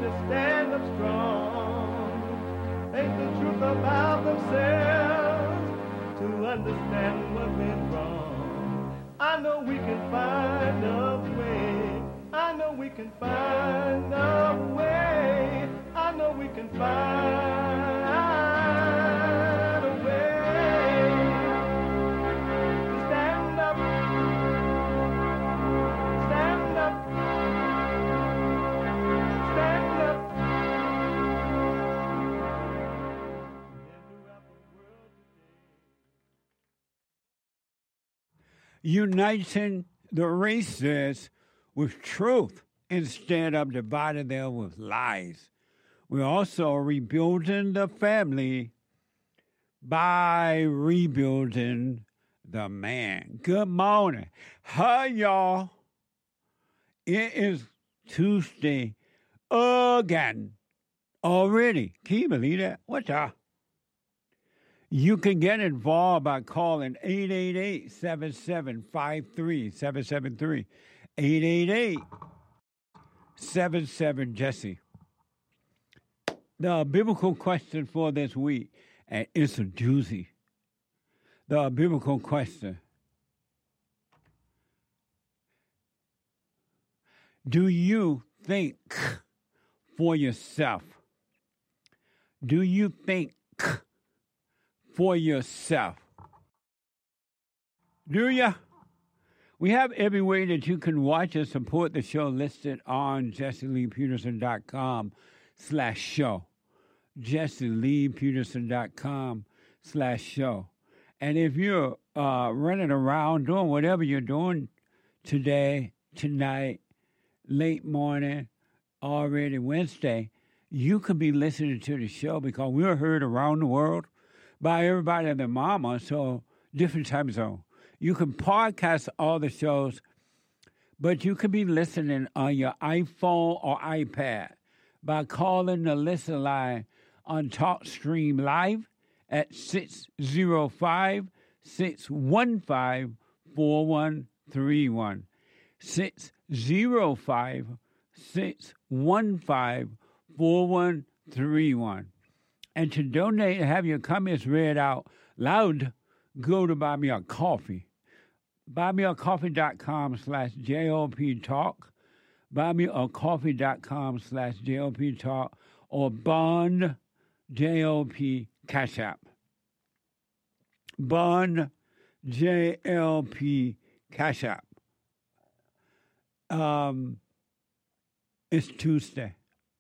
stand up strong, think the truth about themselves, to understand what went wrong. I know we can find a way. I know we can find a way. I know we can find a way to stand up, stand up, stand up. Uniting the races with truth instead of dividing them with lies. We're also rebuilding the family by rebuilding the man. Good morning. Hi, y'all. It is Tuesday again. Already. Can you believe that? What's up? You can get involved by calling 888-7753-773. 888-77-JESSE. The biblical question for this week, and it's a doozy. The biblical question. Do you think for yourself? Do you think for yourself? Do ya? We have every way that you can watch and support the show listed on JesseLeePeterson.com/show. JesseLeePeterson.com/show. And if you're running around doing whatever you're doing today, tonight, late morning, already Wednesday, you could be listening to the show because we're heard around the world by everybody and their mama, so different time zone. You can podcast all the shows, but you could be listening on your iPhone or iPad by calling the listen line on TalkStream Live at 605-615-4131. 605-615-4131. And to donate and have your comments read out loud, go to Buy Me a Coffee. BuyMeACoffee.com/JOP Talk. BuyMeACoffee.com/JOP Talk. Or Bond JLP Cash App. Bond JLP Cash App. It's Tuesday.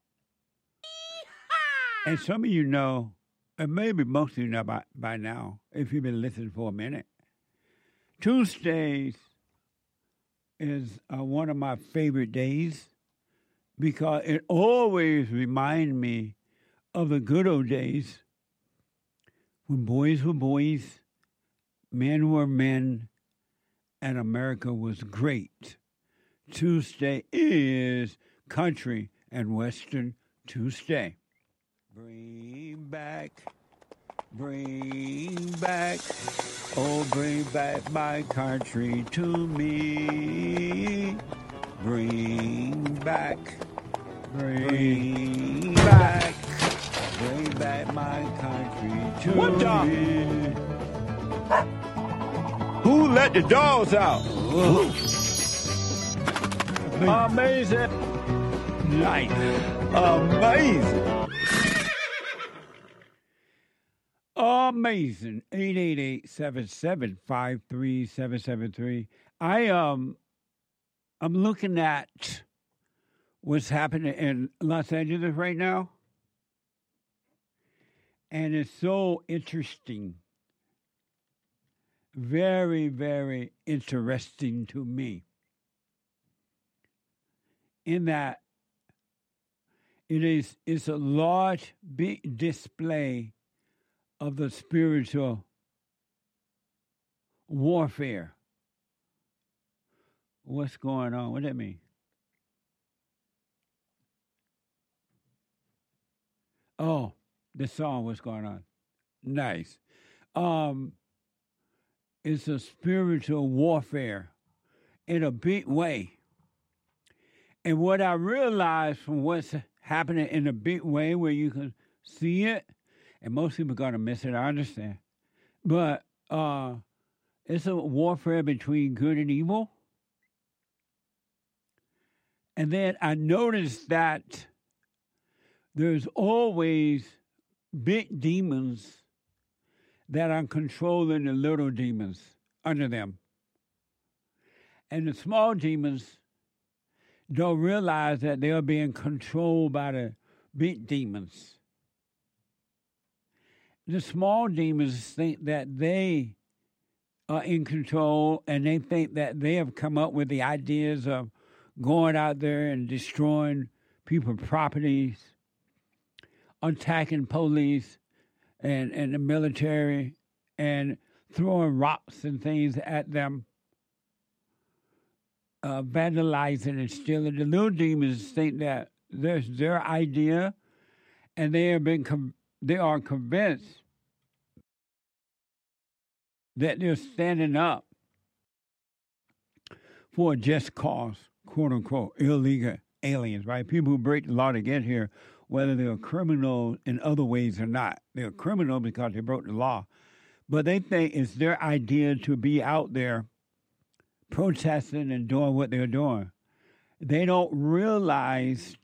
And some of you know, and maybe most of you know by now, if you've been listening for a minute, Tuesdays is one of my favorite days because it always reminds me of the good old days when boys were boys, men were men, and America was great. Tuesday is Country and Western Tuesday. Bring back, oh, bring back my country to me. Bring back my country to me. Who let the dogs out? Amazing. Nice. Amazing. Amazing. 888-775-3773. I'm looking at what's happening in Los Angeles right now. And it's so interesting. Very, very interesting to me. In that it's a large, big display of the spiritual warfare. What's going on? What does that mean? Oh, the song, what's going on? Nice. It's a spiritual warfare in a big way. And what I realized from what's happening in a big way where you can see it, and most people are going to miss it, I understand. But it's a warfare between good and evil. And then I noticed that there's always big demons that are controlling the little demons under them. And the small demons don't realize that they're being controlled by the big demons. The small demons think that they are in control, and they think that they have come up with the ideas of going out there and destroying people's properties, attacking police and the military, and throwing rocks and things at them, vandalizing and stealing. The little demons think that there's their idea, and they are convinced that they're standing up for a just cause, quote unquote, illegal aliens, right? People who break the law to get here, whether they're criminal in other ways or not. They're criminal because they broke the law. But they think it's their idea to be out there protesting and doing what they're doing. They don't realize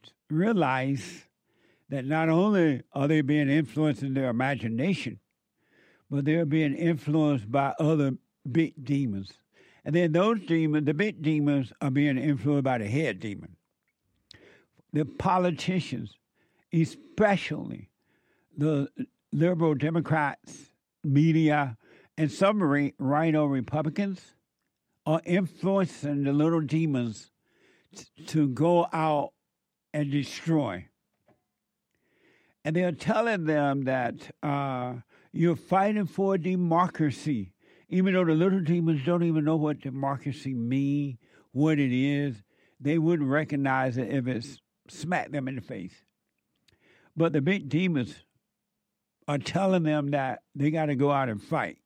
that not only are they being influenced in their imagination, but they're being influenced by other big demons. And then those demons, the big demons, are being influenced by the head demon. The politicians, especially the liberal Democrats, media, and some rhino Republicans, are influencing the little demons to go out and destroy. And they're telling them that you're fighting for democracy, even though the little demons don't even know what democracy means, what it is. They wouldn't recognize it if it's smacked them in the face. But the big demons are telling them that they got to go out and fight.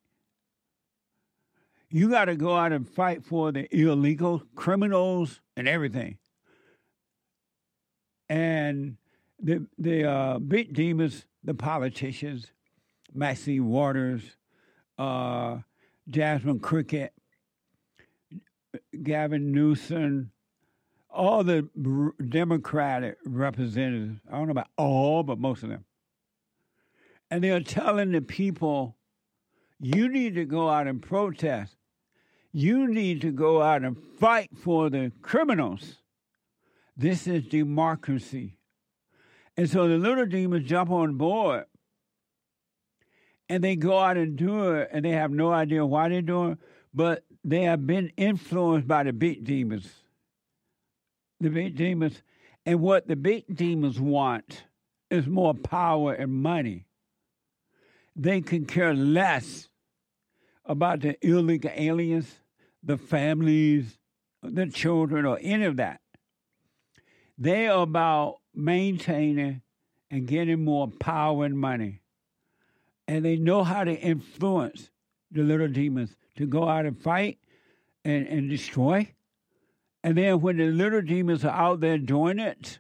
You got to go out and fight for the illegal criminals and everything. And the big demons, the politicians, Maxine Waters, Jasmine Cricket, Gavin Newsom, all the Democratic representatives, I don't know about all, but most of them. And they're telling the people, you need to go out and protest. You need to go out and fight for the criminals. This is democracy. And so the little demons jump on board, and they go out and do it, and they have no idea why they're doing it, but they have been influenced by the big demons. The big demons. And what the big demons want is more power and money. They can care less about the illegal aliens, the families, the children, or any of that. They are about maintaining and getting more power and money. And they know how to influence the little demons to go out and fight and destroy. And then when the little demons are out there doing it,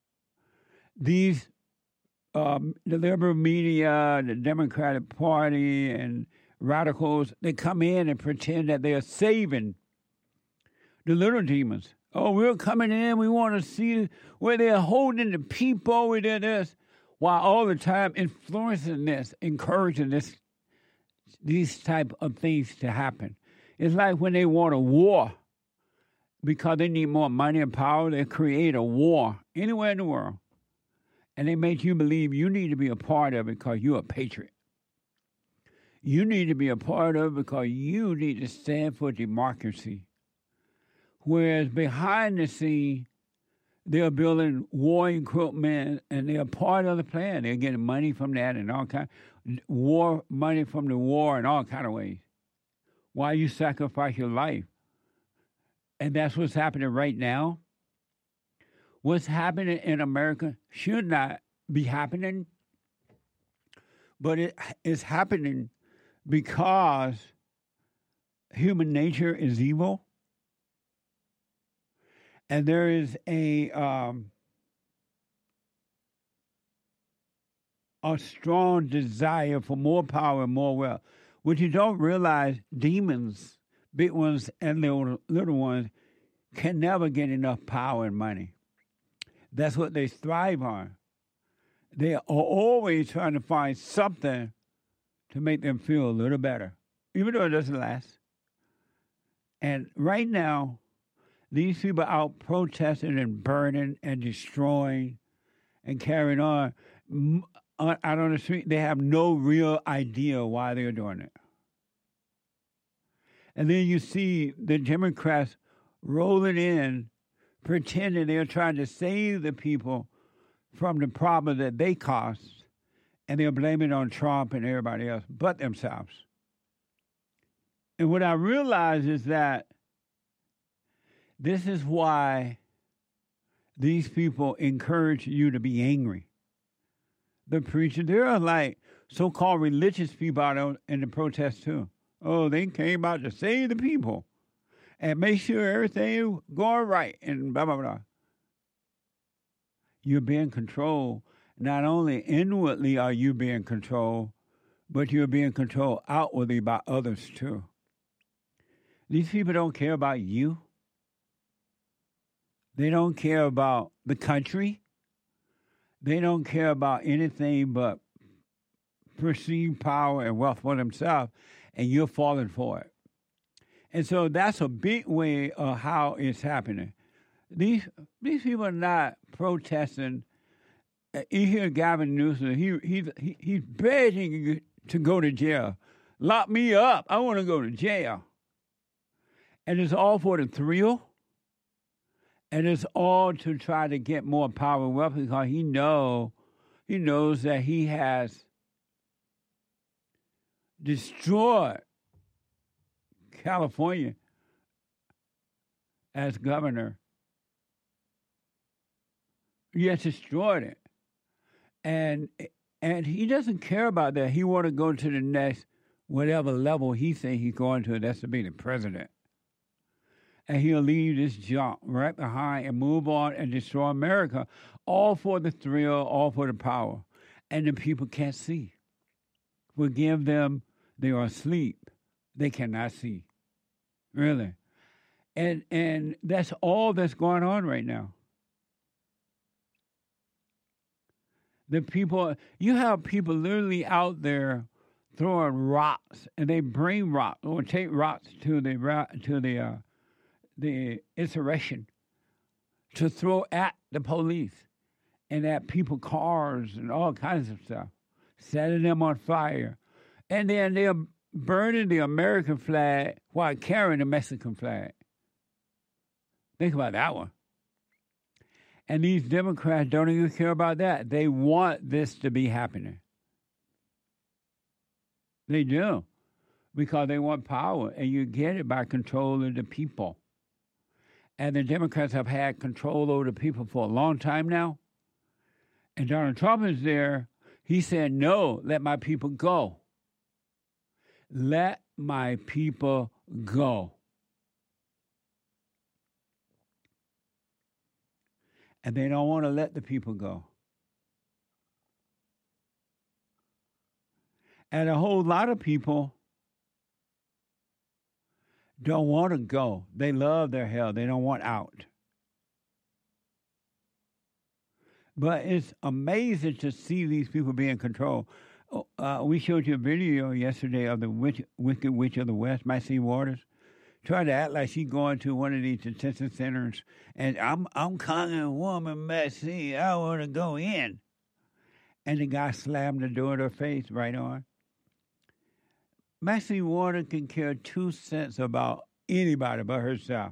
these the liberal media, the Democratic Party, and radicals, they come in and pretend that they are saving the little demons. Oh, we're coming in. We want to see where they're holding the people. We did this, while all the time influencing this, encouraging this, these type of things to happen. It's like when they want a war because they need more money and power. They create a war anywhere in the world, and they make you believe you need to be a part of it because you're a patriot. You need to be a part of it because you need to stand for democracy. Whereas behind the scene, they're building war equipment and they're part of the plan. They're getting money from that and all kind war money from the war in all kind of ways. Why you sacrifice your life? And that's what's happening right now. What's happening in America should not be happening, but it is happening because human nature is evil. And there is a a strong desire for more power and more wealth. What you don't realize, demons, big ones and little ones, can never get enough power and money. That's what they thrive on. They are always trying to find something to make them feel a little better, even though it doesn't last. And right now, these people are out protesting and burning and destroying and carrying on out on the street. They have no real idea why they're doing it. And then you see the Democrats rolling in, pretending they're trying to save the people from the problem that they caused, and they're blaming it on Trump and everybody else but themselves. And what I realize is that this is why these people encourage you to be angry. The preachers, there are like so-called religious people out in the protests too. Oh, they came out to save the people and make sure everything going right and blah, blah, blah. You're being controlled. Not only inwardly are you being controlled, but you're being controlled outwardly by others too. These people don't care about you. They don't care about the country. They don't care about anything but perceived power and wealth for themselves, and you're falling for it. And so that's a big way of how it's happening. These people are not protesting. You hear Gavin Newsom, he's begging to go to jail. Lock me up. I want to go to jail. And it's all for the thrill. And it's all to try to get more power and wealth because he knows that he has destroyed California as governor. He has destroyed it. And he doesn't care about that. He want to go to the next whatever level he thinks he's going to. That's to be the president. And he'll leave this junk right behind and move on and destroy America, all for the thrill, all for the power. And the people can't see. Forgive them, they are asleep. They cannot see. Really. And that's all that's going on right now. The people, you have people literally out there throwing rocks, and they bring rocks or take rocks to the insurrection to throw at the police and at people's cars and all kinds of stuff, setting them on fire. And then they're burning the American flag while carrying the Mexican flag. Think about that one. And these Democrats don't even care about that. They want this to be happening. They do. Because they want power, and you get it by controlling the people. And the Democrats have had control over the people for a long time now. And Donald Trump is there. He said, no, let my people go. Let my people go. And they don't want to let the people go. And a whole lot of people don't want to go. They love their hell. They don't want out. But it's amazing to see these people being controlled. We showed you a video yesterday of the Wicked Witch of the West, Maxine Waters, trying to act like she's going to one of these detention centers. And I'm calling a woman, Maxine. I want to go in. And the guy slammed the door in her face right on. Maxine Waters can care 2 cents about anybody but herself.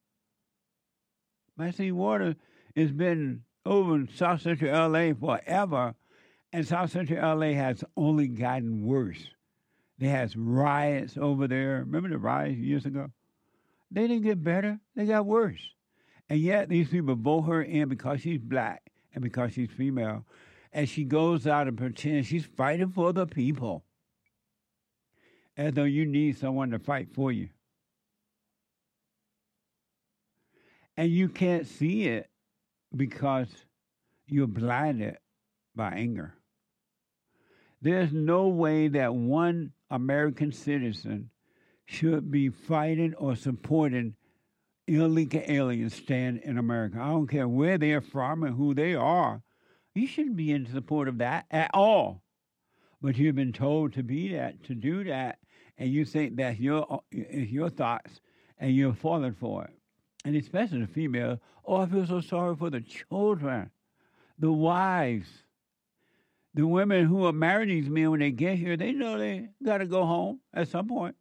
Maxine Waters has been over in South Central L.A. forever, and South Central L.A. has only gotten worse. There has riots over there. Remember the riots years ago? They didn't get better. They got worse. And yet these people vote her in because she's black and because she's female. And she goes out and pretends she's fighting for the people. As though you need someone to fight for you. And you can't see it because you're blinded by anger. There's no way that one American citizen should be fighting or supporting illegal aliens staying in America. I don't care where they're from and who they are. You shouldn't be in support of that at all. But you've been told to be that, to do that, and you think that's your thoughts, and you're falling for it. And especially the female. Oh, I feel so sorry for the children, the wives, the women who are marrying these men when they get here. They know they got to go home at some point.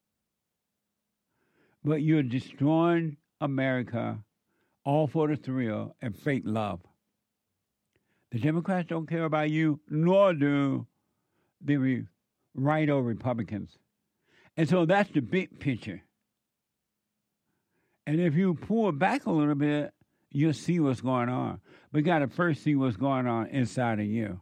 But you're destroying America all for the thrill and fake love. The Democrats don't care about you, nor do the right or Republicans. And so that's the big picture. And if you pull back a little bit, you'll see what's going on. But you got to first see what's going on inside of you.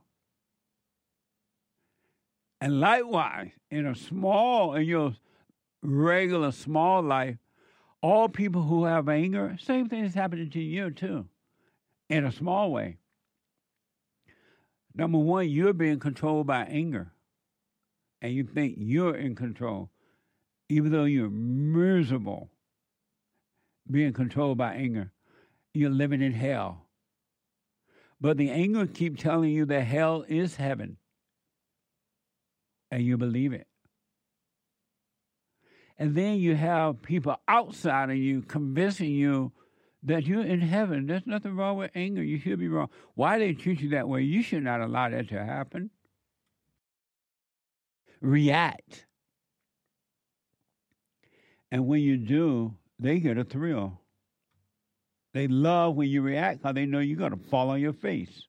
And likewise, in your regular small life, all people who have anger, same thing is happening to you too, in a small way. Number one, you're being controlled by anger, and you think you're in control, even though you're miserable, being controlled by anger. You're living in hell. But the anger keeps telling you that hell is heaven, and you believe it. And then you have people outside of you convincing you that you're in heaven. There's nothing wrong with anger. You should be wrong. Why they treat you that way? You should not allow that to happen. React. And when you do, they get a thrill. They love when you react because they know you're going to fall on your face.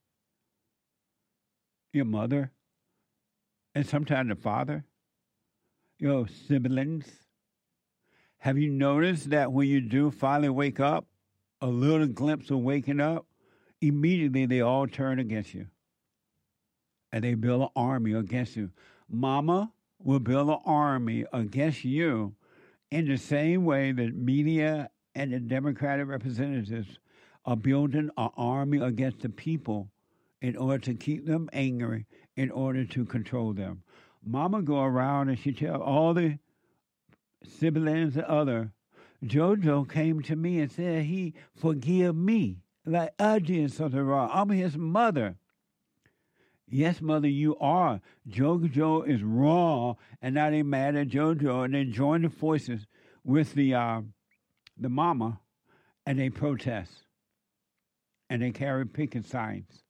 Your mother, and sometimes the father, your siblings. Have you noticed that when you do finally wake up, a little glimpse of waking up, immediately they all turn against you. And they build an army against you. Mama will build an army against you in the same way that media and the Democratic representatives are building an army against the people in order to keep them angry, in order to control them. Mama go around and she tell all the siblings and other, JoJo came to me and said he forgive me like I did something wrong. I'm his mother. Yes, mother, you are. JoJo is wrong, and now they mad at JoJo, and they join the forces with the mama, and they protest, and they carry picket signs.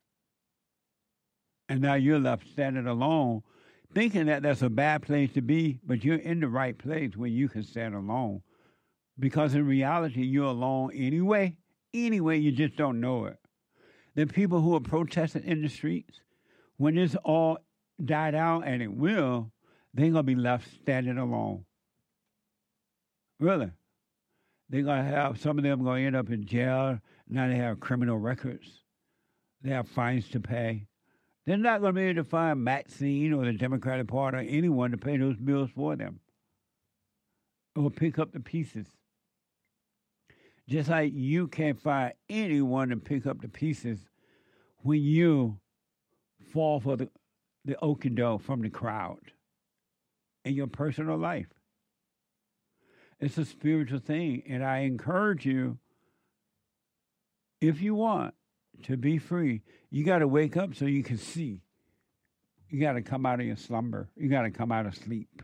And now you're left standing alone, thinking that that's a bad place to be, but you're in the right place where you can stand alone. Because in reality, you're alone anyway. Anyway, you just don't know it. The people who are protesting in the streets, when this all died out, and it will, they're going to be left standing alone. Really. They're going to have, some of them going to end up in jail. Now they have criminal records. They have fines to pay. They're not going to be able to find Maxine or the Democratic Party or anyone to pay those bills for them or pick up the pieces. Just like you can't find anyone to pick up the pieces when you fall for the okey-doke from the crowd in your personal life. It's a spiritual thing, and I encourage you, if you want to be free, you got to wake up so you can see. You got to come out of your slumber. You got to come out of sleep.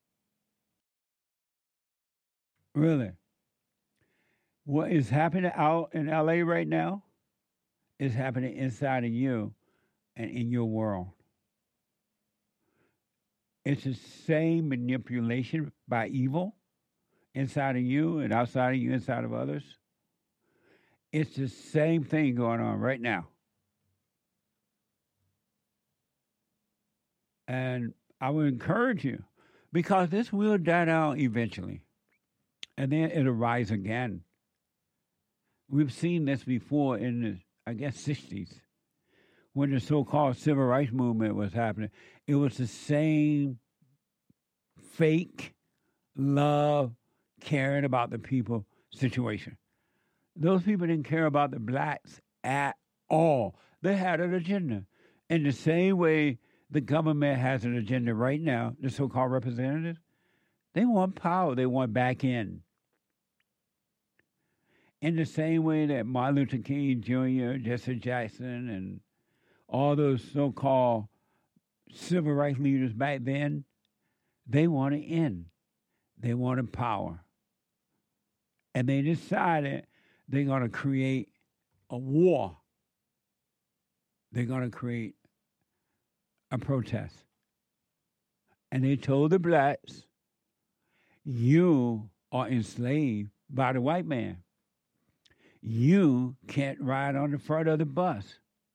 Really. What is happening out in LA right now is happening inside of you and in your world. It's the same manipulation by evil inside of you and outside of you, inside of others. It's the same thing going on right now. And I would encourage you, because this will die down eventually. And then it'll rise again. We've seen this before in the, 60s, when the so-called civil rights movement was happening. It was the same fake love, caring about the people situation. Those people didn't care about the blacks at all. They had an agenda. In the same way the government has an agenda right now, the so-called representatives. They want power. They want back in. In the same way that Martin Luther King Jr., Jesse Jackson, and all those so-called civil rights leaders back then, they wanted in. They wanted power. And they decided they're going to create a war. They're going to create a protest. And they told the blacks, you are enslaved by the white man. You can't ride on the front of the bus.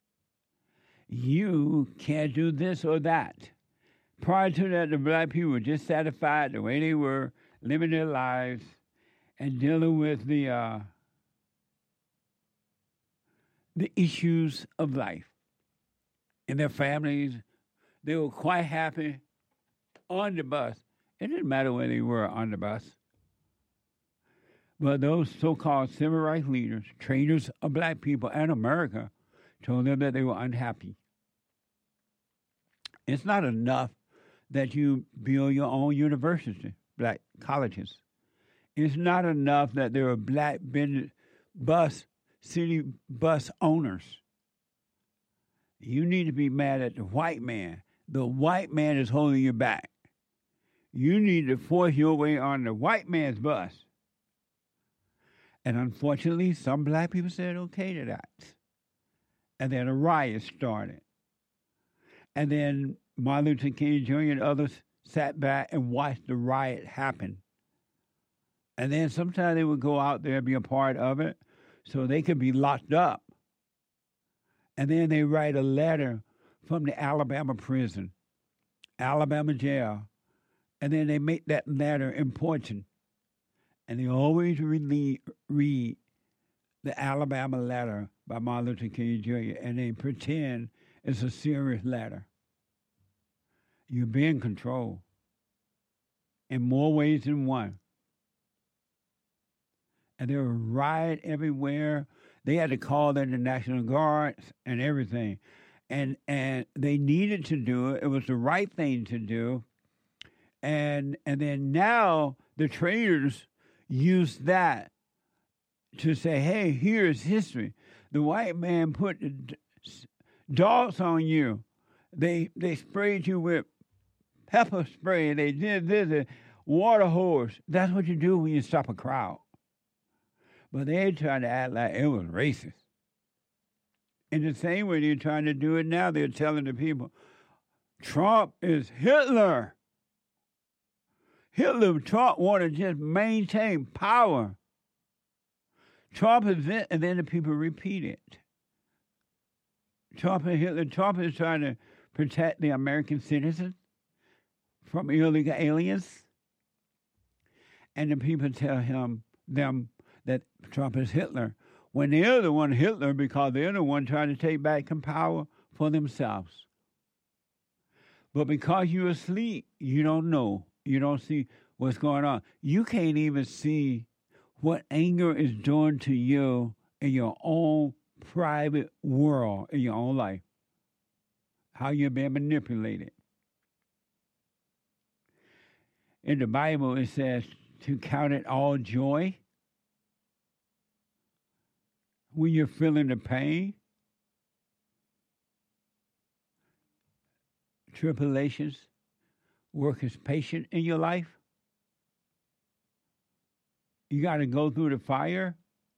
You can't do this or that. Prior to that, the black people were just satisfied the way they were, living their lives and dealing with the issues of life. In their families, they were quite happy on the bus. It didn't matter where they were on the bus. But those so-called civil rights leaders, traitors of black people and America, told them that they were unhappy. It's not enough that you build your own university, black colleges. It's not enough that there are black city bus owners. You need to be mad at the white man. The white man is holding you back. You need to force your way on the white man's bus. And unfortunately, some black people said okay to that. And then a riot started. And then Martin Luther King Jr. and others sat back and watched the riot happen. And then sometimes they would go out there and be a part of it so they could be locked up. And then they write a letter from the Alabama prison, Alabama jail. And then they make that letter important. And they always read the Alabama letter by Martin Luther King Jr. and they pretend it's a serious letter. You're being controlled in more ways than one. And there were riots everywhere. They had to call in the National Guards and everything. And they needed to do it. It was the right thing to do. And then now the traitors use that to say, hey, here's history. The white man put the dogs on you. They sprayed you with pepper spray. They did this, water hose. That's what you do when you stop a crowd. But they tried to act like it was racist. In the same way they're trying to do it now, they're telling the people, Trump is Hitler. Trump wanted to just maintain power. Trump is it, and then the people repeat it. Trump and Hitler. Trump is trying to protect the American citizens from illegal aliens. And the people tell them that Trump is Hitler, when they're the one Hitler because they're the one trying to take back some power for themselves. But because you're asleep, you don't know. You don't see what's going on. You can't even see what anger is doing to you in your own private world, in your own life. How you're being manipulated. In the Bible, it says to count it all joy when you're feeling the pain, tribulations, work as patient in your life. You got to go through the fire.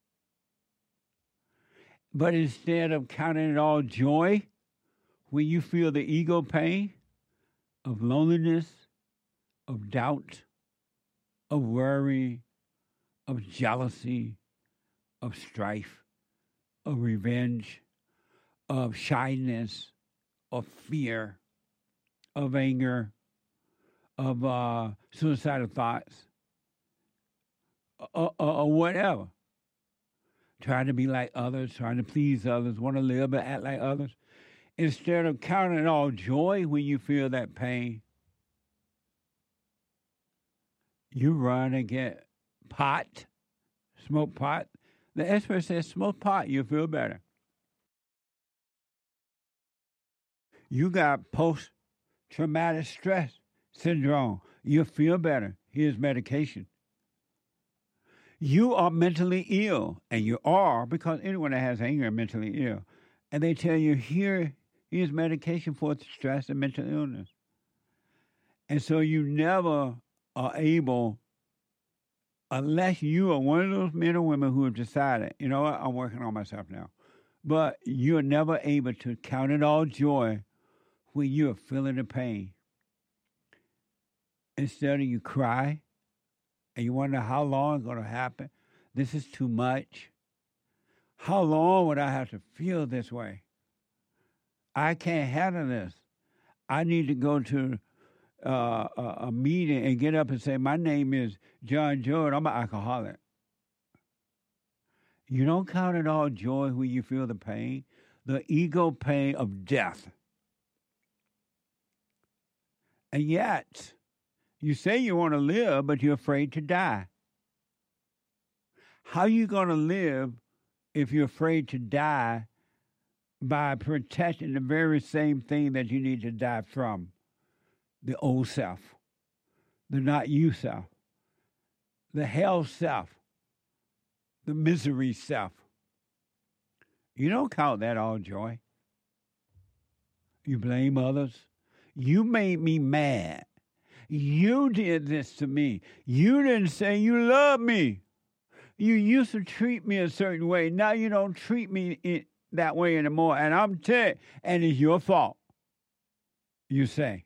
But instead of counting it all joy, when you feel the ego pain of loneliness, of doubt, of worry, of jealousy, of strife, of revenge, of shyness, of fear, of anger, of suicidal thoughts, or whatever. Trying to be like others, trying to please others, want to live but act like others. Instead of counting it all joy when you feel that pain, you run and get pot, smoke pot. The expert says smoke pot, you feel better. You got traumatic stress syndrome. You'll feel better. Here's medication. You are mentally ill, and you are, because anyone that has anger is mentally ill. And they tell you, here's medication for stress and mental illness. And so you never are able, unless you are one of those men or women who have decided, you know what, I'm working on myself now. But you're never able to count it all joy when you're feeling the pain. Instead of you cry, and you wonder how long it's going to happen. This is too much. How long would I have to feel this way? I can't handle this. I need to go to a meeting and get up and say, my name is John Jordan. I'm an alcoholic. You don't count it all joy when you feel the pain, the ego pain of death. And yet, you say you want to live, but you're afraid to die. How are you going to live if you're afraid to die by protecting the very same thing that you need to die from? The old self, the not you self, the hell self, the misery self. You don't count that all joy. You blame others. You made me mad. You did this to me. You didn't say you love me. You used to treat me a certain way. Now you don't treat me that way anymore. And I'm ticked. And it's your fault, you say.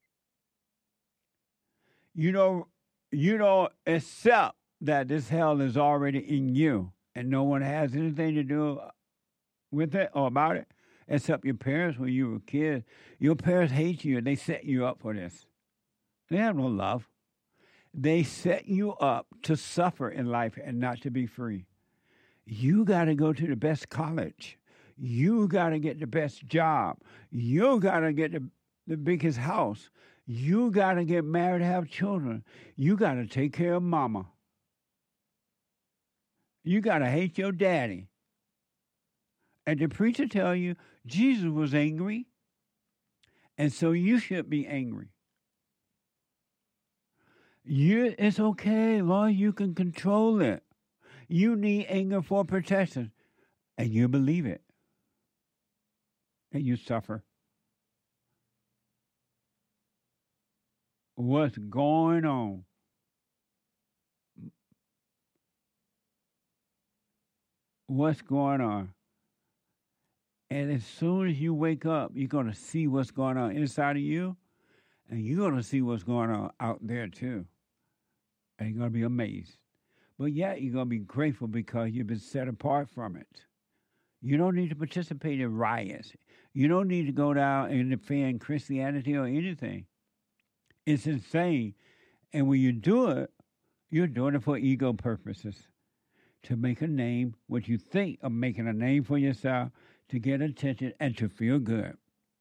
You don't accept that this hell is already in you. And no one has anything to do with it or about it except your parents when you were kids. Your parents hate you and they set you up for this. They have no love. They set you up to suffer in life and not to be free. You got to go to the best college. You got to get the best job. You got to get the biggest house. You got to get married, have children. You got to take care of mama. You got to hate your daddy. And the preacher tell you Jesus was angry, and so you should be angry. It's okay, Lord, you can control it. You need anger for protection, and you believe it, and you suffer. What's going on? What's going on? And as soon as you wake up, you're going to see what's going on inside of you, and you're going to see what's going on out there too. And you're going to be amazed. But yet you're going to be grateful because you've been set apart from it. You don't need to participate in riots. You don't need to go down and defend Christianity or anything. It's insane. And when you do it, you're doing it for ego purposes. To make a name, what you think of making a name for yourself, to get attention, and to feel good.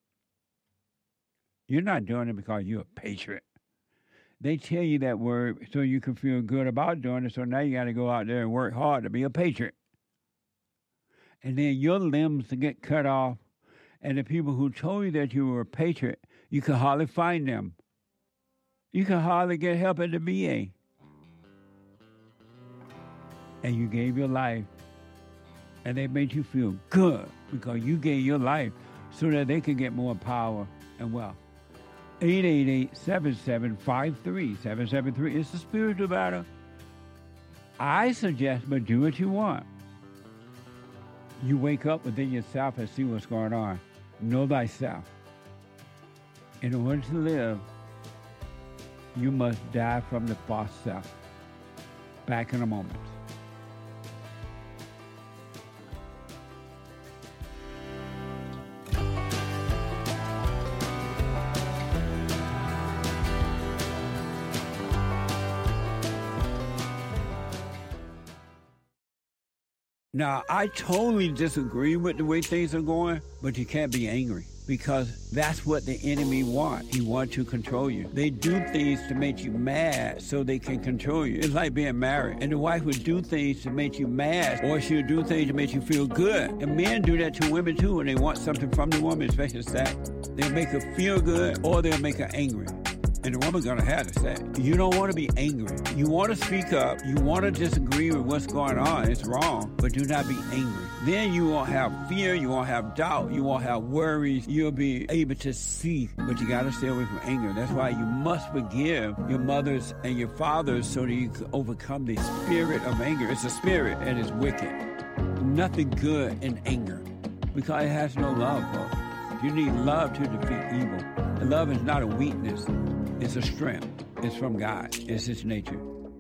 You're not doing it because you're a patriot. They tell you that word so you can feel good about doing it, so now you got to go out there and work hard to be a patriot. And then your limbs get cut off, and the people who told you that you were a patriot, you can hardly find them. You can hardly get help at the VA. And you gave your life, and they made you feel good because you gave your life so that they could get more power and wealth. 888-7753-773. It's a spiritual battle. I suggest, but do what you want. You wake up within yourself and see what's going on. Know thyself. In order to live, you must die from the false self. Back in a moment. Now, I totally disagree with the way things are going, but you can't be angry. because that's what the enemy wants. He wants to control you. They do things to make you mad so they can control you. It's like being married. And the wife would do things to make you mad, or she'll do things to make you feel good. And men do that to women too when they want something from the woman, especially sex. They'll make her feel good, or they'll make her angry. And the woman's going to have to say, you don't want to be angry. You want to speak up. You want to disagree with what's going on. It's wrong, but do not be angry. Then you won't have fear. You won't have doubt. You won't have worries. You'll be able to see, but you got to stay away from anger. That's why you must forgive your mothers and your fathers so that you can overcome the spirit of anger. It's a spirit and it's wicked. Nothing good in anger because it has no love, folks. You need love to defeat evil. And love is not a weakness. It's a strength. It's from God. It's His nature.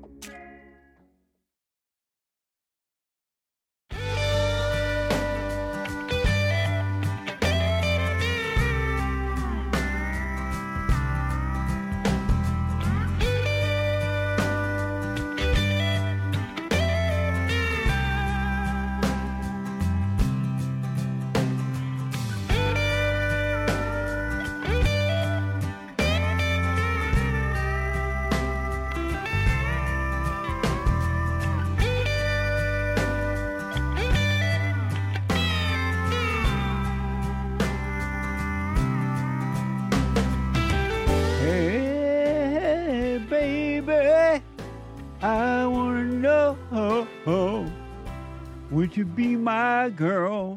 I want to know, would you be my girl?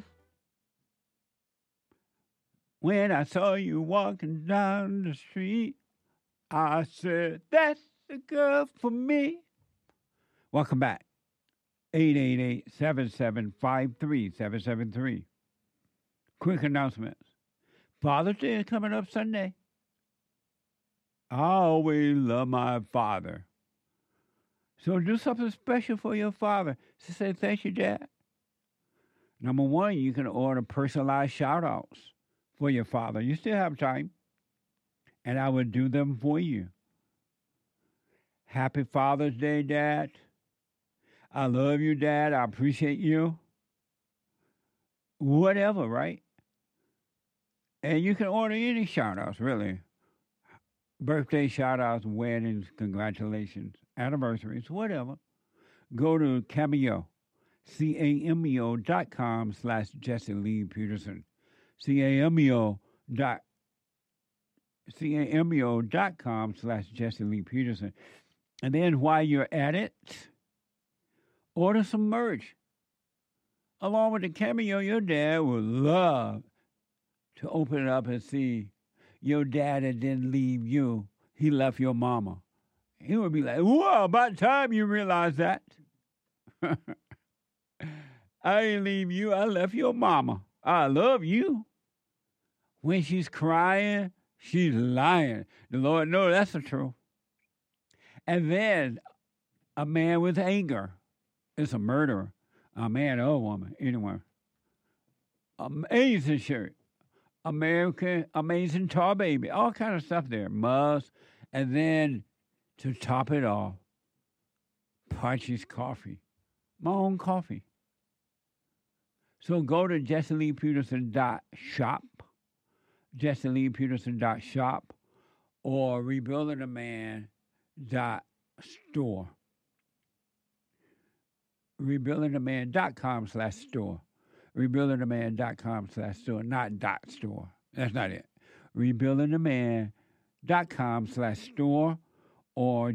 When I saw you walking down the street, I said, that's the girl for me. Welcome back. 888-7753-773. Quick announcements. Father's Day is coming up Sunday. I always love my father. So do something special for your father. To say thank you, Dad. Number one, you can order personalized shout-outs for your father. You still have time. And I will do them for you. Happy Father's Day, Dad. I love you, Dad. I appreciate you. Whatever, right? And you can order any shout-outs, really. Birthday shout-outs, weddings, congratulations, anniversaries, whatever. Go to Cameo, cameo.com/Jesse Lee Peterson. cameo.com/Jesse Lee Peterson. And then while you're at it, order some merch. Along with the Cameo, your dad would love to open it up and see your daddy didn't leave you. He left your mama. He would be like, whoa, about time you realize that. I didn't leave you. I left your mama. I love you. When she's crying, she's lying. The Lord knows that's the truth. And then a man with anger is a murderer. A man or a woman, anyone. Amazing shirt. American, amazing tar baby. All kind of stuff there. Must. And then to top it off, Parchy's coffee. My own coffee. So go to JesseLeePeterson.shop, JesseLeePeterson.shop, or RebuildingTheMan.store. RebuildingTheMan.com/store. RebuildingTheMan.com/store, not .store. That's not it. RebuildingTheMan.com/store or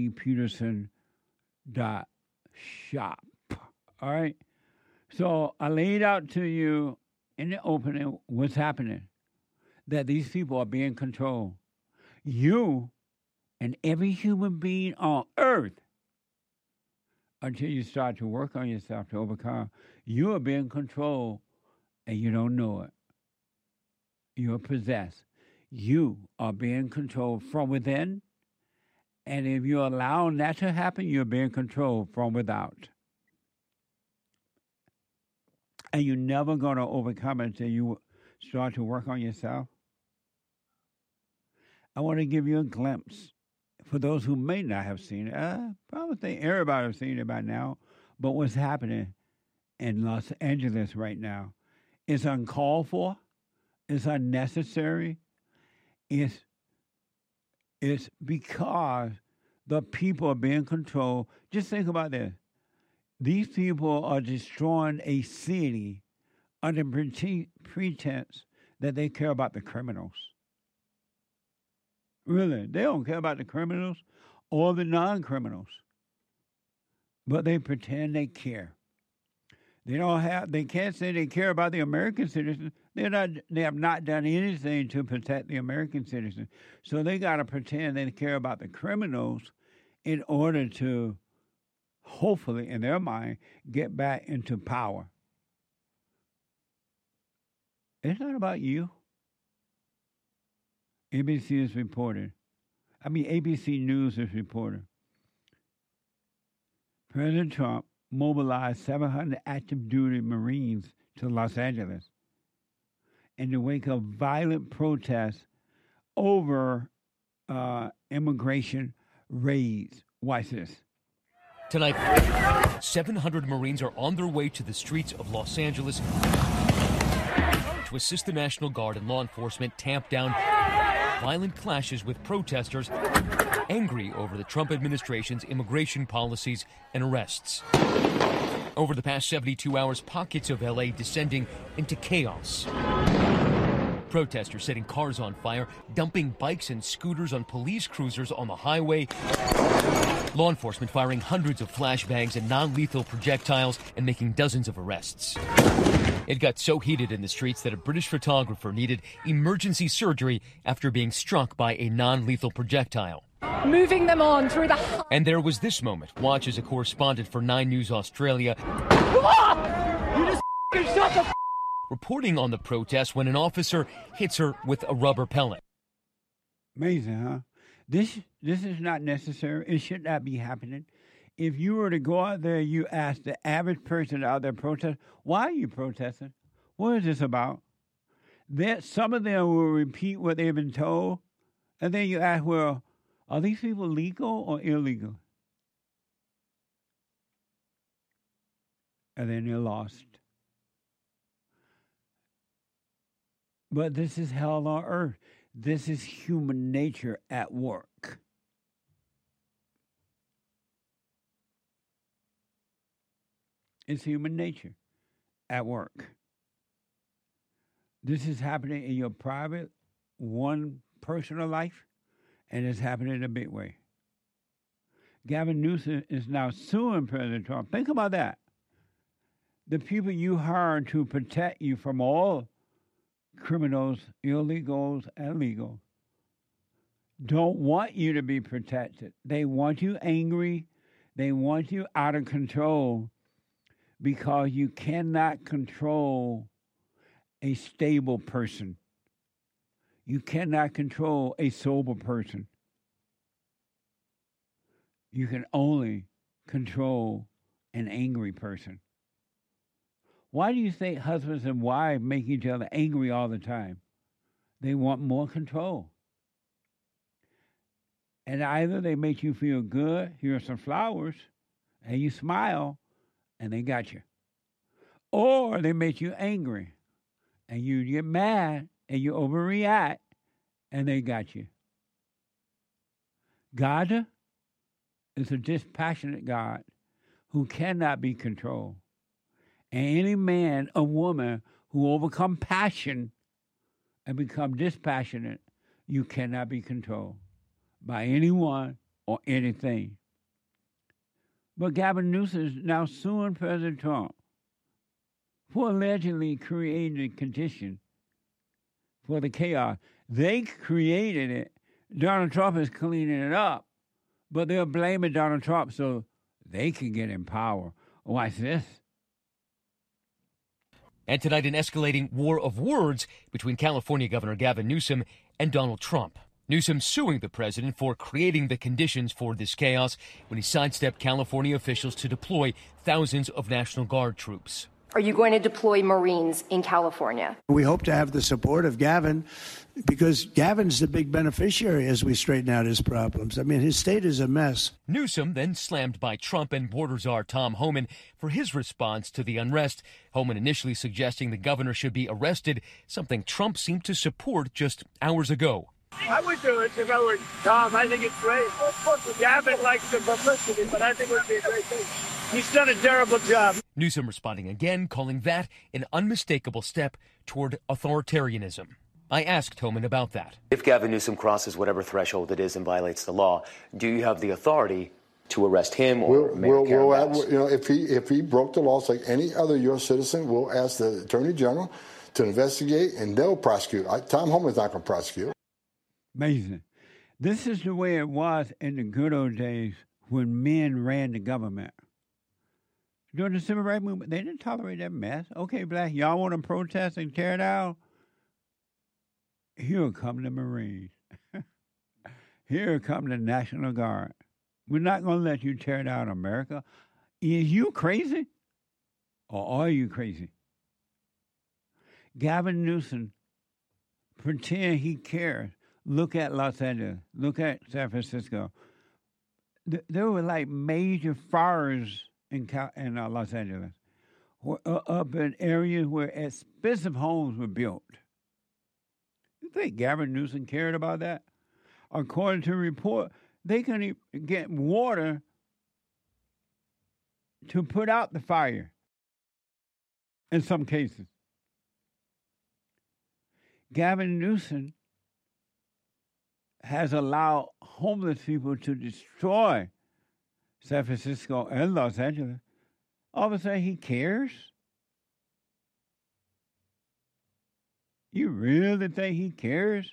JesseLeePeterson.shop. All right? So I laid out to you in the opening what's happening, that these people are being controlled. You and every human being on earth, until you start to work on yourself to overcome, you are being controlled and you don't know it. You are possessed. You are being controlled from within. And if you're allowing that to happen, you're being controlled from without. And you're never going to overcome it until you start to work on yourself. I want to give you a glimpse. For those who may not have seen it, I probably think everybody has seen it by now. But what's happening in Los Angeles right now is uncalled for, is unnecessary, it's because the people are being controlled. Just think about this. These people are destroying a city under pretense that they care about the criminals. Really, they don't care about the criminals or the non-criminals. But they pretend they care. They can't say they care about the American citizens. They have not done anything to protect the American citizens. So they got to pretend they care about the criminals in order to, hopefully, in their mind, get back into power. It's not about you. ABC News is reporting. President Trump mobilized 700 active duty Marines to Los Angeles in the wake of violent protests over immigration raids. Watch this. Tonight, 700 Marines are on their way to the streets of Los Angeles to assist the National Guard and law enforcement tamp down violent clashes with protesters angry over the Trump administration's immigration policies and arrests. Over the past 72 hours, pockets of L.A. descending into chaos. Protesters setting cars on fire, dumping bikes and scooters on police cruisers on the highway. Law enforcement firing hundreds of flashbangs and non-lethal projectiles and making dozens of arrests. It got so heated in the streets that a British photographer needed emergency surgery after being struck by a non-lethal projectile. Moving them on through the... And there was this moment. Watch as a correspondent for 9 News Australia reporting on the protest when an officer hits her with a rubber pellet. Amazing, huh? This is not necessary. It should not be happening. If you were to go out there, you ask the average person out there protest, why are you protesting? What is this about? Some of them will repeat what they've been told, and then you ask, well, are these people legal or illegal? And then they're lost. But this is hell on earth. This is human nature at work. It's human nature at work. This is happening in your private, one personal life, and it's happening in a big way. Gavin Newsom is now suing President Trump. Think about that. The people you hired to protect you from all criminals, illegals, and legal, don't want you to be protected. They want you angry. They want you out of control because you cannot control a stable person. You cannot control a sober person. You can only control an angry person. Why do you think husbands and wives make each other angry all the time? They want more control. And either they make you feel good, here are some flowers, and you smile, and they got you. Or they make you angry, and you get mad, and you overreact, and they got you. God is a dispassionate God who cannot be controlled. And any man or woman who overcome passion and become dispassionate, you cannot be controlled by anyone or anything. But Gavin Newsom is now suing President Trump for allegedly creating the condition for the chaos. They created it. Donald Trump is cleaning it up, but they're blaming Donald Trump so they can get in power. Watch this. And tonight, an escalating war of words between California Governor Gavin Newsom and Donald Trump. Newsom suing the president for creating the conditions for this chaos when he sidestepped California officials to deploy thousands of National Guard troops. Are you going to deploy Marines in California? We hope to have the support of Gavin, because Gavin's the big beneficiary as we straighten out his problems. I mean, his state is a mess. Newsom then slammed by Trump and border czar Tom Homan for his response to the unrest. Homan initially suggesting the governor should be arrested, something Trump seemed to support just hours ago. I would do it if I were Tom. I think it's great. Gavin likes the publicity, but I think it would be a great thing. He's done a terrible job. Newsom responding again, calling that an unmistakable step toward authoritarianism. I asked Homan about that. If Gavin Newsom crosses whatever threshold it is and violates the law, do you have the authority to arrest him or Mayor Karen Bass? If he broke the laws like any other U.S. citizen, we'll ask the Attorney General to investigate, and they'll prosecute. Tom Homan's not going to prosecute. Amazing. This is the way it was in the good old days when men ran the government. During the Civil Rights Movement, they didn't tolerate that mess. Okay, black, y'all want to protest and tear down? Here come the Marines. Here come the National Guard. We're not going to let you tear down America. Is you crazy? Or are you crazy? Gavin Newsom pretend he cares. Look at Los Angeles. Look at San Francisco. There were like major fires in Los Angeles, up in areas where expensive homes were built. You think Gavin Newsom cared about that? According to a report, they couldn't get water to put out the fire in some cases. Gavin Newsom has allowed homeless people to destroy San Francisco and Los Angeles. All of a sudden, he cares? You really think he cares?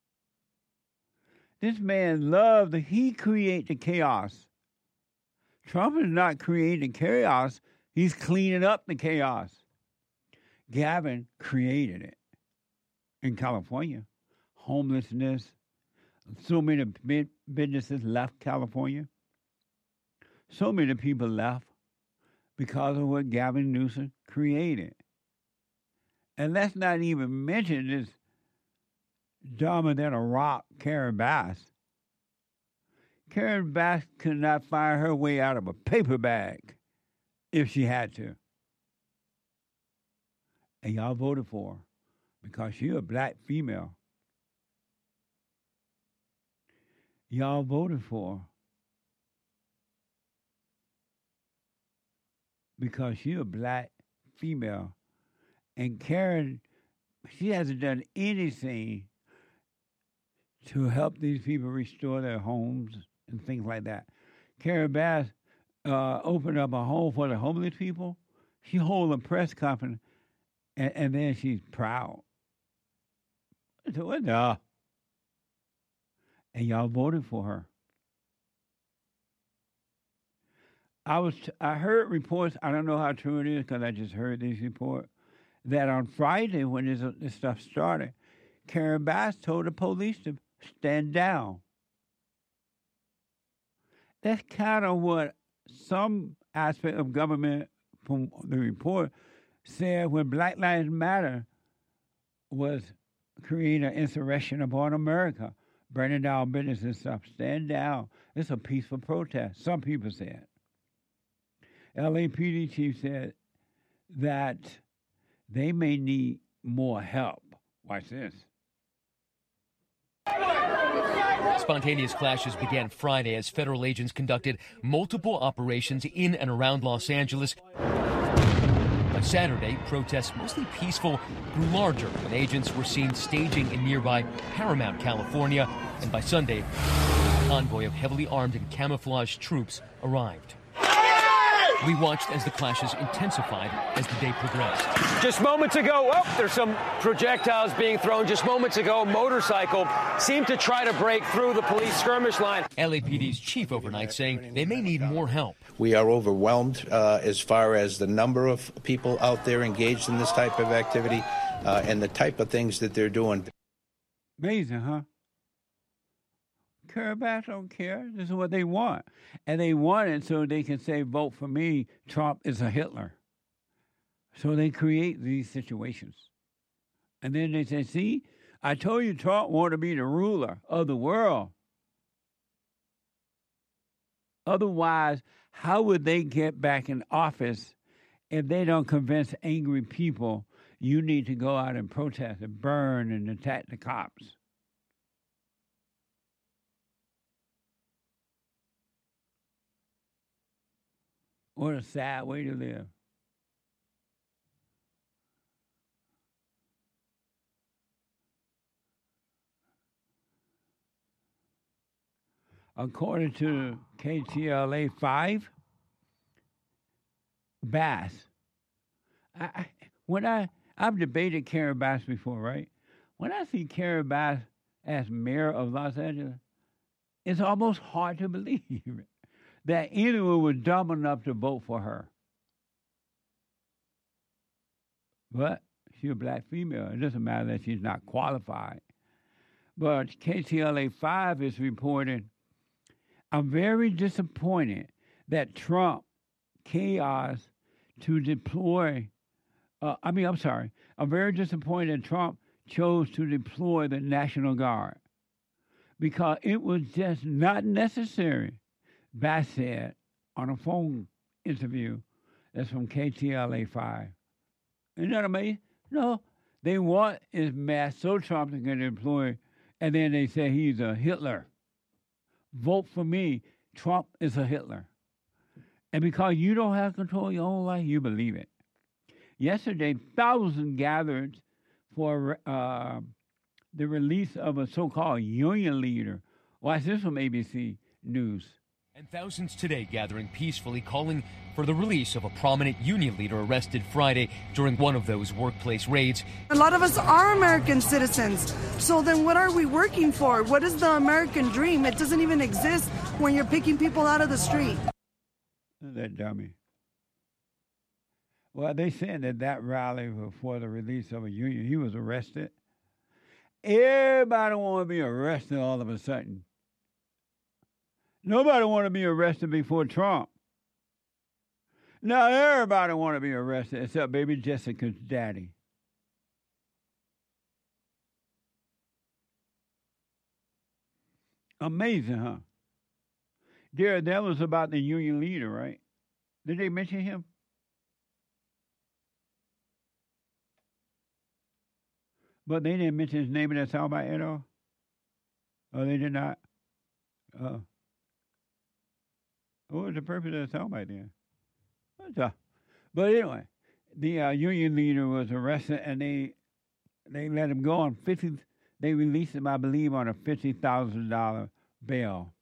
This man loves he create the chaos. Trump is not creating chaos. He's cleaning up the chaos. Gavin created it in California. Homelessness. So many businesses left California. So many people left because of what Gavin Newsom created. And let's not even mention this dumber than a rock, Karen Bass. Karen Bass could not find her way out of a paper bag if she had to. And y'all voted for her because she's a black female. Y'all voted for her because she's a black female. And Karen, she hasn't done anything to help these people restore their homes and things like that. Karen Bass opened up a home for the homeless people. She holds a press conference, and then she's proud. So what the? And y'all voted for her. I heard reports, I don't know how true it is because I just heard this report, that on Friday when this stuff started, Karen Bass told the police to stand down. That's kind of what some aspect of government from the report said when Black Lives Matter was creating an insurrection upon America, burning down business and stuff. Stand down. It's a peaceful protest, some people said. LAPD chief said that they may need more help. Watch this. Spontaneous clashes began Friday as federal agents conducted multiple operations in and around Los Angeles. By Saturday, protests, mostly peaceful, grew larger when agents were seen staging in nearby Paramount, California. And by Sunday, a convoy of heavily armed and camouflaged troops arrived. We watched as the clashes intensified as the day progressed. Just moments ago, there's some projectiles being thrown. Just moments ago, a motorcycle seemed to try to break through the police skirmish line. LAPD's chief overnight saying they may need more help. We are overwhelmed as far as the number of people out there engaged in this type of activity and the type of things that they're doing. Amazing, huh? Karen Bass don't care. This is what they want. And they want it so they can say, vote for me. Trump is a Hitler. So they create these situations. And then they say, see, I told you Trump wanted to be the ruler of the world. Otherwise, how would they get back in office if they don't convince angry people you need to go out and protest and burn and attack the cops? What a sad way to live. According to KTLA 5, Bass. I've debated Karen Bass before, right? When I see Karen Bass as mayor of Los Angeles, it's almost hard to believe that anyone was dumb enough to vote for her. But she's a black female. It doesn't matter that she's not qualified. But KTLA 5 is reporting, I'm very disappointed that Trump chaos to deploy. I'm very disappointed that Trump chose to deploy the National Guard because it was just not necessary, Bass said on a phone interview that's from KTLA 5. Isn't that amazing? No, they want his mass so Trump can deploy, and then they say he's a Hitler. Vote for me. Trump is a Hitler. And because you don't have control of your own life, you believe it. Yesterday, thousands gathered for the release of a so-called union leader. Watch this from ABC News. And thousands today gathering peacefully, calling for the release of a prominent union leader arrested Friday during one of those workplace raids. A lot of us are American citizens. So then what are we working for? What is the American dream? It doesn't even exist when you're picking people out of the street. That dummy. Well, they said that rally was for the release of a union. He was arrested. Everybody want to be arrested all of a sudden. Nobody want to be arrested before Trump. Now everybody want to be arrested except baby Jessica's daddy. Amazing, huh? Dear, that was about the union leader, right? Did they mention him? But they didn't mention his name in that soundbite at all? Oh, they did not? What was the purpose of the soundbite then? But anyway, the union leader was arrested, and they let him go on they released him, I believe, on a $50,000 bail,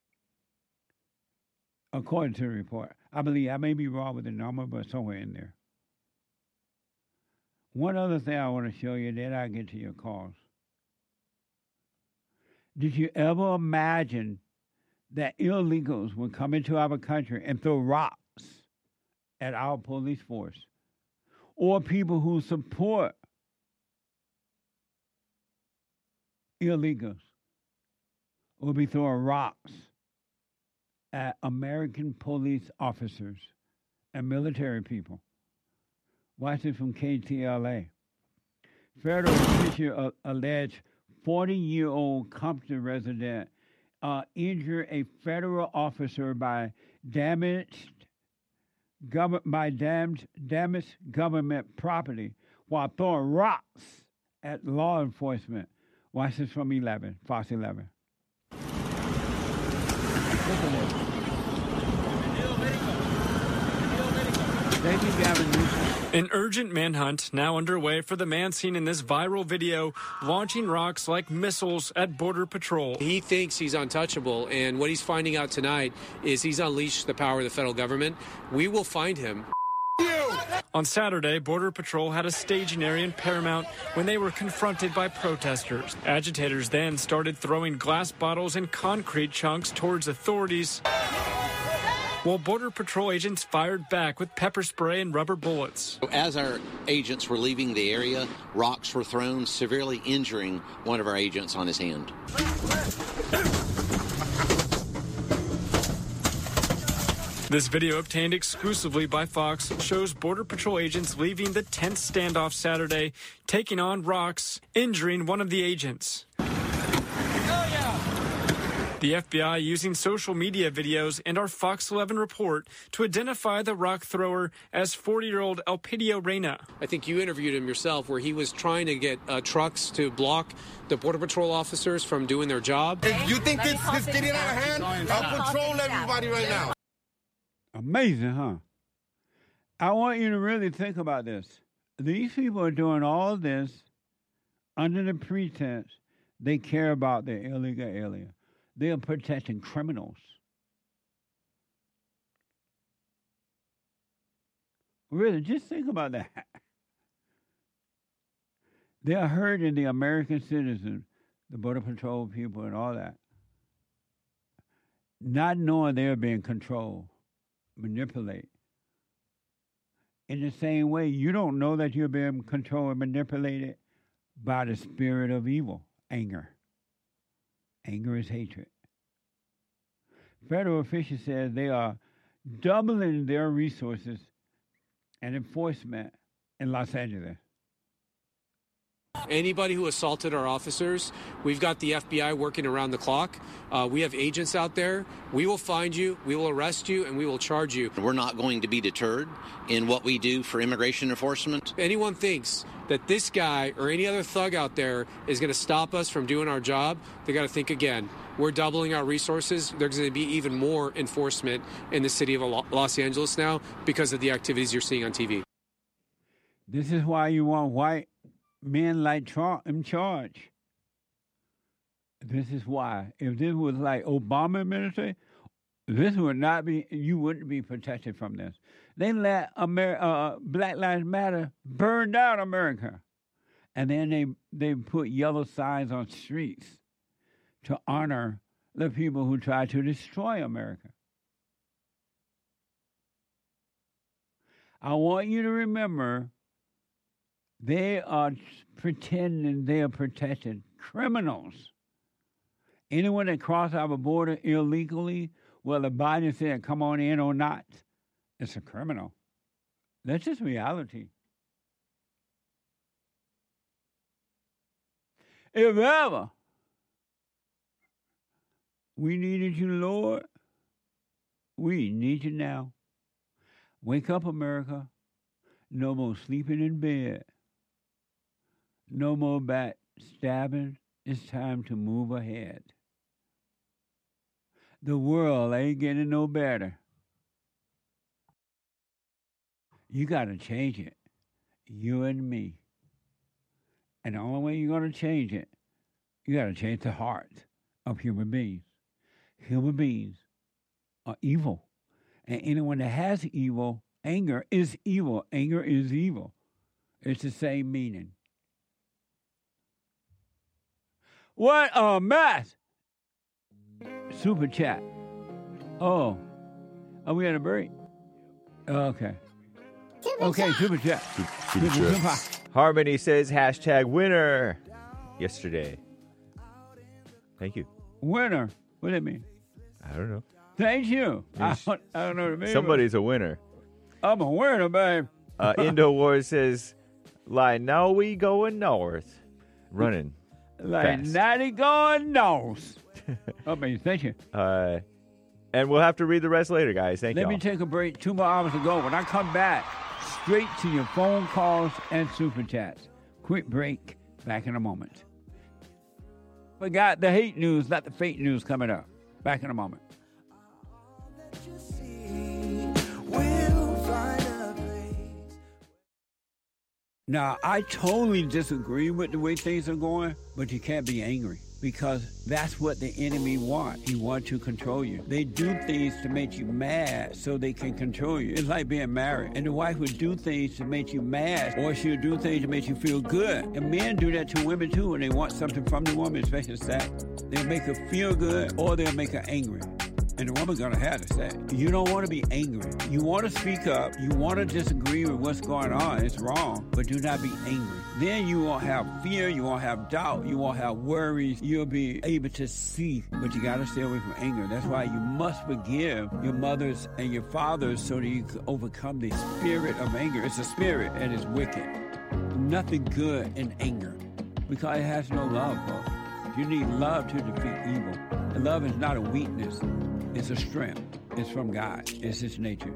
according to the report. I believe, I may be wrong with the number, but somewhere in there. One other thing I want to show you, then I'll get to your calls. Did you ever imagine that illegals would come into our country and throw rocks at our police force? Or people who support illegals will be throwing rocks at American police officers and military people. Watch it from KTLA. Federal official alleged 40-year-old Compton resident injured a federal officer by damaged government property while throwing rocks at law enforcement. Watch this from 11, Fox 11. Thank you, Gavin Newsom. An urgent manhunt now underway for the man seen in this viral video launching rocks like missiles at Border Patrol. He thinks he's untouchable, and what he's finding out tonight is he's unleashed the power of the federal government. We will find him. On Saturday, Border Patrol had a staging area in Paramount when they were confronted by protesters. Agitators then started throwing glass bottles and concrete chunks towards authorities, while Border Patrol agents fired back with pepper spray and rubber bullets. As our agents were leaving the area, rocks were thrown, severely injuring one of our agents on his hand. This video, obtained exclusively by Fox, shows Border Patrol agents leaving the tense standoff Saturday, taking on rocks, injuring one of the agents. The FBI using social media videos and our Fox 11 report to identify the rock thrower as 40-year-old Elpidio Reyna. I think you interviewed him yourself, where he was trying to get trucks to block the Border Patrol officers from doing their job. If you think this is getting out of hand, I'll patrol everybody right now. Amazing, huh? I want you to really think about this. These people are doing all this under the pretense they care about the illegal alien. They are protecting criminals. Really, just think about that. They are hurting the American citizens, the Border Patrol people and all that, not knowing they're being controlled, manipulated. In the same way, you don't know that you're being controlled and manipulated by the spirit of evil, anger. Anger is hatred. Federal officials said they are doubling their resources and enforcement in Los Angeles. Anybody who assaulted our officers, we've got the FBI working around the clock. We have agents out there. We will find you, we will arrest you, and we will charge you. We're not going to be deterred in what we do for immigration enforcement. If anyone thinks that this guy or any other thug out there is going to stop us from doing our job, they got to think again. We're doubling our resources. There's going to be even more enforcement in the city of Los Angeles now because of the activities you're seeing on TV. This is why you want white men like Trump in charge. This is why. If this was like Obama administration, this would not be, you wouldn't be protected from this. They let Black Lives Matter burn down America. And then they put yellow signs on streets to honor the people who tried to destroy America. I want you to remember, they are pretending they are protecting criminals. Anyone that crosses our border illegally, whether Biden said come on in or not, it's a criminal. That's just reality. If ever we needed you, Lord, we need you now. Wake up, America. No more sleeping in bed. No more backstabbing. It's time to move ahead. The world ain't getting no better. You got to change it. You and me. And the only way you're going to change it, you got to change the heart of human beings. Human beings are evil. And anyone that has evil, anger is evil. Anger is evil. It's the same meaning. What a mess! Super chat. Oh, are we at a break? Okay. Okay, super chat. Super chat. Harmony says #winner yesterday. Thank you. Winner? What does it mean? I don't know. Thank you. I don't know what it means. Somebody's a winner. I'm a winner, babe. Indo War says, like, now we going north. Running. Like, natty going north. Okay, thank you. And we'll have to read the rest later, guys. Thank you. Let me take a break. 2 more hours to go. When I come back, straight to your phone calls and super chats. Quick break. Back in a moment. We got the hate news, not the fake news coming up. Back in a moment. Now, I totally disagree with the way things are going, but you can't be angry because that's what the enemy wants. He wants to control you. They do things to make you mad so they can control you. It's like being married. And the wife would do things to make you mad, or she'll do things to make you feel good. And men do that to women too when they want something from the woman, especially sex. They'll make her feel good or they'll make her angry. And the woman's going to have to say, you don't want to be angry. You want to speak up. You want to disagree with what's going on. It's wrong, but do not be angry. Then you won't have fear. You won't have doubt. You won't have worries. You'll be able to see, but you got to stay away from anger. That's why you must forgive your mothers and your fathers so that you can overcome the spirit of anger. It's a spirit and it's wicked. Nothing good in anger because it has no love, folks. You need love to defeat evil. And love is not a weakness. It's a strength. It's from God. It's His nature.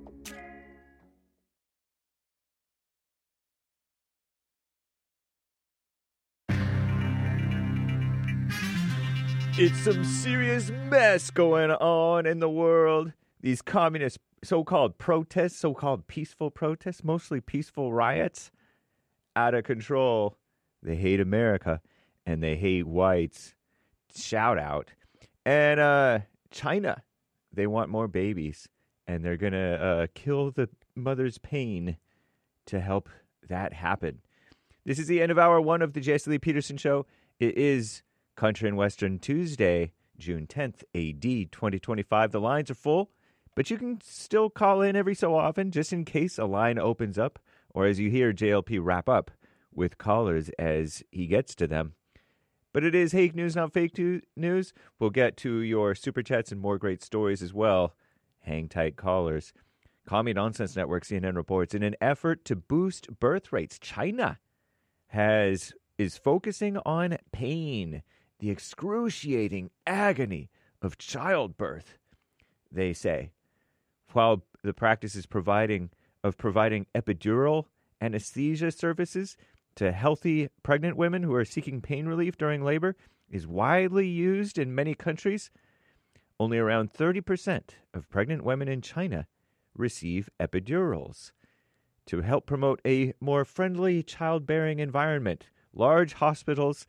It's some serious mess going on in the world. These communist so-called protests, so-called peaceful protests, mostly peaceful riots, out of control. They hate America and they hate whites. Shout out. And China, they want more babies, and they're going to kill the mother's pain to help that happen. This is the end of hour one of the Jesse Lee Peterson Show. It is Country and Western Tuesday, June 10th, AD 2025. The lines are full, but you can still call in every so often just in case a line opens up, or as you hear JLP wrap up with callers as he gets to them. But it is Hake News, not fake news. We'll get to your super chats and more great stories as well. Hang tight, callers. Commie Nonsense Network, CNN reports, in an effort to boost birth rates, China is focusing on pain, the excruciating agony of childbirth, they say. While the practice is providing epidural anesthesia services to healthy pregnant women who are seeking pain relief during labor is widely used in many countries, only around 30% of pregnant women in China receive epidurals. To help promote a more friendly childbearing environment, large hospitals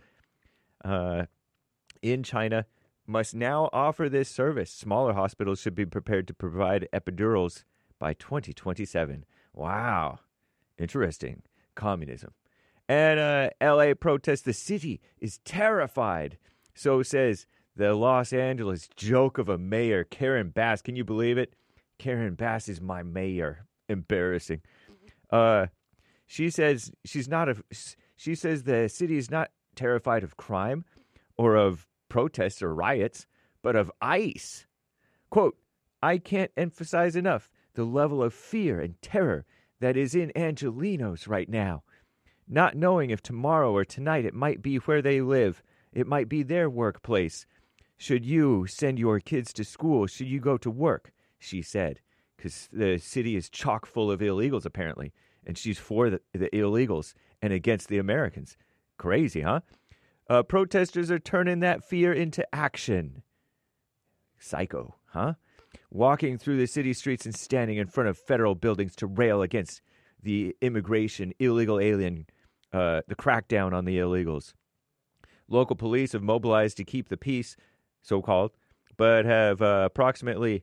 in China must now offer this service. Smaller hospitals should be prepared to provide epidurals by 2027. Wow. Interesting. Communism. And L.A. protests. The city is terrified. So says the Los Angeles joke of a mayor, Karen Bass. Can you believe it? Karen Bass is my mayor. Embarrassing. She says she says the city is not terrified of crime or of protests or riots, but of ICE. Quote, I can't emphasize enough the level of fear and terror that is in Angelenos right now. Not knowing if tomorrow or tonight it might be where they live. It might be their workplace. Should you send your kids to school? Should you go to work? She said, because the city is chock full of illegals, apparently. And she's for the illegals and against the Americans. Crazy, huh? Protesters are turning that fear into action. Psycho, huh? Walking through the city streets and standing in front of federal buildings to rail against the immigration, illegal alien, the crackdown on the illegals. Local police have mobilized to keep the peace, so-called, but have approximately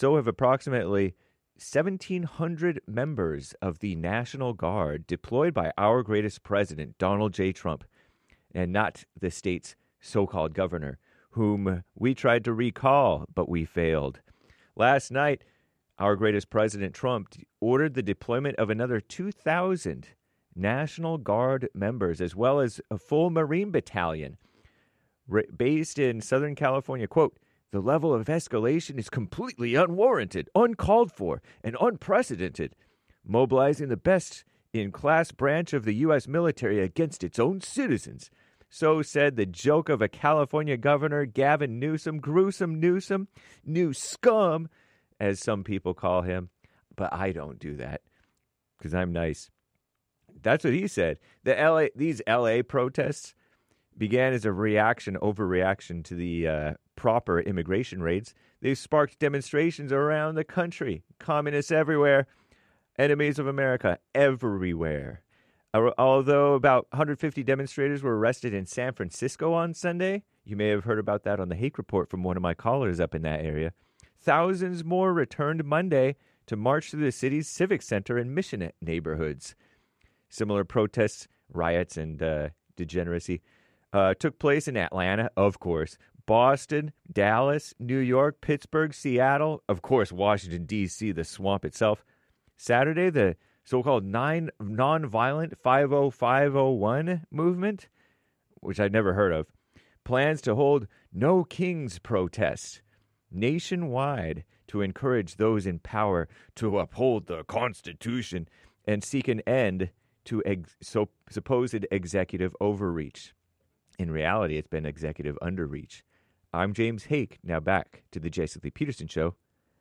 1,700 members of the National Guard deployed by our greatest president, Donald J. Trump, and not the state's so-called governor, whom we tried to recall, but we failed. Last night, our greatest president, Trump, ordered the deployment of another 2,000 National Guard members, as well as a full Marine battalion based in Southern California. Quote, the level of escalation is completely unwarranted, uncalled for, and unprecedented, mobilizing the best-in-class branch of the U.S. military against its own citizens. So said the joke of a California governor, Gavin Newsom, gruesome Newsom, new scum, as some people call him. But I don't do that because I'm nice. That's what he said. These L.A. protests began as a overreaction to the proper immigration raids. They've sparked demonstrations around the country. Communists everywhere. Enemies of America everywhere. Although about 150 demonstrators were arrested in San Francisco on Sunday. You may have heard about that on the Hake Report from one of my callers up in that area. Thousands more returned Monday to march through the city's civic center and Mission neighborhoods. Similar protests, riots, and degeneracy took place in Atlanta, of course, Boston, Dallas, New York, Pittsburgh, Seattle, of course, Washington, D.C., the swamp itself. Saturday, the so-called nonviolent 50501 movement, which I'd never heard of, plans to hold No Kings protests nationwide to encourage those in power to uphold the Constitution and seek an end to supposed executive overreach. In reality, it's been executive underreach. I'm James Hake. Now back to the Jesse Lee Peterson Show.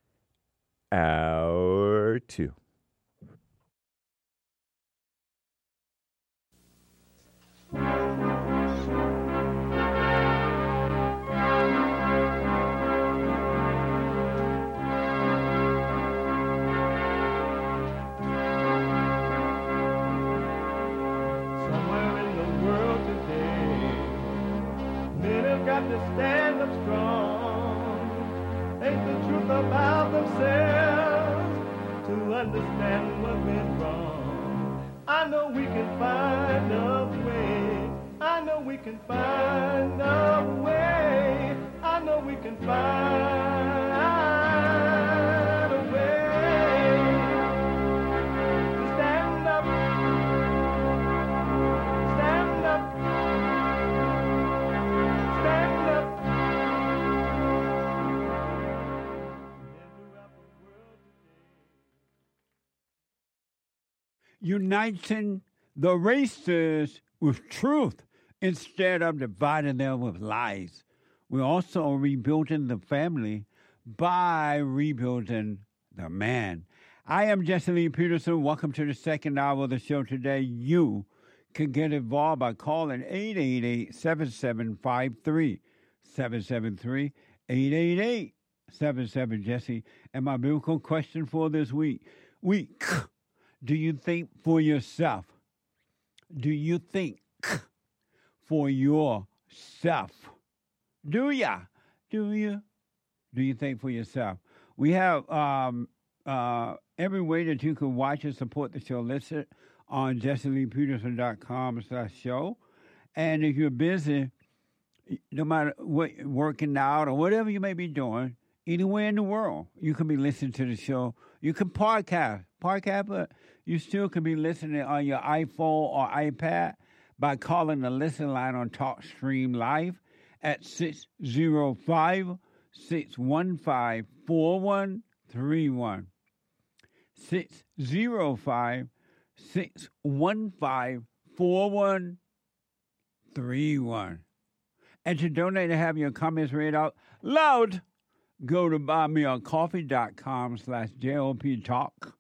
Hour 2. To stand up strong, think the truth about themselves, to understand what's been wrong. I know we can find a way. I know we can find a way. I know we can find a way to stand up, stand up. Uniting the races with truth instead of dividing them with lies. We're also rebuilding the family by rebuilding the man. I am Jesse Lee Peterson. Welcome to the second hour of the show today. You can get involved by calling 888-7753, 773-888-77-JESSE. And my biblical question for this week. Do you think for yourself? Do you think for yourself? Do ya? Do you? Do you think for yourself? We have every way that you can watch and support the show listed on JesseLeePeterson.com/show. And if you're busy, no matter what, working out or whatever you may be doing, anywhere in the world, you can be listening to the show. You can podcast, but you still can be listening on your iPhone or iPad by calling the listen line on TalkStream Live at 605-615-4131. 605-615-4131. And to donate and have your comments read out loud, go to buymeacoffee.com/JLP Talk.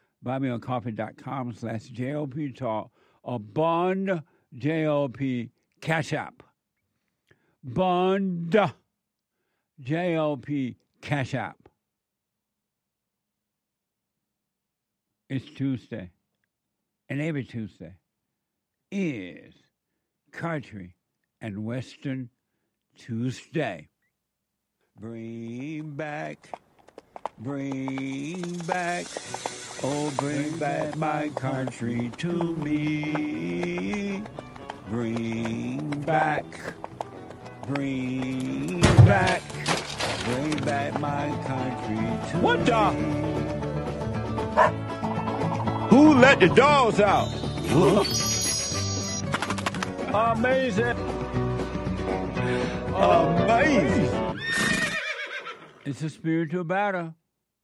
Buymeacoffee.com/JLP Talk or Bond JLP Cash App. Bond JLP Cash App. It's Tuesday. And every Tuesday is Country and Western Tuesday. Bring back, oh, bring back my country to me. Bring back my country to what the? me. Who let the dogs out? Amazing. It's a spiritual battle.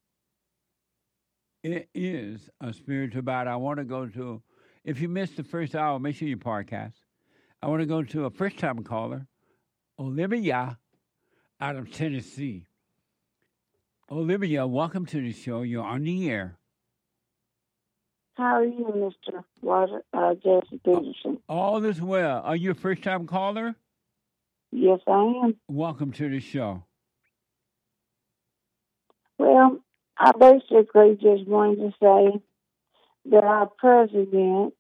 It is a spiritual battle. I want to go to, if you missed the first hour, make sure you podcast. I want to go to a first-time caller, Olivia, out of Tennessee. Olivia, welcome to the show. You're on the air. How are you, Mr. Jesse Peterson? All is well. Are you a first-time caller? Yes, I am. Welcome to the show. Well, I basically just wanted to say that our president,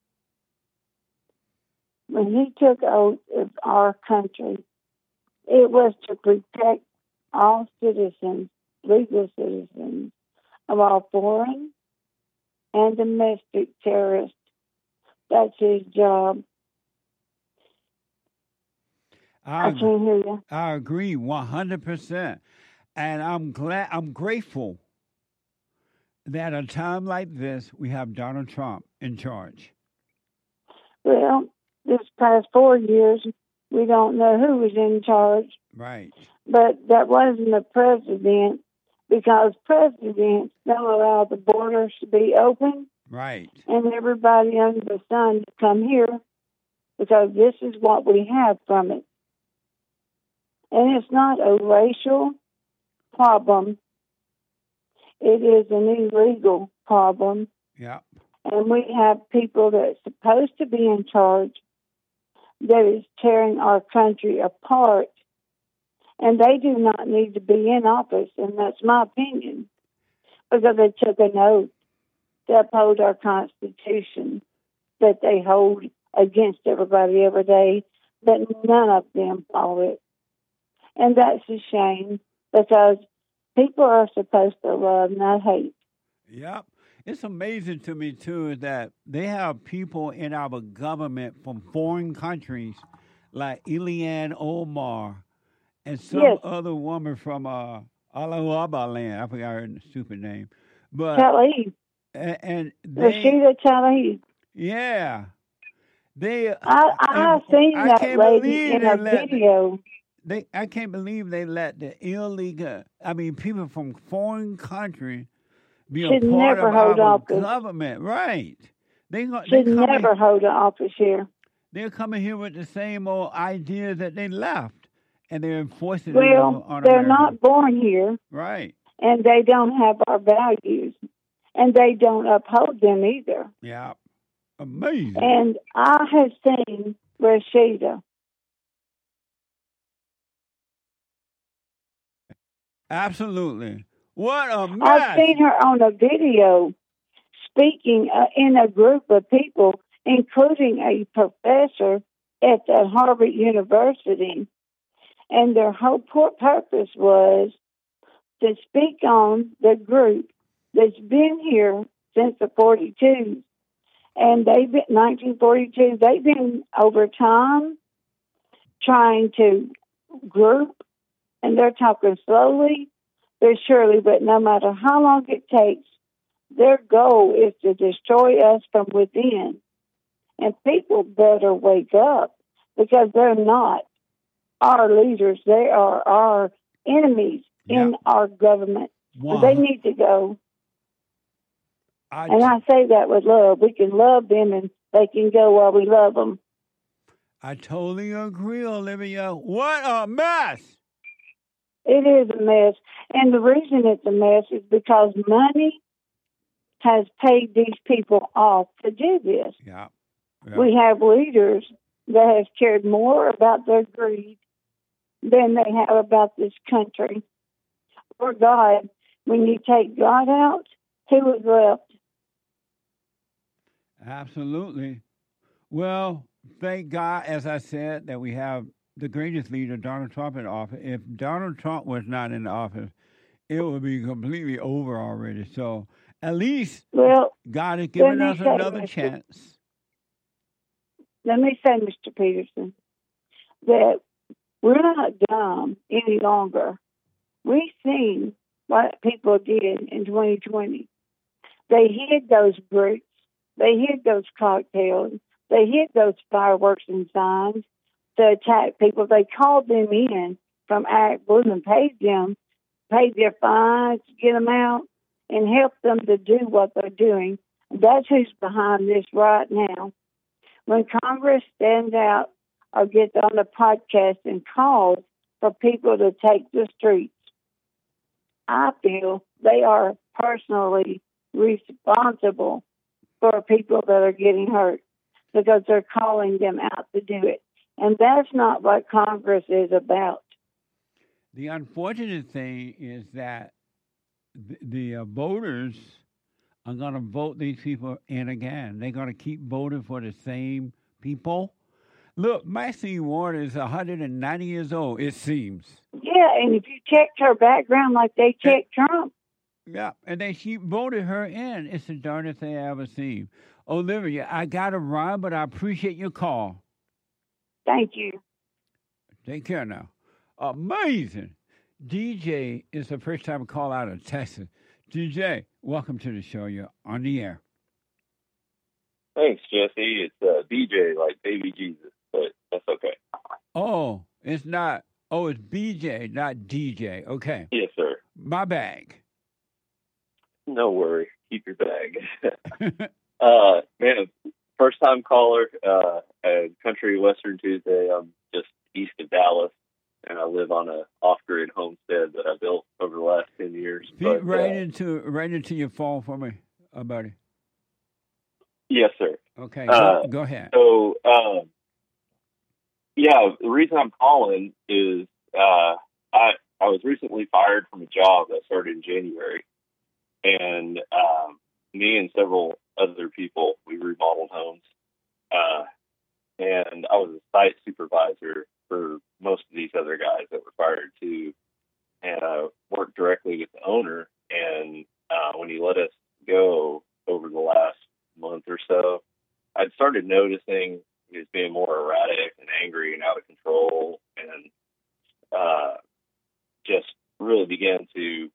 when he took oath of our country, it was to protect all citizens, legal citizens, of all foreign and domestic terrorists. That's his job. I can't hear you. I agree 100%. And I'm grateful that at a time like this, we have Donald Trump in charge. Well, this past 4 years, we don't know who was in charge. Right. But that wasn't a president, because presidents don't allow the borders to be open. Right. And everybody under the sun to come here, because this is what we have from it. And it's not a racial problem. It is an illegal problem. Yeah. And we have people that are supposed to be in charge that is tearing our country apart. And they do not need to be in office, and that's my opinion, because they took an oath to uphold our Constitution that they hold against everybody every day, but none of them follow it. And that's a shame, because people are supposed to love, not hate. Yep. It's amazing to me, too, that they have people in our government from foreign countries like Ilhan Omar and some other woman from Alabama land. I forgot her stupid name. But Tlaib. And Rashida Tlaib. Yeah. I seen that lady in a video. I can't believe they let the people from foreign countries be a part of our government. Right. They should never hold an office here. They're coming here with the same old ideas that they left, and they're enforcing it on they're America. not born here. Right. And they don't have our values, and they don't uphold them either. Yeah. Amazing. And I have seen Rashida. Absolutely. What a mess. I've seen her on a video speaking in a group of people, including a professor at the Harvard University. And their whole purpose was to speak on the group that's been here since the 42. And 1942, they've been over time trying to group, and they're talking slowly but surely, but no matter how long it takes, their goal is to destroy us from within. And people better wake up, because they're not our leaders. They are our enemies in our government. And they need to go. And I say that with love. We can love them, and they can go while we love them. I totally agree, Olivia. What a mess! It is a mess. And the reason it's a mess is because money has paid these people off to do this. Yeah. We have leaders that have cared more about their greed than they have about this country or God. When you take God out, who is left? Absolutely. Well, thank God, as I said, that we have the greatest leader, Donald Trump, in office. If Donald Trump was not in office, it would be completely over already. So at least God has given us another chance. Let me say, Mr. Peterson, that we're not dumb any longer. We've seen what people did in 2020. They hid those bricks. They hid those cocktails. They hid those fireworks and signs to attack people. They called them in from Act Blue and paid their fines to get them out and helped them to do what they're doing. That's who's behind this right now. When Congress stands out or gets on a podcast and calls for people to take the streets, I feel they are personally responsible for people that are getting hurt, because they're calling them out to do it. And that's not what Congress is about. The unfortunate thing is that the voters are going to vote these people in again. They're going to keep voting for the same people. Look, Maxine Warren is 190 years old, it seems. Yeah, and if you checked her background like they checked Trump. Yeah, and they keep voting her in. It's the darndest thing I ever seen. Olivia, I got to run, but I appreciate your call. Thank you. Take care now. Amazing. DJ is the first time call out of Texas. DJ, welcome to the show. You're on the air. Thanks, Jesse. It's DJ, like Baby Jesus, but that's okay. Oh, it's not. Oh, it's BJ, not DJ. Okay. Yes, sir. My bag. No worry. Keep your bag. Man, first time caller, Country Western Tuesday. I'm just east of Dallas, and I live on a off-grid homestead that I built over the last 10 years. Feed right into your phone for me, buddy. Yes, sir. Okay, go ahead. So, yeah, the reason I'm calling is I was recently fired from a job that started in January, and me and several other people, we remodeled homes, and I was a site supervisor for most of these other guys that were fired too, and I worked directly with the owner, and when he let us go over the last month or so, I'd started noticing he was being more erratic and angry and out of control, and just really began to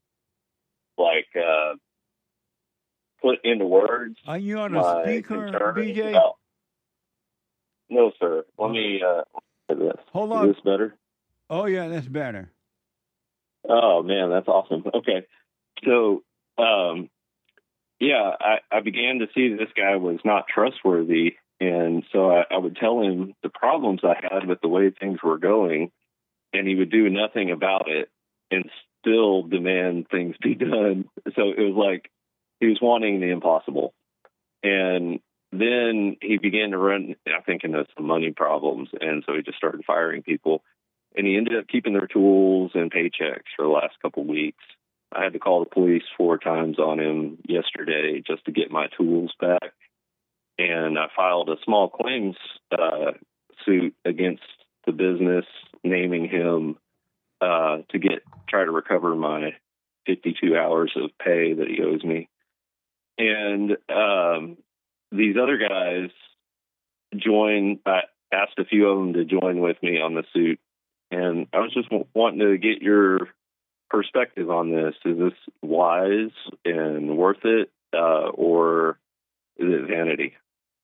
put into words. Are you on a speaker, BJ? No, sir. Let me this. Hold on. Is this better? Oh, yeah, that's better. Oh, man, that's awesome. Okay. So, yeah, I began to see that this guy was not trustworthy. And so I would tell him the problems I had with the way things were going, and he would do nothing about it and still demand things be done. So it was like he was wanting the impossible. And then he began to run, I think, into some money problems. And so he just started firing people. And he ended up keeping their tools and paychecks for the last couple of weeks. I had to call the police 4 times on him yesterday just to get my tools back. And I filed a small claims suit against the business, naming him to try to recover my 52 hours of pay that he owes me. And these other guys joined. I asked a few of them to join with me on the suit, and I was just wanting to get your perspective on this. Is this wise and worth it, or is it vanity?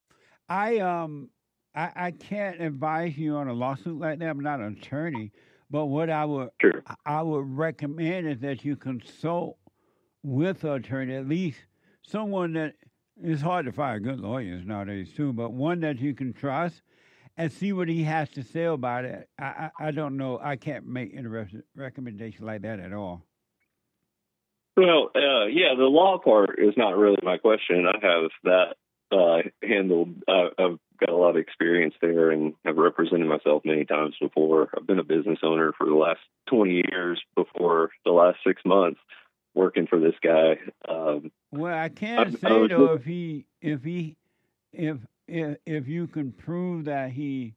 I can't advise you on a lawsuit like that. I'm not an attorney, but what I would recommend is that you consult with an attorney, at least someone that it's hard to find good lawyers nowadays too, but one that you can trust and see what he has to say about it. I don't know. I can't make any recommendation like that at all. Well, yeah, the law part is not really my question. I have that handled. I've got a lot of experience there and have represented myself many times before. I've been a business owner for the last 20 years before the last 6 months working for this guy. Well, I can't say though if you can prove that he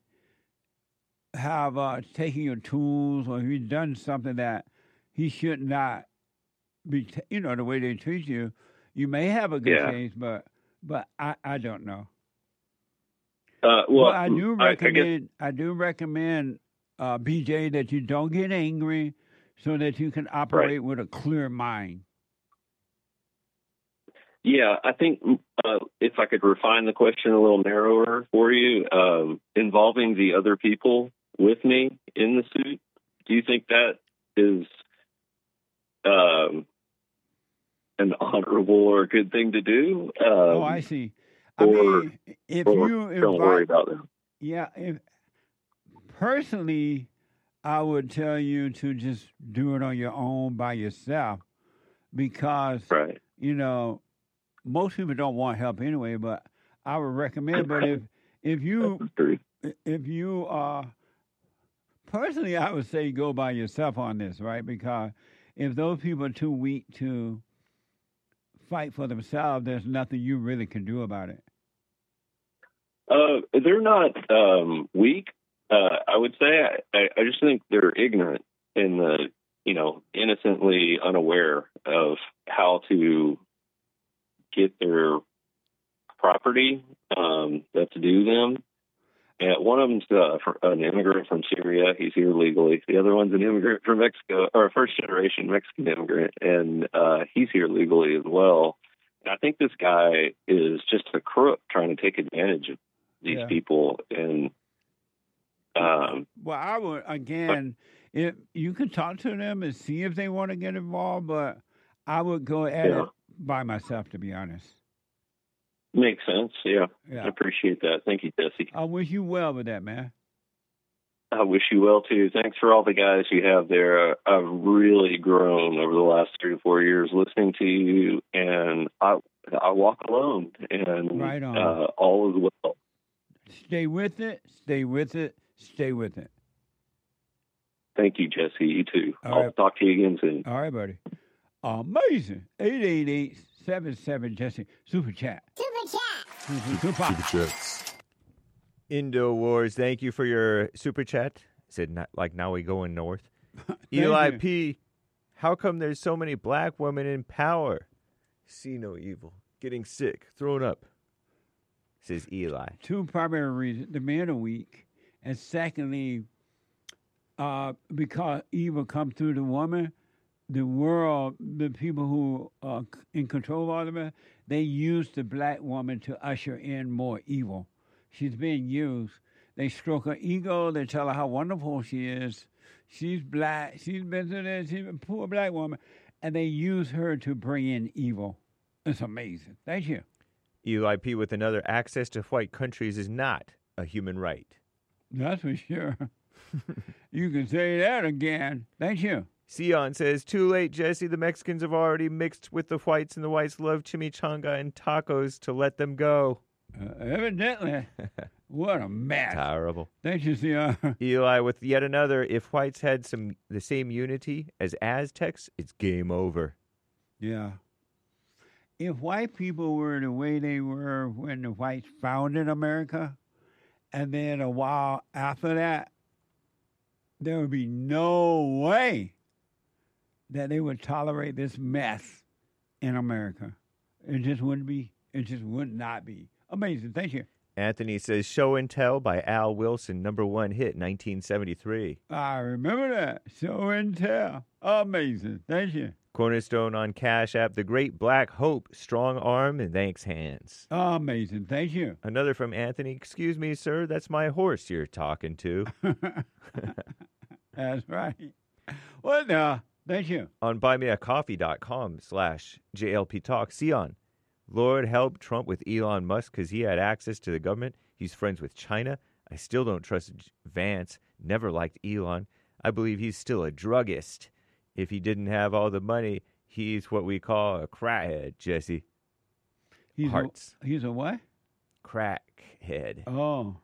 have taken your tools or he's done something that he should not be, the way they treat you, you may have a good case, but I don't know. Well, I do recommend, BJ, that you don't get angry so that you can operate with a clear mind. Yeah, I think if I could refine the question a little narrower for you, involving the other people with me in the suit, do you think that is an honorable or a good thing to do? I see. I mean, if you don't worry about them. Yeah, personally, I would tell you to just do it on your own by yourself because, most people don't want help anyway, but I would recommend. But if you personally, I would say go by yourself on this, right? Because if those people are too weak to fight for themselves, there's nothing you really can do about it. They're not weak. I would say I just think they're ignorant and innocently unaware of how to get their property that's due them. one of them's an immigrant from Syria. He's here legally. The other one's an immigrant from Mexico, or a first-generation Mexican immigrant, and he's here legally as well. And I think this guy is just a crook trying to take advantage of these people. And well, I would again, if you can talk to them and see if they want to get involved, but I would go at it by myself, to be honest. Makes sense. Yeah. I appreciate that. Thank you, Jesse. I wish you well with that, man. I wish you well too. Thanks for all the guys you have there. I've really grown over the last 3 to 4 years listening to you, and I walk alone, and right on. All is well. Stay with it. Stay with it. Stay with it. Thank you, Jesse. You too. I'll talk to you again soon. All right, buddy. Amazing. 888-77 Jesse. Super chat. Super chats. Indo Wars, thank you for your super chat. Said not like now we going north. Eli P. How come there's so many black women in power? See no evil. Getting sick. Thrown up. Says Eli. 2 primary reasons. The men are weak. And secondly, because evil comes through the woman, the world, the people who are in control of them, they use the black woman to usher in more evil. She's being used. They stroke her ego. They tell her how wonderful she is. She's black. She's been through this. She's a poor black woman. And they use her to bring in evil. It's amazing. Thank you. Eli P. with another, access to white countries is not a human right. That's for sure. You can say that again. Thank you. Sion says, too late, Jesse. The Mexicans have already mixed with the whites, and the whites love chimichanga and tacos to let them go. Evidently. What a mess. Terrible. Thank you, Sion. Eli with yet another, if whites had the same unity as Aztecs, it's game over. Yeah. If white people were the way they were when the whites founded America, and then a while after that, there would be no way that they would tolerate this mess in America. It just wouldn't be. It just would not be. Amazing. Thank you. Anthony says, Show and Tell by Al Wilson, #1 hit, 1973. I remember that. Show and Tell. Amazing. Thank you. Cornerstone on Cash App, The Great Black Hope, Strong Arm and Thanks Hands. Amazing. Thank you. Another from Anthony, excuse me, sir, that's my horse you're talking to. That's right. Well, no, thank you. On buymeacoffee.com/JLP Talk, Sion. Lord help Trump with Elon Musk because he had access to the government. He's friends with China. I still don't trust Vance. Never liked Elon. I believe he's still a druggist. If he didn't have all the money, he's what we call a crackhead, Jesse. Hearts. He's a what? Crackhead. Oh.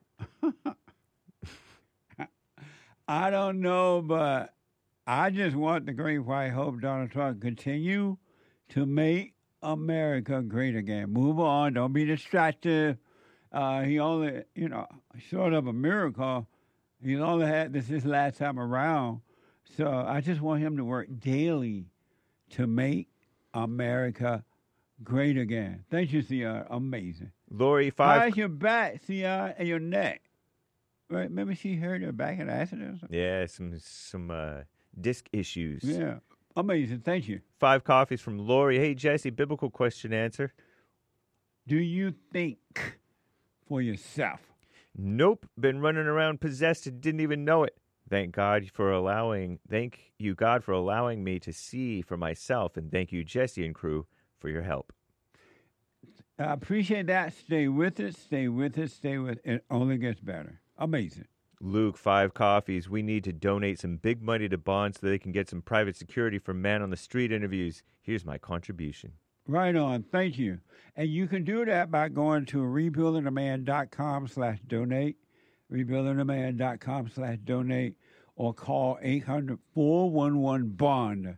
I don't know, but I just want the great white hope Donald Trump continue to make America great again. Move on. Don't be distracted. He only, sort of a miracle. He's only had this his last time around. So I just want him to work daily to make America great again. Thank you, Sia. Amazing. Lori, 5. How's your back, Sia, and your neck? Right? Maybe she hurt her back in an accident or something? Yeah, some disc issues. Yeah. Amazing. Thank you. 5 coffees from Lori. Hey, Jesse, biblical question answer. Do you think for yourself? Nope. Been running around possessed and didn't even know it. Thank you, God, for allowing me to see for myself, and thank you, Jesse and crew, for your help. I appreciate that. Stay with it. Stay with it. Stay with it. It only gets better. Amazing. Luke, 5 coffees. We need to donate some big money to Bond so they can get some private security for man on the street interviews. Here's my contribution. Right on. Thank you. And you can do that by going to rebuildingaman.com/donate, rebuildingaman.com/donate, or call 800-411-BOND,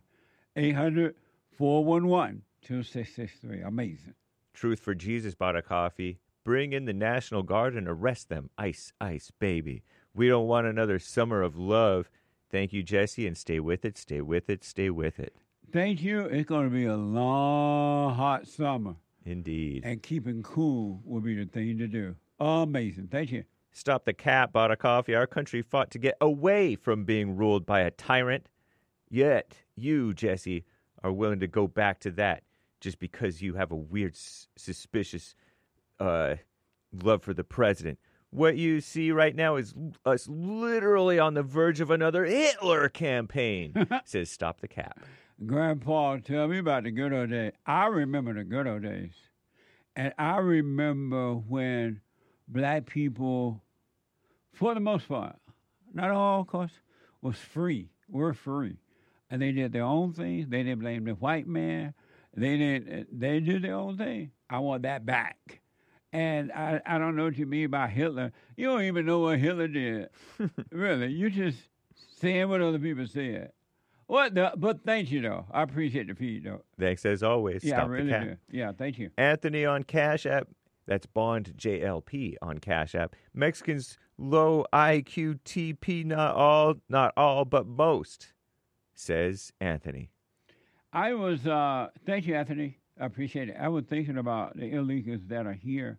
800-411-2663. Amazing. Truth for Jesus bought a coffee. Bring in the National Guard and arrest them. Ice, ice, baby. We don't want another summer of love. Thank you, Jesse, and stay with it, stay with it, stay with it. Thank you. It's going to be a long, hot summer. Indeed. And keeping cool will be the thing to do. Amazing. Thank you. Stop the Cap bought a coffee. Our country fought to get away from being ruled by a tyrant. Yet you, Jesse, are willing to go back to that just because you have a weird, suspicious love for the president. What you see right now is us literally on the verge of another Hitler campaign, says Stop the Cap. Grandpa, tell me about the good old days. I remember the good old days. And I remember when black people, for the most part, not all, of course, was free. We're free. And they did their own thing. They didn't blame the white man. They did their own thing. I want that back. And I don't know what you mean by Hitler. You don't even know what Hitler did. Really. You just saying what other people said. But thank you, though. I appreciate the feed, though. Thanks, as always. Yeah, Stop I really the Cap. do. Yeah, thank you. Anthony on Cash App. That's Bond JLP on Cash App. Mexicans low IQ TP, not all, but most, says Anthony. I was, thank you, Anthony. I appreciate it. I was thinking about the illegals that are here.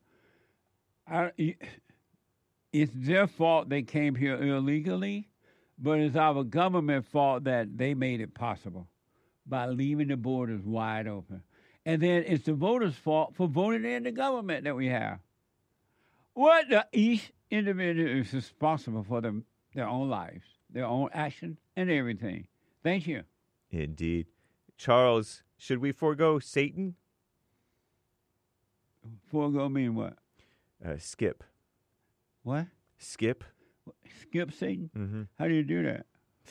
It's their fault they came here illegally, but it's our government fault that they made it possible by leaving the borders wide open. And then it's the voters' fault for voting in the government that we have. Each individual is responsible for their own lives, their own actions, and everything. Thank you. Indeed. Charles, should we forego Satan? Forego mean what? Skip. What? Skip. Skip Satan? Mm-hmm. How do you do that?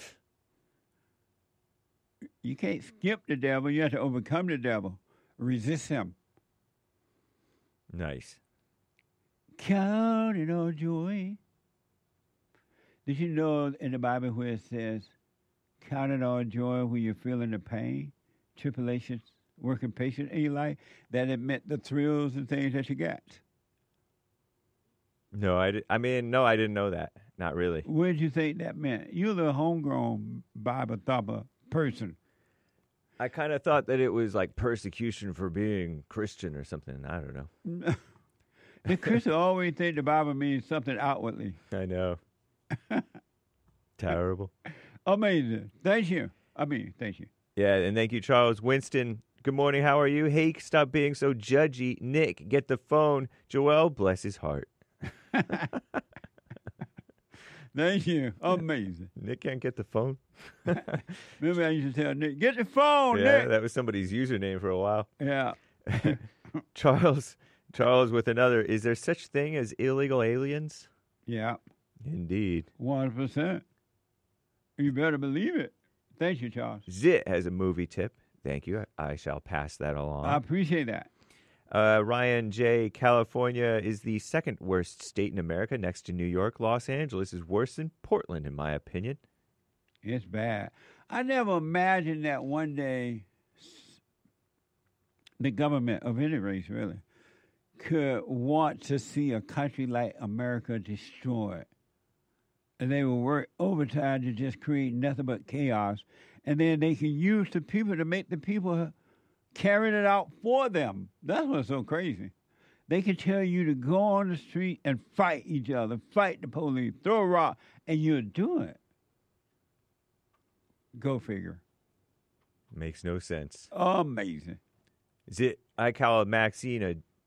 You can't skip the devil. You have to overcome the devil. Resist him. Nice. Count it all joy. Did you know in the Bible where it says, count it all joy when you're feeling the pain, tribulations, working patient in your life, that it meant the thrills and things that you got? No, I didn't know that. Not really. What did you think that meant? You're the homegrown Bible thumper person. I kind of thought that it was like persecution for being Christian or something. I don't know. The Christians always think the Bible means something outwardly. I know. Terrible. Amazing. Thank you. Thank you. Yeah, and thank you, Charles. Winston, good morning. How are you? Hey, stop being so judgy. Nick, get the phone. Joel, bless his heart. Thank you. Amazing. Nick can't get the phone. Maybe I used to tell Nick, get the phone, yeah, Nick. That was somebody's username for a while. Yeah. Charles with another. Is there such thing as illegal aliens? Yeah. Indeed. 100%. You better believe it. Thank you, Charles. Zit has a movie tip. Thank you. I shall pass that along. I appreciate that. Ryan J. California is the second worst state in America next to New York. Los Angeles is worse than Portland, in my opinion. It's bad. I never imagined that one day the government of any race, really, could want to see a country like America destroyed. And they will work overtime to just create nothing but chaos. And then they can use the people to make the people carrying it out for them. That's what's so crazy. They can tell you to go on the street and fight each other, fight the police, throw a rock, and you'll do it. Go figure. Makes no sense. Amazing. I call Maxine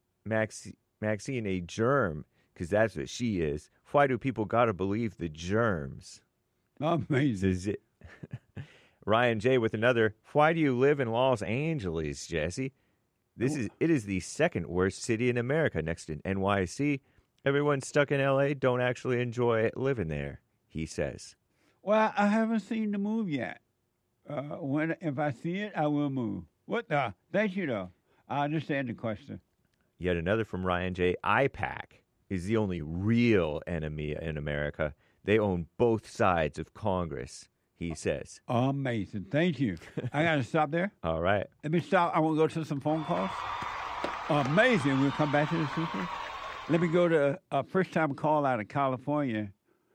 a germ, because that's what she is. Why do people gotta believe the germs? Amazing. Ryan J. with another. Why do you live in Los Angeles, Jesse? It is the second worst city in America next to NYC. Everyone stuck in L.A. don't actually enjoy living there, he says. Well, I haven't seen the move yet. If I see it, I will move. Thank you, though. I understand the question. Yet another from Ryan J. IPAC is the only real enemy in America. They own both sides of Congress, he says. Amazing. Thank you. I got to stop there. All right. Let me stop. I want to go to some phone calls. Amazing. We'll come back to the super. Let me go to a first-time call out of California.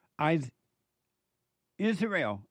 Israel,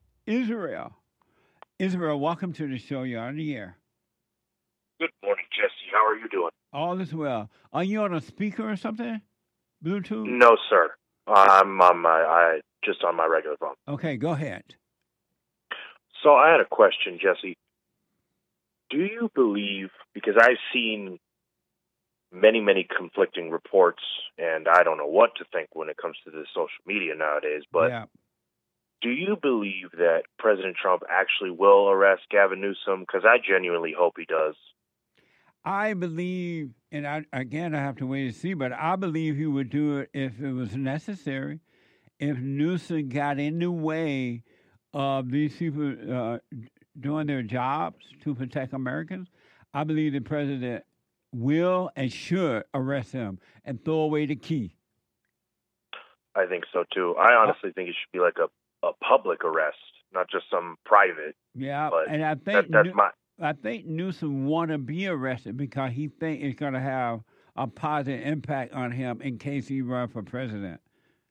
welcome to the show. You're on the air. Good morning, Jesse. How are you doing? All is well. Are you on a speaker or something? Bluetooth? No, sir. I'm on just on my regular phone. Okay, go ahead. So I had a question, Jesse. Do you believe, because I've seen many, many conflicting reports, and I don't know what to think when it comes to the social media nowadays, but do you believe that President Trump actually will arrest Gavin Newsom? Because I genuinely hope he does. I believe, and I have to wait and see, but I believe he would do it if it was necessary. If Newsom got in the way of these people doing their jobs to protect Americans, I believe the president will and should arrest him and throw away the key. I think so, too. I honestly think it should be like a public arrest, not just some private. Yeah, but and I think I think Newsom want to be arrested because he think it's going to have a positive impact on him in case he runs for president.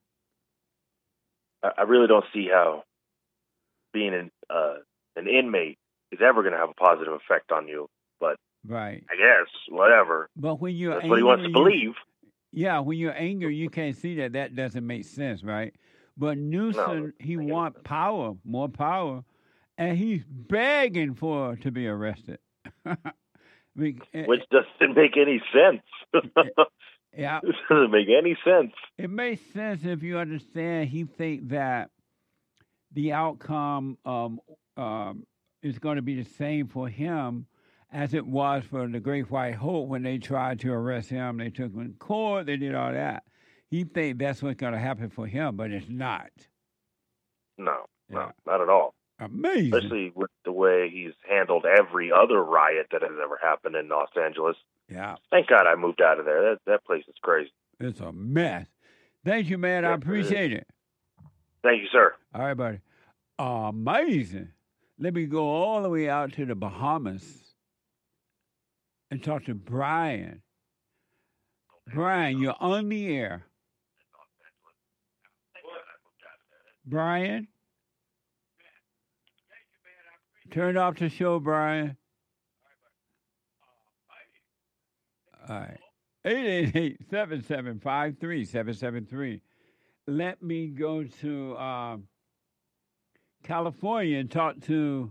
I really don't see how being an inmate is ever going to have a positive effect on you. But right, I guess whatever. But when you're that's angry, what he wants to believe. Yeah, when you're angry, you can't see that doesn't make sense, right? But Newsom, he wants power, more power, and he's begging to be arrested. Which doesn't make any sense. Yeah, it doesn't make any sense. It makes sense if you understand he thinks that the outcome is going to be the same for him as it was for the Great White Hope when they tried to arrest him. They took him in court. They did all that. He thinks that's what's going to happen for him, but it's not. No, not at all. Amazing. Especially with the way he's handled every other riot that has ever happened in Los Angeles. Yeah. Thank God I moved out of there. That place is crazy. It's a mess. Thank you, man. I appreciate it. Thank you, sir. All right, buddy. Amazing. Let me go all the way out to the Bahamas and talk to Brian. Brian, you're on the air. Brian? Turn off the show, Brian. All right. 888-775-3773. Let me go to California and talk to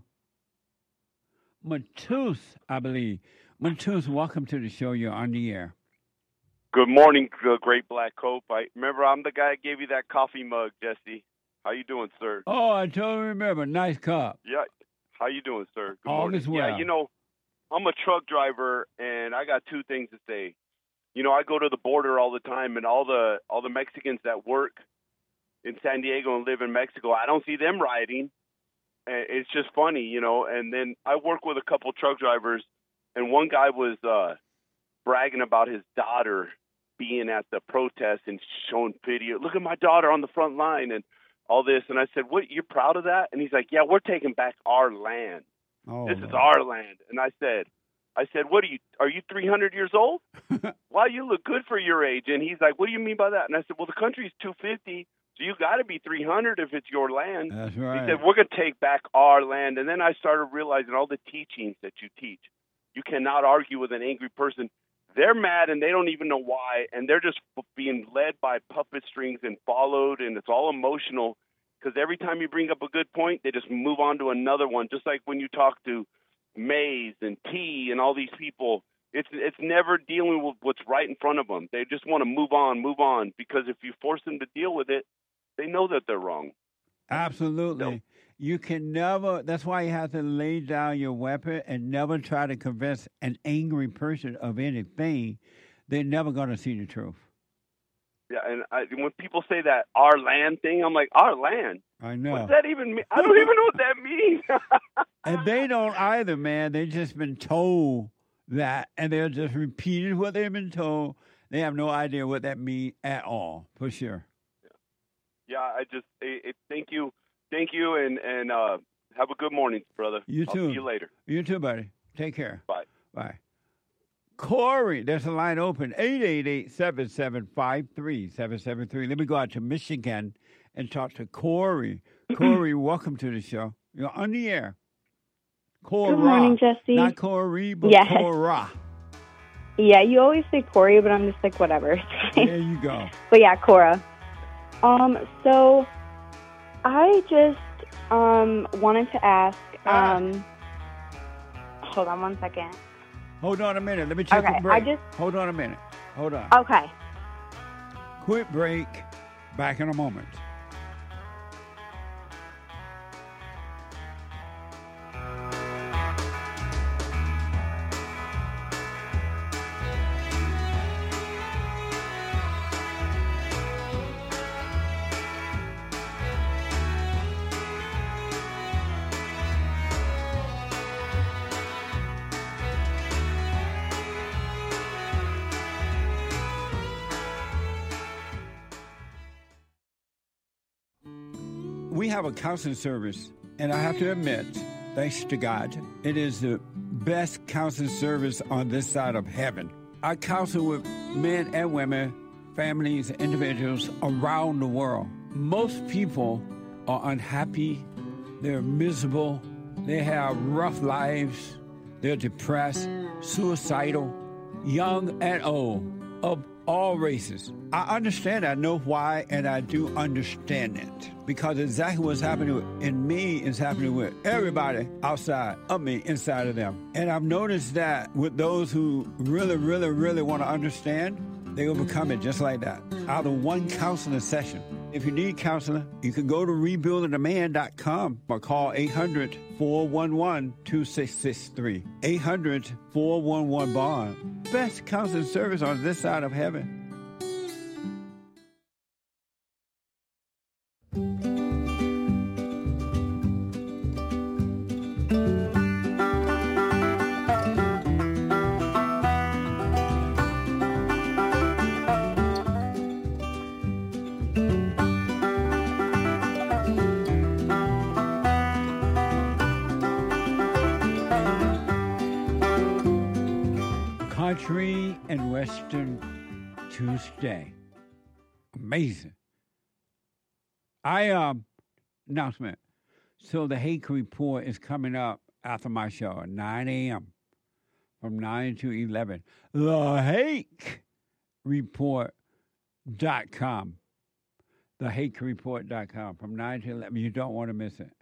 Matus, I believe. Matus, welcome to the show. You're on the air. Good morning, Great Black Hope. Remember, I'm the guy that gave you that coffee mug, Jesse. How you doing, sir? Oh, I totally remember. Nice cup. Yeah. How you doing, sir? Good All morning. is well. Yeah, I'm a truck driver, and I got two things to say. I go to the border all the time, and all the Mexicans that work in San Diego and live in Mexico, I don't see them rioting. It's just funny, And then I work with a couple truck drivers, and one guy was bragging about his daughter being at the protest and showing video. Look at my daughter on the front line and all this. And I said, "What? You're proud of that?" And he's like, "Yeah, we're taking back our land. This is our land." And I said, "What are you 300 years old? Wow, you look good for your age." And he's like, "What do you mean by that?" And I said, "Well, the country's 250, so you got to be 300 if it's your land." That's right. He said, "We're going to take back our land." And then I started realizing all the teachings that you teach. You cannot argue with an angry person. They're mad and they don't even know why, and they're just being led by puppet strings and followed, and it's all emotional because every time you bring up a good point, they just move on to another one. Just like when you talk to Mays and T and all these people, it's never dealing with what's right in front of them. They just want to move on, because if you force them to deal with it, they know that they're wrong. Absolutely. No. You can never, that's why you have to lay down your weapon and never try to convince an angry person of anything. They're never going to see the truth. Yeah, and when people say that our land thing, I'm like, our land? I know. What does that even mean? I don't even know what that means. And they don't either, man. They've just been told that, and they're just repeating what they've been told. They have no idea what that means at all, for sure. Yeah, thank you. Thank you, and have a good morning, brother. You too. I'll see you later. You too, buddy. Take care. Bye. Bye. Corey, there's a line open, 888-775-3773. Let me go out to Michigan and talk to Corey. Corey, welcome to the show. You're on the air. Cora. Good morning, Jesse. Not Corey, but yes. Cora. Yeah, you always say Corey, but I'm just like, whatever. There you go. But yeah, Cora. So I just wanted to ask. Hold on one second. Hold on a minute. Let me take a break. Hold on a minute. Hold on. Okay. Quick break. Back in a moment. We have a counseling service, and I have to admit, thanks to God, it is the best counseling service on this side of heaven. I counsel with men and women, families, individuals around the world. Most people are unhappy, they're miserable, they have rough lives, they're depressed, suicidal, young and old, of all races. I understand, I know why, and I do understand it. Because exactly what's happening in me is happening with everybody outside of me, inside of them. And I've noticed that with those who really, really, really want to understand, they overcome it just like that, out of one counseling session. If you need counseling, you can go to rebuildingaman.com or call 800-411-2663. 800-411-BOND. Best counseling service on this side of heaven. Country and Western Tuesday. Amazing. Announcement. So the Hake Report is coming up after my show at 9 a.m. from 9 to 11. TheHakeReport.com. TheHakeReport.com from 9 to 11. You don't want to miss it.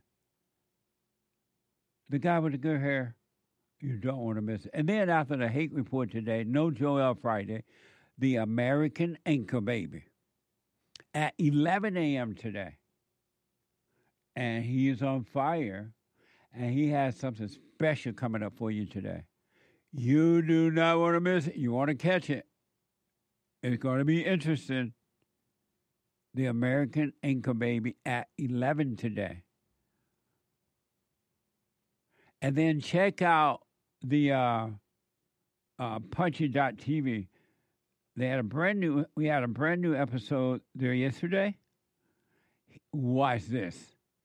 The guy with the good hair. You don't want to miss it. And then after the Hake Report today, No Joel Friday, the American Anchor Baby at 11 a.m. today. And he is on fire, and he has something special coming up for you today. You do not want to miss it. You want to catch it. It's going to be interesting. The American Anchor Baby at 11 today. And then check out the Punchy.tv. We had a brand new episode there yesterday. Watch this.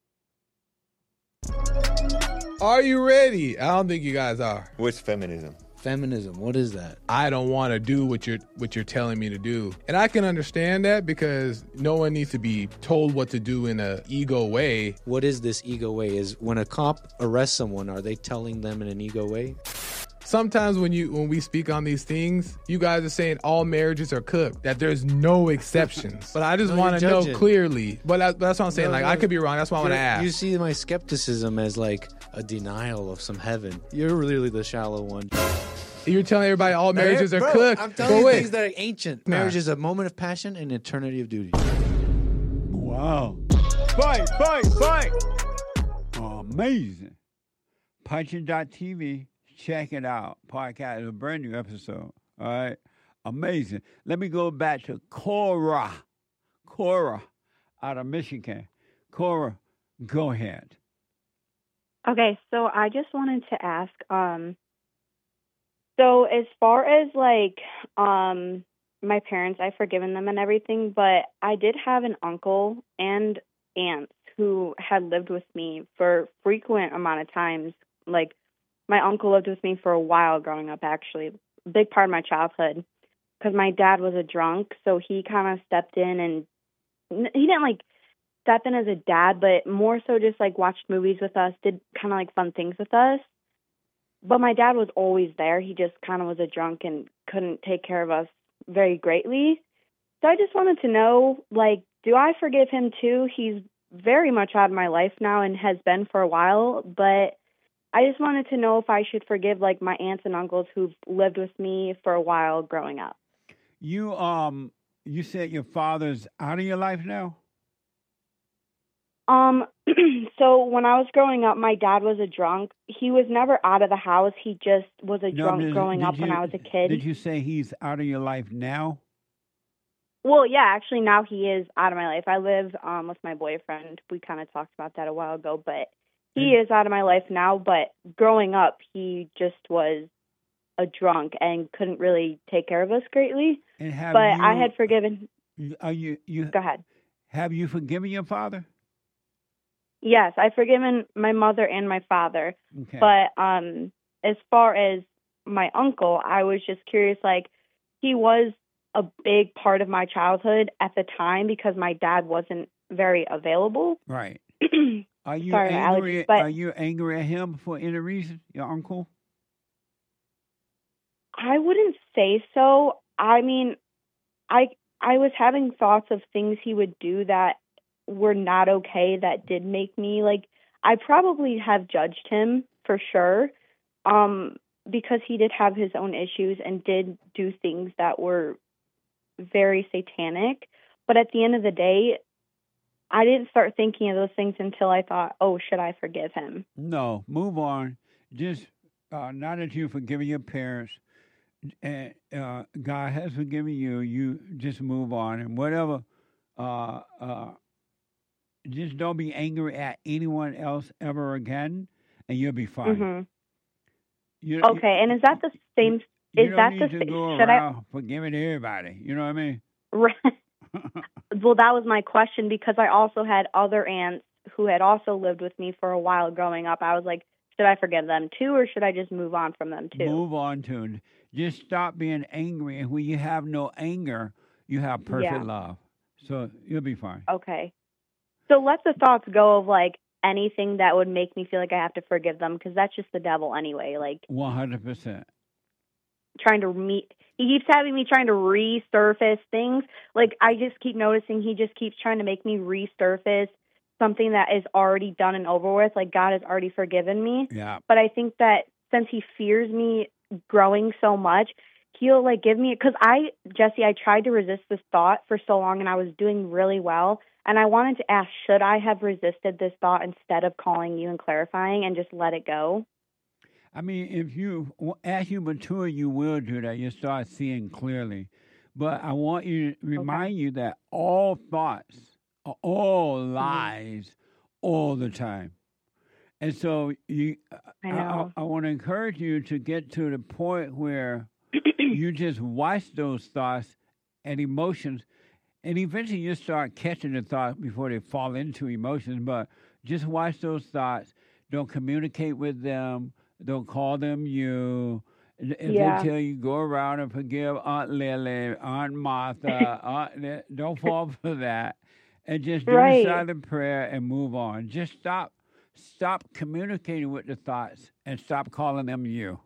Are you ready? I don't think you guys are. What's feminism? Feminism, what is that? I don't want to do what you're telling me to do. And I can understand that because no one needs to be told what to do in an ego way. What is this ego way? Is when a cop arrests someone, are they telling them in an ego way? Sometimes when we speak on these things, you guys are saying all marriages are cooked, that there's no exceptions. But I just want to know clearly. But that's what I'm saying. I could be wrong. That's why I want to ask. You see my skepticism as like a denial of some heaven. You're really the shallow one. You're telling everybody all marriages are cooked. I'm telling you things that are ancient. Marriage is a moment of passion and eternity of duty. Wow. Fight. Amazing. Punchin.tv. Check it out. Podcast is a brand new episode. All right. Amazing. Let me go back to Cora out of Michigan. Cora, go ahead. Okay, so I just wanted to ask, so as far as my parents, I've forgiven them and everything, but I did have an uncle and aunts who had lived with me for frequent amount of times. Like, my uncle lived with me for a while growing up, actually, a big part of my childhood, because my dad was a drunk, so he kind of stepped in, and he didn't, step in as a dad, but more so just, watched movies with us, did kind of, fun things with us. But my dad was always there. He just kind of was a drunk and couldn't take care of us very greatly. So I just wanted to know, do I forgive him too? He's very much out of my life now and has been for a while, but I just wanted to know if I should forgive like my aunts and uncles who've lived with me for a while growing up. You said your father's out of your life now? So when I was growing up, my dad was a drunk. He was never out of the house. He just was a drunk growing up when I was a kid. Did you say he's out of your life now? Well, yeah, actually now he is out of my life. I live with my boyfriend. We kind of talked about that a while ago, but he is out of my life now. But growing up, he just was a drunk and couldn't really take care of us greatly. I had forgiven. Go ahead. Have you forgiven your father? Yes, I've forgiven my mother and my father. Okay. But as far as my uncle, I was just curious, like, he was a big part of my childhood at the time because my dad wasn't very available. Right. Are you Sorry, angry? allergies, but Are you angry at him for any reason, your uncle? I wouldn't say so. I mean, I was having thoughts of things he would do that were not okay, that did make me, like, I probably have judged him for sure, because he did have his own issues and did do things that were very satanic. But at the end of the day, I didn't start thinking of those things until I thought, oh, should I forgive him? No, move on. Just now that you've forgiven your parents, and God has forgiven you, you just move on. And whatever, just don't be angry at anyone else ever again, and you'll be fine. Mm-hmm. Okay, and is that the same? Is that the same? Should I forgiving everybody? You know what I mean? Right. Well, that was my question because I also had other aunts who had also lived with me for a while growing up. I was like, should I forgive them too, or should I just move on from them too? Move on to it. Just stop being angry, and when you have no anger, you have perfect love. So you'll be fine. Okay. So let the thoughts go of like anything that would make me feel like I have to forgive them because that's just the devil anyway. Like 100%. Trying to he keeps having me trying to resurface things. Like I just keep noticing he just keeps trying to make me resurface something that is already done and over with. Like God has already forgiven me. Yeah. But I think that since he fears me growing so much, he'll like give me, because Jesse, I tried to resist this thought for so long and I was doing really well. And I wanted to ask, should I have resisted this thought instead of calling you and clarifying and just let it go? I mean, as you mature, you will do that. You start seeing clearly. But I want you to remind you that all thoughts are all lies all the time. And so I want to encourage you to get to the point where you just watch those thoughts and emotions, and eventually you start catching the thoughts before they fall into emotions. But just watch those thoughts. Don't communicate with them. Don't call them you. If they tell you, go around and forgive Aunt Lily, Aunt Martha, don't fall for that. And just do a silent prayer and move on. Just stop communicating with the thoughts and stop calling them you.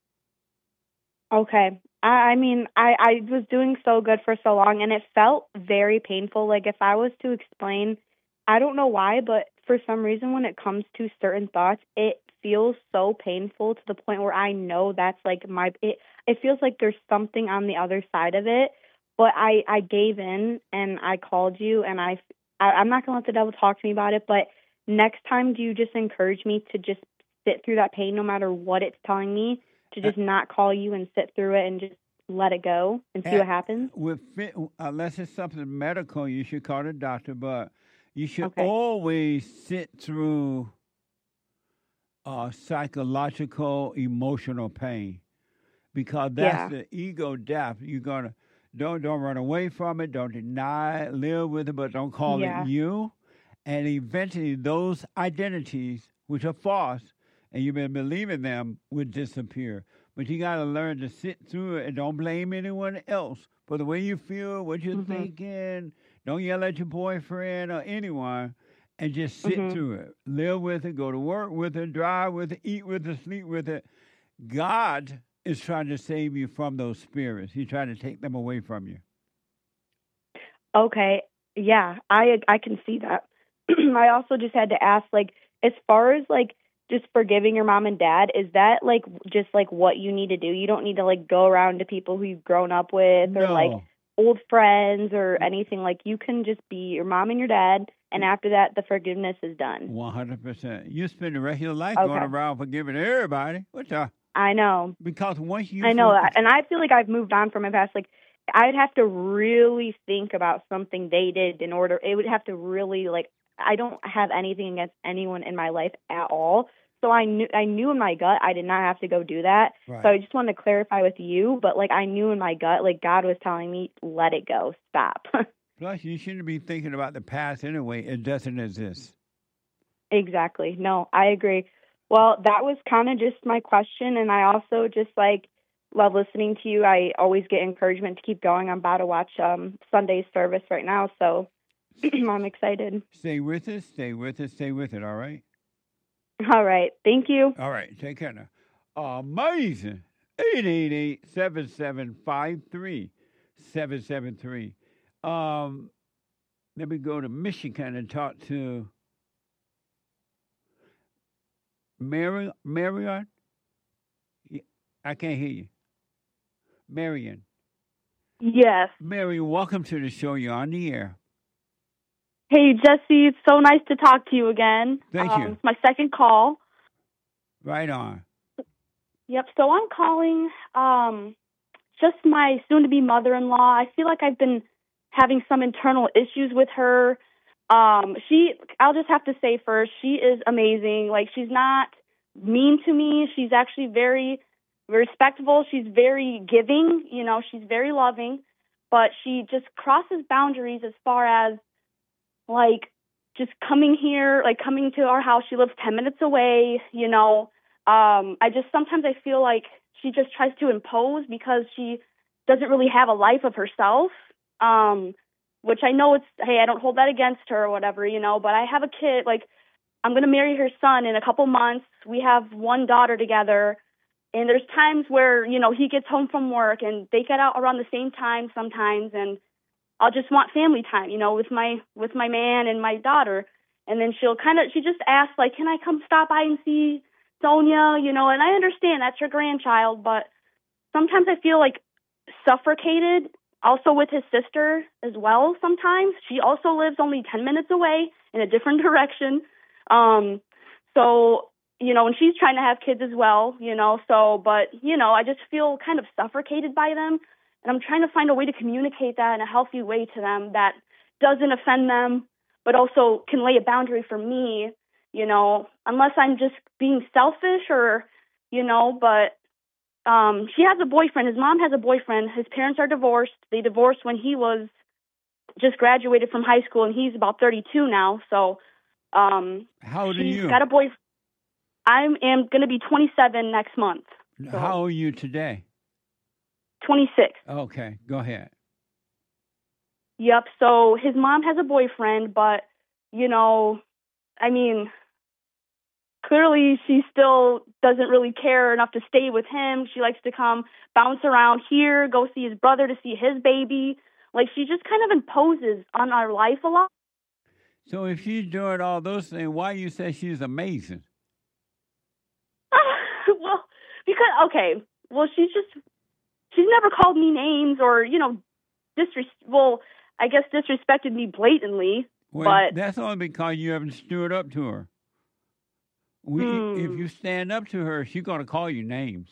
Okay. I mean, I was doing so good for so long, and it felt very painful. Like, if I was to explain, I don't know why, but for some reason when it comes to certain thoughts, it feels so painful to the point where I know that's like it feels like there's something on the other side of it. But I gave in, and I called you, and I'm not going to let the devil talk to me about it, but next time, do you just encourage me to just sit through that pain no matter what it's telling me, to just not call you and sit through it and just let it go and see what happens? Unless it's something medical, you should call the doctor, but you should always sit through psychological, emotional pain, because that's the ego death. You're going to don't run away from it, don't deny it, live with it, but don't call it you. And eventually those identities, which are false, and you've been believing them, would disappear. But you got to learn to sit through it and don't blame anyone else for the way you feel, what you're thinking. Don't yell at your boyfriend or anyone, and just sit through it. Live with it, go to work with it, drive with it, eat with it, sleep with it. God is trying to save you from those spirits. He's trying to take them away from you. Okay. Yeah, I can see that. I also just had to ask, like, as far as like just forgiving your mom and dad, is that like just like what you need to do? You don't need to like go around to people who you've grown up with or like old friends or anything. Like, you can just be your mom and your dad, and after that, the forgiveness is done. 100%. You spend the rest of your life going around forgiving everybody. What the? I know. Because once you... I know, and I feel like I've moved on from my past. Like, I'd have to really think about something they did in order. It would have to really, like, I don't have anything against anyone in my life at all. So I knew in my gut I did not have to go do that. Right. So I just wanted to clarify with you, but like I knew in my gut, like God was telling me, let it go, stop. Plus, you shouldn't be thinking about the past anyway. It doesn't exist. Exactly. No, I agree. Well, that was kind of just my question, and I also just like love listening to you. I always get encouragement to keep going. I'm about to watch Sunday's service right now, so I'm excited. Stay with us, stay with us, stay with it, all right? All right. Thank you. All right. Take care now. Amazing. 888-7753-773. Let me go to Michigan and talk to Marion. I can't hear you. Marion. Yes. Marion, welcome to the show. You're on the air. Hey, Jesse, it's so nice to talk to you again. Thank you. It's my second call. Right on. Yep, so I'm calling just my soon-to-be mother-in-law. I feel like I've been having some internal issues with her. I'll just have to say first, she is amazing. Like, she's not mean to me. She's actually very respectful. She's very giving. You know, she's very loving. But she just crosses boundaries as far as like just coming here, like coming to our house. She lives 10 minutes away, you know. Sometimes I feel like she just tries to impose because she doesn't really have a life of herself, which I know hey, I don't hold that against her or whatever, you know, but I have a kid, like I'm going to marry her son in a couple months. We have one daughter together, and there's times where, you know, he gets home from work and they get out around the same time sometimes, and I'll just want family time, you know, with my man and my daughter. And then she just asks, like, can I come stop by and see Sonia, you know? And I understand that's her grandchild, but sometimes I feel like suffocated also with his sister as well sometimes. She also lives only 10 minutes away in a different direction. So, you know, and she's trying to have kids as well, you know, but, you know, I just feel kind of suffocated by them. And I'm trying to find a way to communicate that in a healthy way to them that doesn't offend them, but also can lay a boundary for me, you know, unless I'm just being selfish or, you know, but she has a boyfriend. His mom has a boyfriend. His parents are divorced. They divorced when he was just graduated from high school, and he's about 32 now. So how old are you? Got a boyfriend. I am going to be 27 next month. So. How old are you today? 26. Okay, go ahead. Yep, so his mom has a boyfriend, but, you know, I mean, clearly she still doesn't really care enough to stay with him. She likes to come bounce around here, go see his brother to see his baby. Like, she just kind of imposes on our life a lot. So if she's doing all those things, why you say she's amazing? Well, because, okay, well, she's never called me names or, you know, disrespected me blatantly. Well, but that's only because you haven't stood up to her. If you stand up to her, she's going to call you names.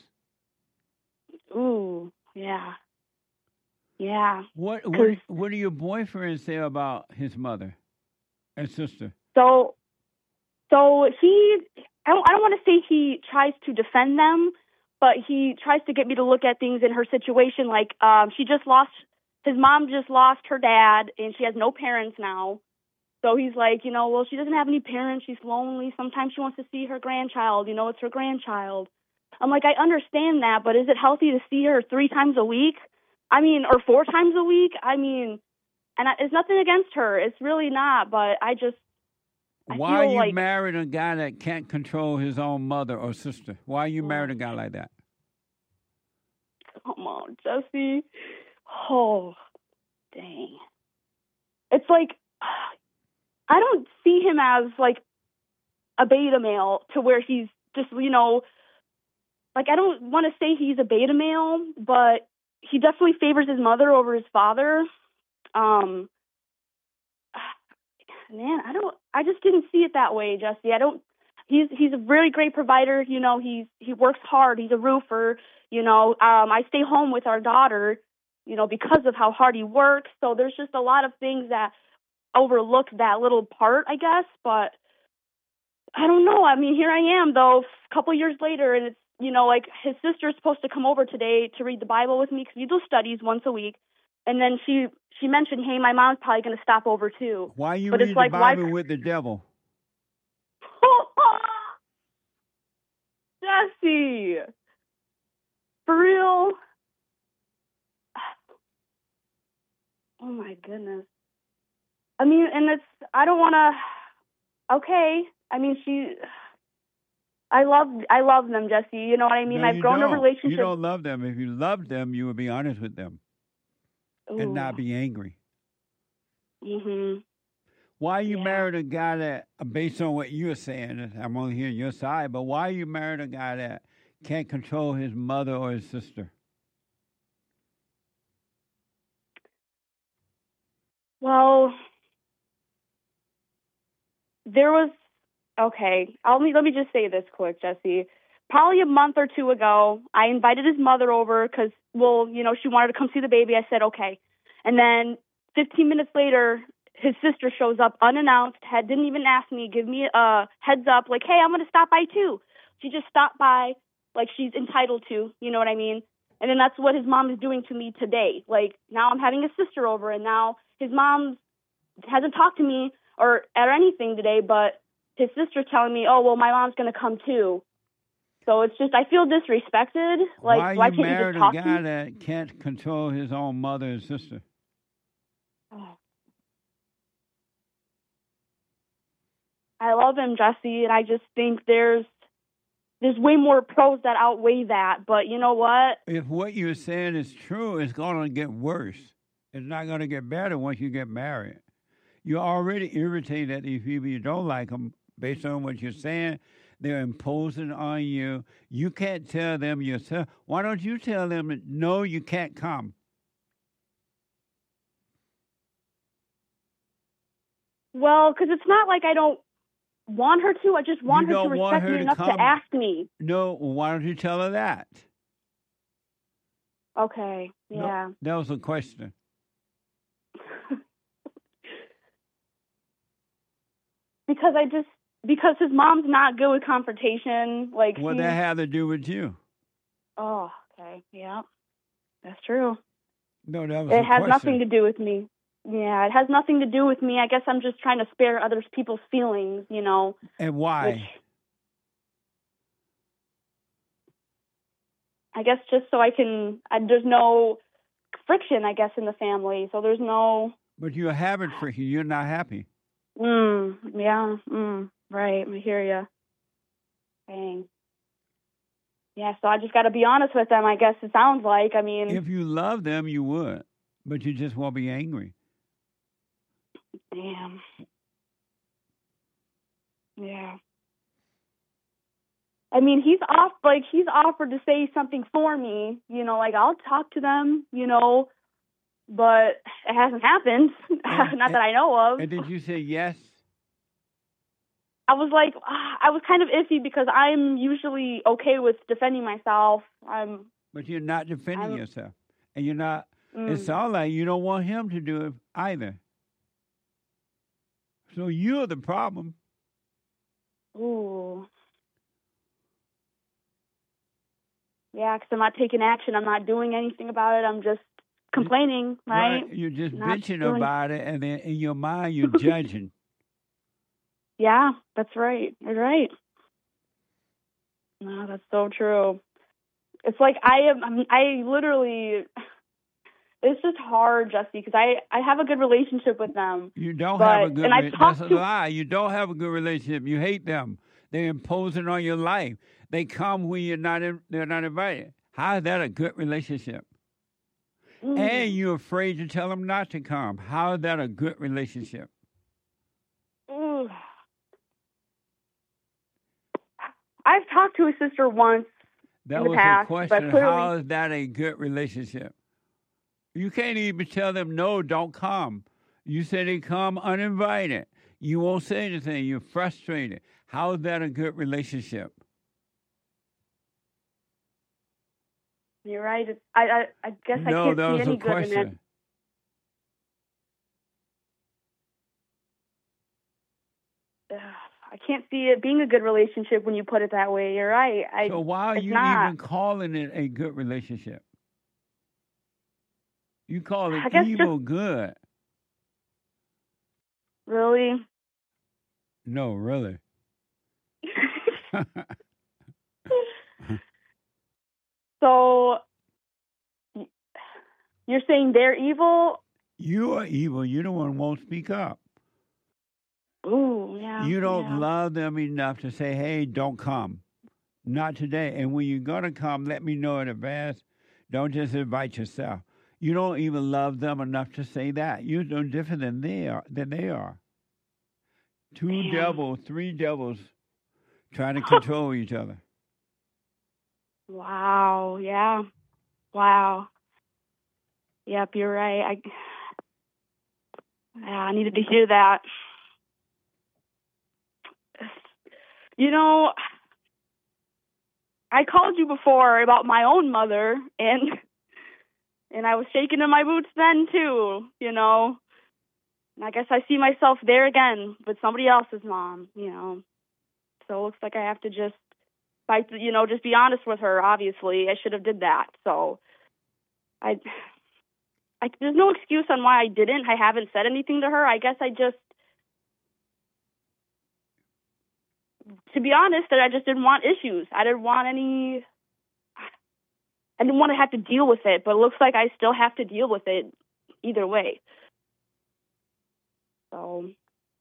Ooh, yeah. Yeah. What do your boyfriends say about his mother and sister? So he, I don't want to say he tries to defend them, but he tries to get me to look at things in her situation. Like, his mom just lost her dad, and she has no parents now. So he's like, you know, well, she doesn't have any parents. She's lonely. Sometimes she wants to see her grandchild. You know, it's her grandchild. I'm like, I understand that, but is it healthy to see her 3 times a week? I mean, or 4 times a week? I mean, it's nothing against her. It's really not, but Why are you married a guy that can't control his own mother or sister? Why are you married a guy like that? Come on, Jesse. Oh, dang. it's like, I don't see him as like a beta male to where he's just, you know, like, I don't want to say he's a beta male, but he definitely favors his mother over his father. Man, I just didn't see it that way, Jesse. He's a really great provider. You know, he works hard. He's a roofer. You know, I stay home with our daughter, you know, because of how hard he works. So there's just a lot of things that overlook that little part, I guess. But I don't know. I mean, here I am, though, a couple years later, and it's, you know, like, his sister's supposed to come over today to read the Bible with me because we do studies once a week. And then she mentioned, hey, my mom's probably going to stop over, too. Why you but read it's like, the Bible with the devil? Jesse! For real? Oh, my goodness. I mean, and I don't want to, okay. I mean, I love them, Jesse. You know what I mean? No, I've grown a relationship. You don't love them. If you loved them, you would be honest with them. Ooh. And not be angry. Mm-hmm. Why you married a guy that, based on what you're saying, I'm only hearing your side, but why you married a guy that can't control his mother or his sister? Well, there was, okay, let me just say this quick, Jesse. Probably a month or two ago, I invited his mother over because, well, you know, she wanted to come see the baby. I said, okay. And then 15 minutes later, his sister shows up unannounced, didn't even ask me, give me a heads up, like, hey, I'm going to stop by too. She just stopped by like she's entitled to, you know what I mean? And then that's what his mom is doing to me today. Like, now I'm having his sister over, and now his mom hasn't talked to me or anything today, but his sister's telling me, oh, well, my mom's going to come too. So it's just, I feel disrespected. Like, why can't you just talk to me? Why you married a guy that can't control his own mother and sister? Oh. I love him, Jesse, and I just think there's way more pros that outweigh that. But you know what? If what you're saying is true, it's going to get worse. It's not going to get better once you get married. You're already irritated at these people. You don't like them based on what you're saying. They're imposing on you. You can't tell them yourself. Why don't you tell them that, no, you can't come? Well, because it's not like I don't want her to. I just want her to respect me enough to ask me. No, well, why don't you tell her that? Okay, yeah. No, that was a question. Because his mom's not good with confrontation. Like, what that have to do with you? Oh, okay, yeah, that's true. No, that was. It has nothing to do with me. Yeah, it has nothing to do with me. I guess I'm just trying to spare other people's feelings, you know. And why? I guess just so I can. There's no friction, I guess, in the family, so there's no. But you're having friction. You're not happy. Yeah. Right. I hear you. Dang. Yeah. So I just got to be honest with them. I guess it sounds like. I mean, if you love them, you would, but you just won't be angry. Damn. Yeah. I mean, he's offered to say something for me, you know, like I'll talk to them, you know, but it hasn't happened. Not that I know of. And did you say yes? I was like, I was kind of iffy because I'm usually okay with defending myself. But you're not defending yourself. And you're not, it sounds like you don't want him to do it either. So you're the problem. Ooh. Yeah, because I'm not taking action. I'm not doing anything about it. I'm just complaining, right? You're just bitching about it, and then in your mind, you're judging. Yeah, that's right. You're right. No, that's so true. It's like I literally, it's just hard, Jesse, because I have a good relationship with them. You don't have a good relationship. That's a lie. You don't have a good relationship. You hate them. They're imposing on your life. They come when they're not invited. How is that a good relationship? And you're afraid to tell them not to come. How is that a good relationship? I've talked to his sister once That in the was past, a question. but clearly, How is that a good relationship? You can't even tell them, no, don't come. You say they come uninvited. You won't say anything. You're frustrated. How is that a good relationship? you're right. I guess I No, can't that see was any a good in it. question. I can't see it being a good relationship when you put it that way. You're right. So why are it's you not. even calling it a good relationship? You call I it guess evil good. Really? No, really. So you're saying they're evil? You are evil. You're the one who won't speak up. Ooh, yeah. You don't yeah. love them enough to say, hey, don't come. Not today. And when you're going to come, let me know in advance. Don't just invite yourself. You don't even love them enough to say that. You're no different than they are. Two devils, three devils trying to control each other. Wow. Yeah. Wow. Yep, you're right. I needed to hear that. You know, I called you before about my own mother, and I was shaking in my boots then too, you know. And I guess I see myself there again with somebody else's mom, you know. So it looks like I have to just fight, you know, just be honest with her. Obviously, I should have did that. So there's no excuse on why I didn't. I haven't said anything to her. I guess to be honest, I just didn't want issues. I didn't want to have to deal with it, but it looks like I still have to deal with it either way. So,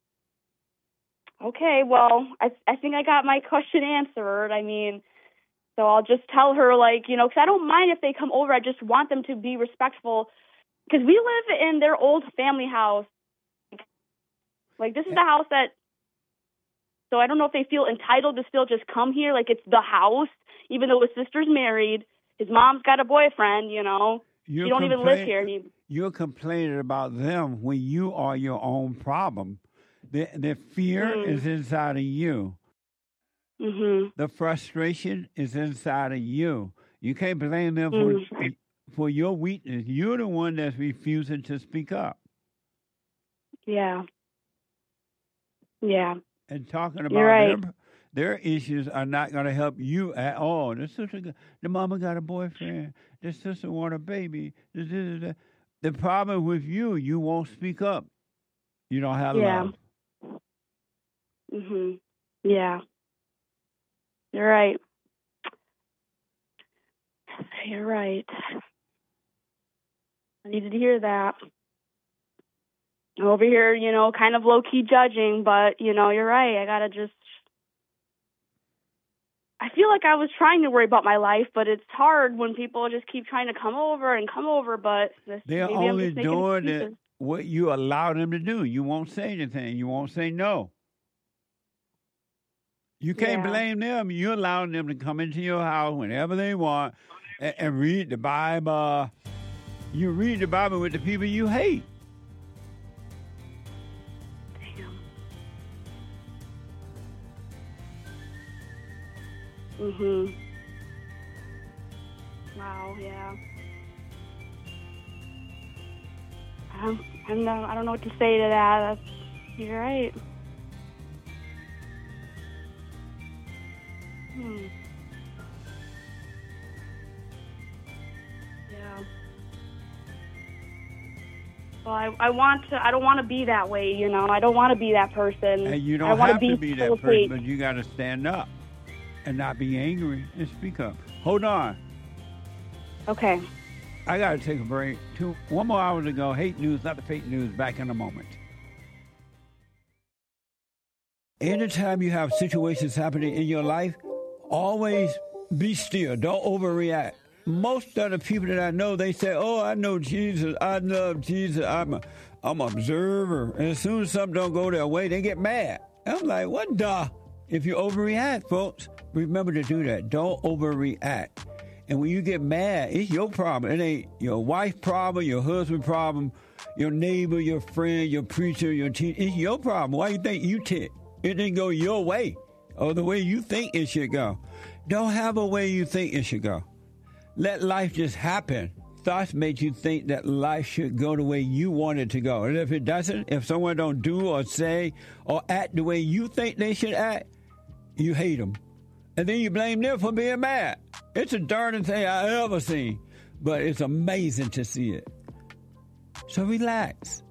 okay, well, I think I got my question answered. I mean, so I'll just tell her, like, you know, because I don't mind if they come over. I just want them to be respectful, because we live in their old family house. Like, this is the house that, so I don't know if they feel entitled to still just come here, like it's the house, even though his sister's married, his mom's got a boyfriend, you know. You don't even live here. You're complaining about them when you are your own problem. The fear is inside of you. Mm-hmm. The frustration is inside of you. You can't blame them for your weakness. You're the one that's refusing to speak up. Yeah. Yeah. And talking about their issues are not going to help you at all. The mama got a boyfriend. The sister want a baby. The problem with you won't speak up. You don't have love. Mhm. Yeah. You're right. You're right. I needed to hear that. Over here, you know, kind of low-key judging, but, you know, you're right. I got to just... I feel like I was trying to worry about my life, but it's hard when people just keep trying to come over, but... They're only doing what you allow them to do. You won't say anything. You won't say no. You can't blame them. You're allowing them to come into your house whenever they want and read the Bible. You read the Bible with the people you hate. Mhm. Wow. Yeah. I don't know what to say to that. You're right. Yeah. Well, I don't want to be that way, you know. I don't want to be that person. And you don't have to be that person, but you got to stand up and not be angry and speak up. Hold on. Okay. I got to take a break. 1 more hour to go. Hate news, not the fake news. Back in a moment. Anytime you have situations happening in your life, always be still. Don't overreact. most of the people that I know, they say, "Oh, I know Jesus. I love Jesus. I'm an observer." And as soon as something don't go their way, they get mad. I'm like, what the? If you overreact, folks, remember to do that. Don't overreact. And when you get mad, it's your problem. It ain't your wife's problem, your husband's problem, your neighbor, your friend, your preacher, your teacher. It's your problem. Why you think you tick? It didn't go your way or the way you think it should go. Don't have a way you think it should go. Let life just happen. Thoughts make you think that life should go the way you want it to go. And if it doesn't, if someone don't do or say or act the way you think they should act, you hate them. And then you blame them for being mad. It's the darndest thing I ever seen. But it's amazing to see it. So relax.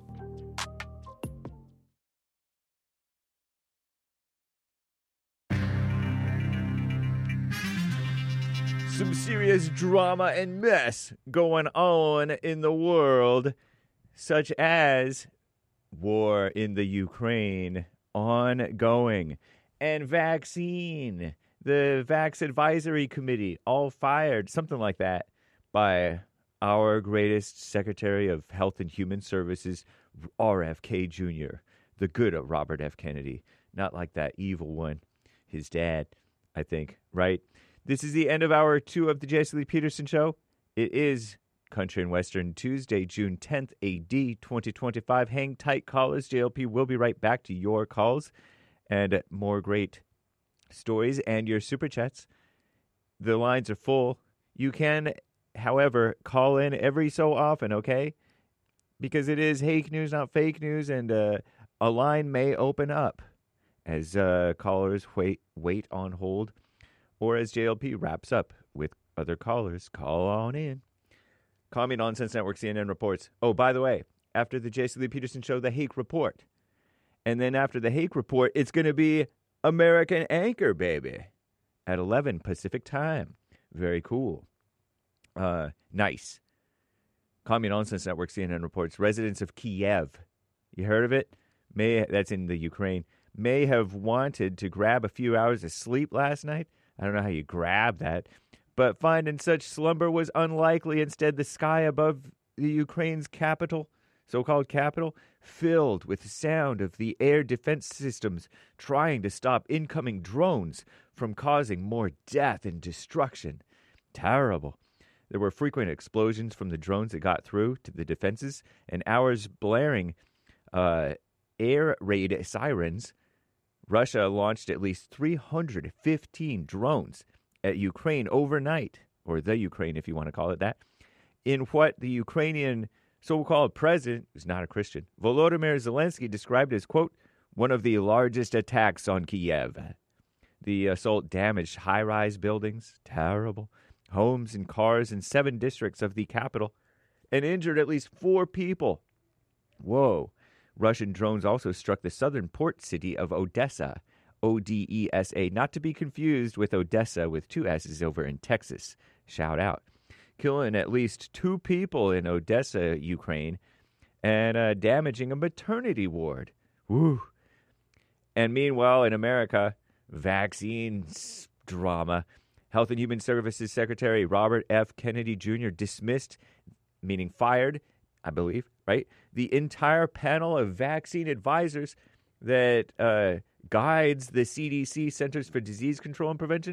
Some serious drama and mess going on in the world, such as war in the Ukraine, ongoing, and vaccine. The Vax Advisory Committee, all fired, something like that, by our greatest Secretary of Health and Human Services, RFK Jr., the good Robert F. Kennedy, not like that evil one, his dad, I think, right? This is the end of hour 2 of the Jesse Lee Peterson Show. It is Country and Western Tuesday, June 10th, AD 2025. Hang tight, callers. JLP will be right back to your calls and more great stories and your super chats. The lines are full. You can, however, call in every so often, okay? Because it is hake news, not fake news, and a line may open up as callers wait on hold, or as JLP wraps up with other callers. Call on in. Call Me Nonsense Network, CNN reports. Oh, by the way, after the Jesse Lee Peterson Show, the Hake Report. And then after the Hake Report, it's going to be American Anchor, baby, at 11 Pacific time. Very cool. Nice. Call Me Nonsense Network, CNN reports. Residents of Kiev, you heard of it? That's in the Ukraine. May have wanted to grab a few hours of sleep last night. I don't know how you grab that. But finding such slumber was unlikely. Instead, the sky above the Ukraine's capital, so-called capital, filled with the sound of the air defense systems trying to stop incoming drones from causing more death and destruction. Terrible. There were frequent explosions from the drones that got through to the defenses, and hours blaring air raid sirens. Russia launched at least 315 drones at Ukraine overnight, or the Ukraine if you want to call it that, in what the Ukrainian so-called president, who's not a Christian, Volodymyr Zelensky, described as, quote, one of the largest attacks on Kiev. The assault damaged high-rise buildings, terrible, homes and cars in 7 districts of the capital, and injured at least 4 people. Whoa. Russian drones also struck the southern port city of Odessa, Odessa, not to be confused with Odessa with 2 S's over in Texas. Shout out. Killing at least 2 people in Odessa, Ukraine, and damaging a maternity ward. Woo. And meanwhile, in America, vaccines drama. Health and Human Services Secretary Robert F. Kennedy Jr. dismissed, meaning fired, I believe, right? The entire panel of vaccine advisors that guides the CDC, Centers for Disease Control and Prevention,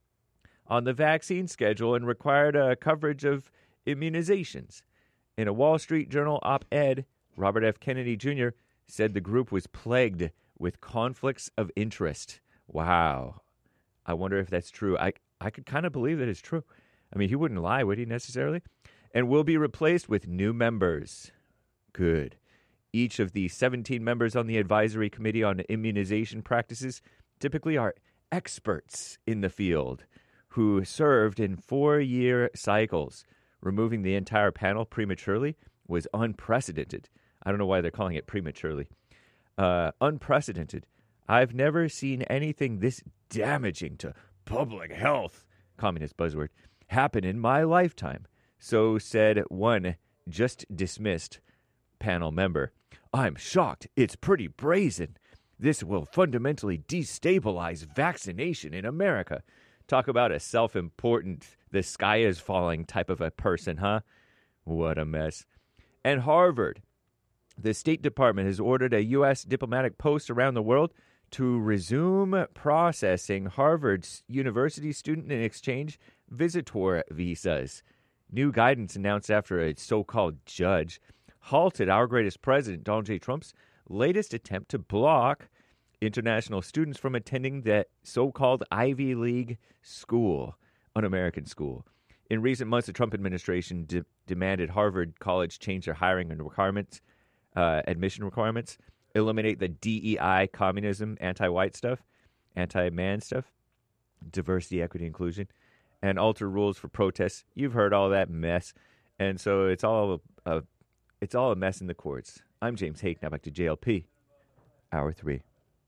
on the vaccine schedule and required coverage of immunizations. In a Wall Street Journal op-ed, Robert F. Kennedy Jr. said the group was plagued with conflicts of interest. Wow. I wonder if that's true. I could kind of believe that it's true. I mean, he wouldn't lie, would he, necessarily? And will be replaced with new members. Good. Each of the 17 members on the Advisory Committee on Immunization Practices typically are experts in the field who served in 4-year cycles. Removing the entire panel prematurely was unprecedented. I don't know why they're calling it prematurely. Unprecedented. I've never seen anything this damaging to public health, communist buzzword, happen in my lifetime. So said one just dismissed panel member. I'm shocked. It's pretty brazen. This will fundamentally destabilize vaccination in America. Talk about a self-important, the sky is falling type of a person, huh? What a mess. And Harvard, the State Department has ordered a U.S. diplomatic post around the world to resume processing Harvard's university student and exchange visitor visas. New guidance announced after a so-called judge halted our greatest president, Donald J. Trump's latest attempt to block international students from attending the so-called Ivy League school, un-American school. In recent months, the Trump administration demanded Harvard College change their hiring and requirements, admission requirements, eliminate the DEI, communism, anti-white stuff, anti-man stuff, diversity, equity, inclusion, and alter rules for protests. You've heard all that mess, and so it's all a mess in the courts. I'm James Hake. Now back to JLP, Hour 3.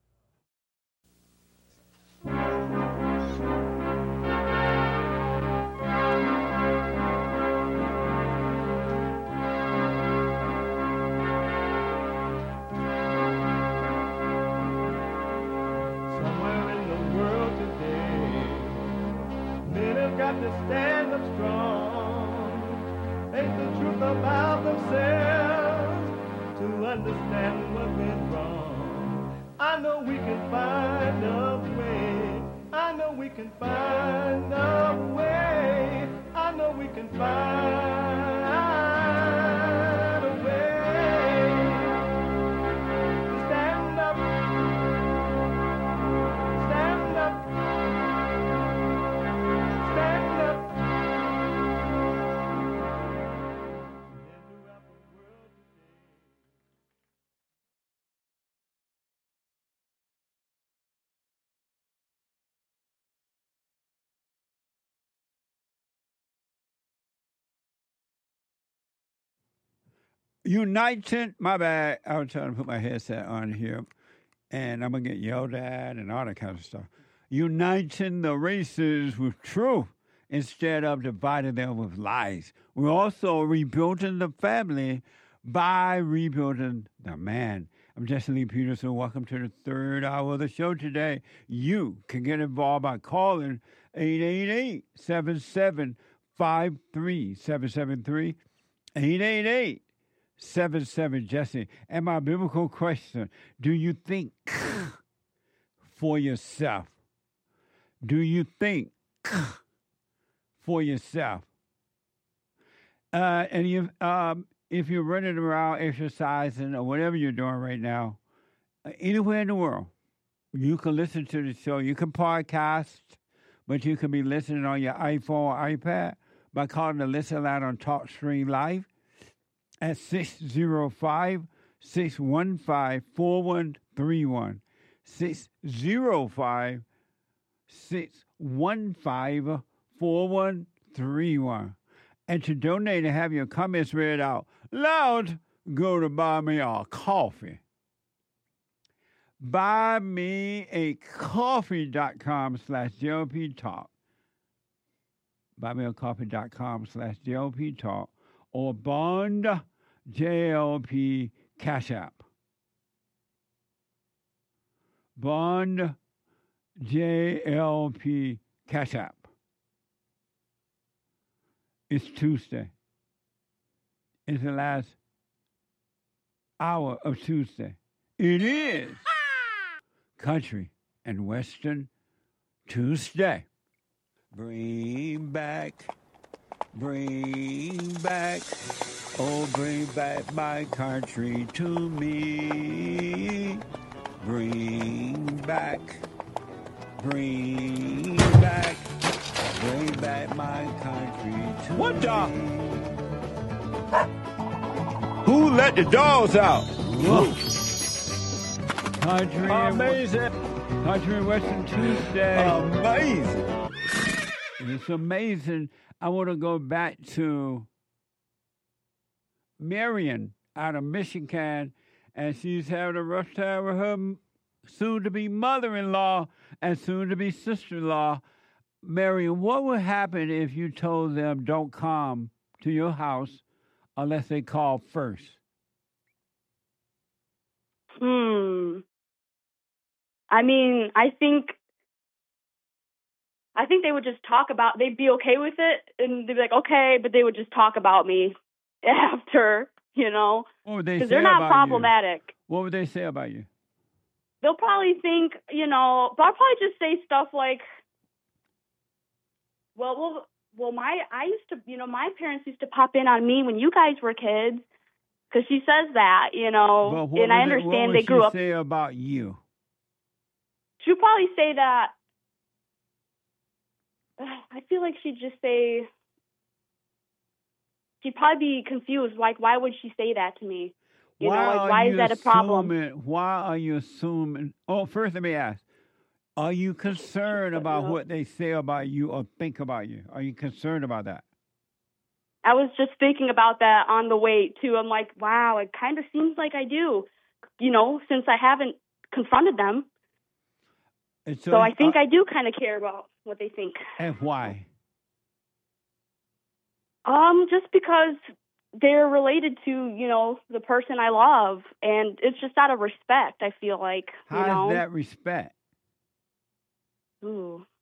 To stand up strong, face the truth about themselves, to understand what went wrong. I know we can find a way. I know we can find a way. I know we can find a way to stand up, stand up. United, my bad. I was trying to put my headset on here, and I'm going to get yelled at and all that kind of stuff. Uniting the races with truth instead of dividing them with lies. We're also rebuilding the family by rebuilding the man. I'm Jesse Lee Peterson. Welcome to the third hour of the show today. You can get involved by calling 888-7753-773, 888-77-JESSE. And my biblical question, do you think for yourself? Do you think for yourself? And if you're running around exercising or whatever you're doing right now, anywhere in the world, you can listen to the show. You can podcast, but you can be listening on your iPhone or iPad by calling the Listen Line on TalkStream Live at 605-615-4131. 605-615-4131. And to donate and have your comments read out loud, go to Buy Me a Coffee. BuyMeACoffee.com/JLP Talk. BuyMeACoffee.com/JLP Talk. Or Bond JLP Cash App. Bond JLP Cash App. It's Tuesday. It's the last hour of Tuesday. It is Country and Western Tuesday. Bring back, oh, bring back my country to me. Bring back my country to what the? me. Who let the dogs out? Country Amazing. Country and Western Tuesday. Amazing. It's amazing. I want to go back to Marion out of Michigan, and she's having a rough time with her soon-to-be mother-in-law and soon-to-be sister-in-law. Marion, what would happen if you told them don't come to your house unless they call first? I mean, I think I think they would just talk about, they'd be okay with it, and they'd be like, okay, but they would just talk about me after, you know, What would they say because they're not about problematic. you? What would they say about you? They'll probably think, you know, but I'll probably just say stuff like, well, my parents used to pop in on me when you guys were kids, because she says that, you know, But what and I would understand they grew up. Say about you? She'll probably say that. I feel like she'd just say, she'd probably be confused. Like, why would she say that to me? You know, like, why is that a problem? Why are you assuming? Oh, first let me ask. Are you concerned about what they say about you or think about you? Are you concerned about that? I was just thinking about that on the way, too. I'm like, wow, it kind of seems like I do, you know, since I haven't confronted them. And so I think I do kind of care about what they think. And why? Just because they're related to, you know, the person I love. And it's just out of respect, I feel like. How is that respect? Ooh.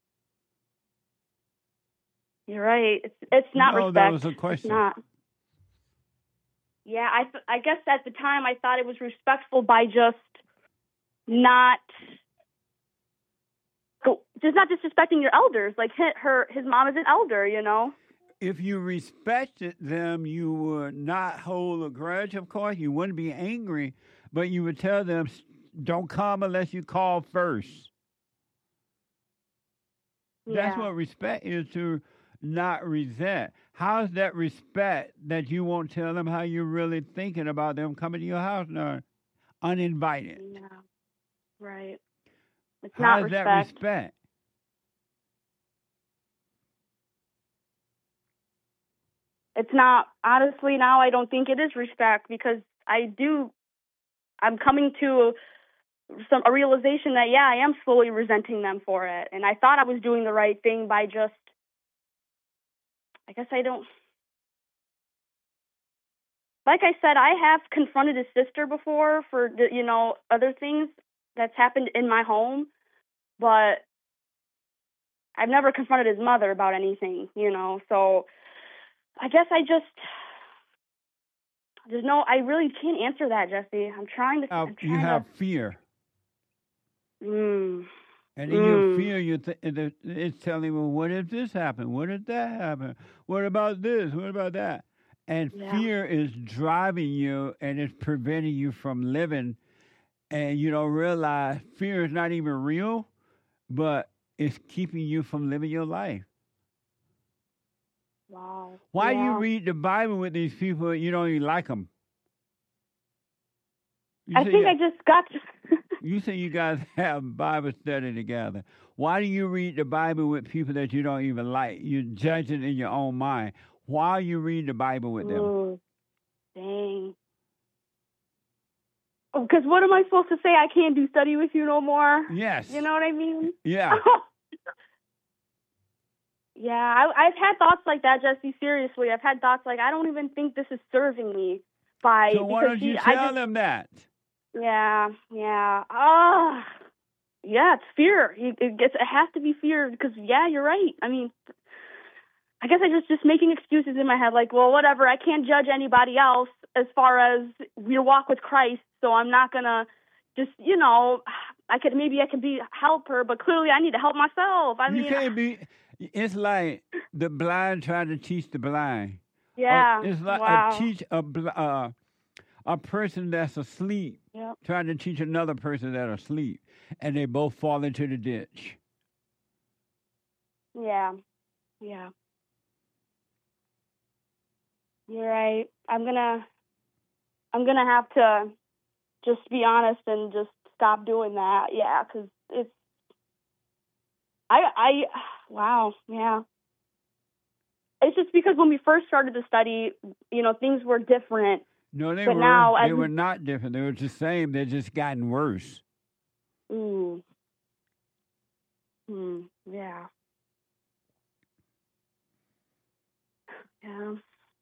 You're right. It's not respect. That was a question. It's not. Yeah, I guess at the time I thought it was respectful by just not disrespecting your elders. Like his mom is an elder, you know. If you respected them, you would not hold a grudge, of course. You wouldn't be angry, but you would tell them, don't come unless you call first. Yeah. That's what respect is, to not resent. How's that respect that you won't tell them how you're really thinking about them coming to your house now, uninvited? Yeah, right. It's How's not respect. That respect? It's not, honestly, now I don't think it is respect, because I'm coming to a realization that, yeah, I am slowly resenting them for it. And I thought I was doing the right thing by just, I guess I don't, like I said, I have confronted his sister before for, you know, other things that's happened in my home, but I've never confronted his mother about anything, you know, so I guess I really can't answer that, Jesse. I'm trying to. You have fear. And in your fear, it's telling you, well, what if this happened? What if that happened? What about this? What about that? And fear is driving you, and it's preventing you from living. And you don't realize fear is not even real, but it's keeping you from living your life. Wow. Why do you read the Bible with these people you don't even like them? I just got to. You say you guys have Bible study together. Why do you read the Bible with people that you don't even like? You're judging in your own mind. Why you read the Bible with them? Ooh, dang. Because what am I supposed to say? I can't do study with you no more? Yes. You know what I mean? Yeah. Yeah, I've had thoughts like that, Jesse, seriously. I've had thoughts like, I don't even think this is serving me. So why don't you tell them that? Yeah. Yeah, it's fear. It has to be fear because, yeah, you're right. I mean, I guess I just making excuses in my head like, well, whatever. I can't judge anybody else as far as your walk with Christ, so I'm not going to just, you know, I could help her, but clearly I need to help myself. You can't be... It's like the blind trying to teach the blind. Yeah. It's like a person that's asleep trying to teach another person that's asleep, and they both fall into the ditch. Yeah. Yeah. You're right. I'm gonna have to just be honest and just stop doing that. Yeah, because it's. Wow, yeah. It's just because when we first started the study, you know, things were different. No, they were not different. They were the same. They're just gotten worse. Ooh. Yeah. Yeah.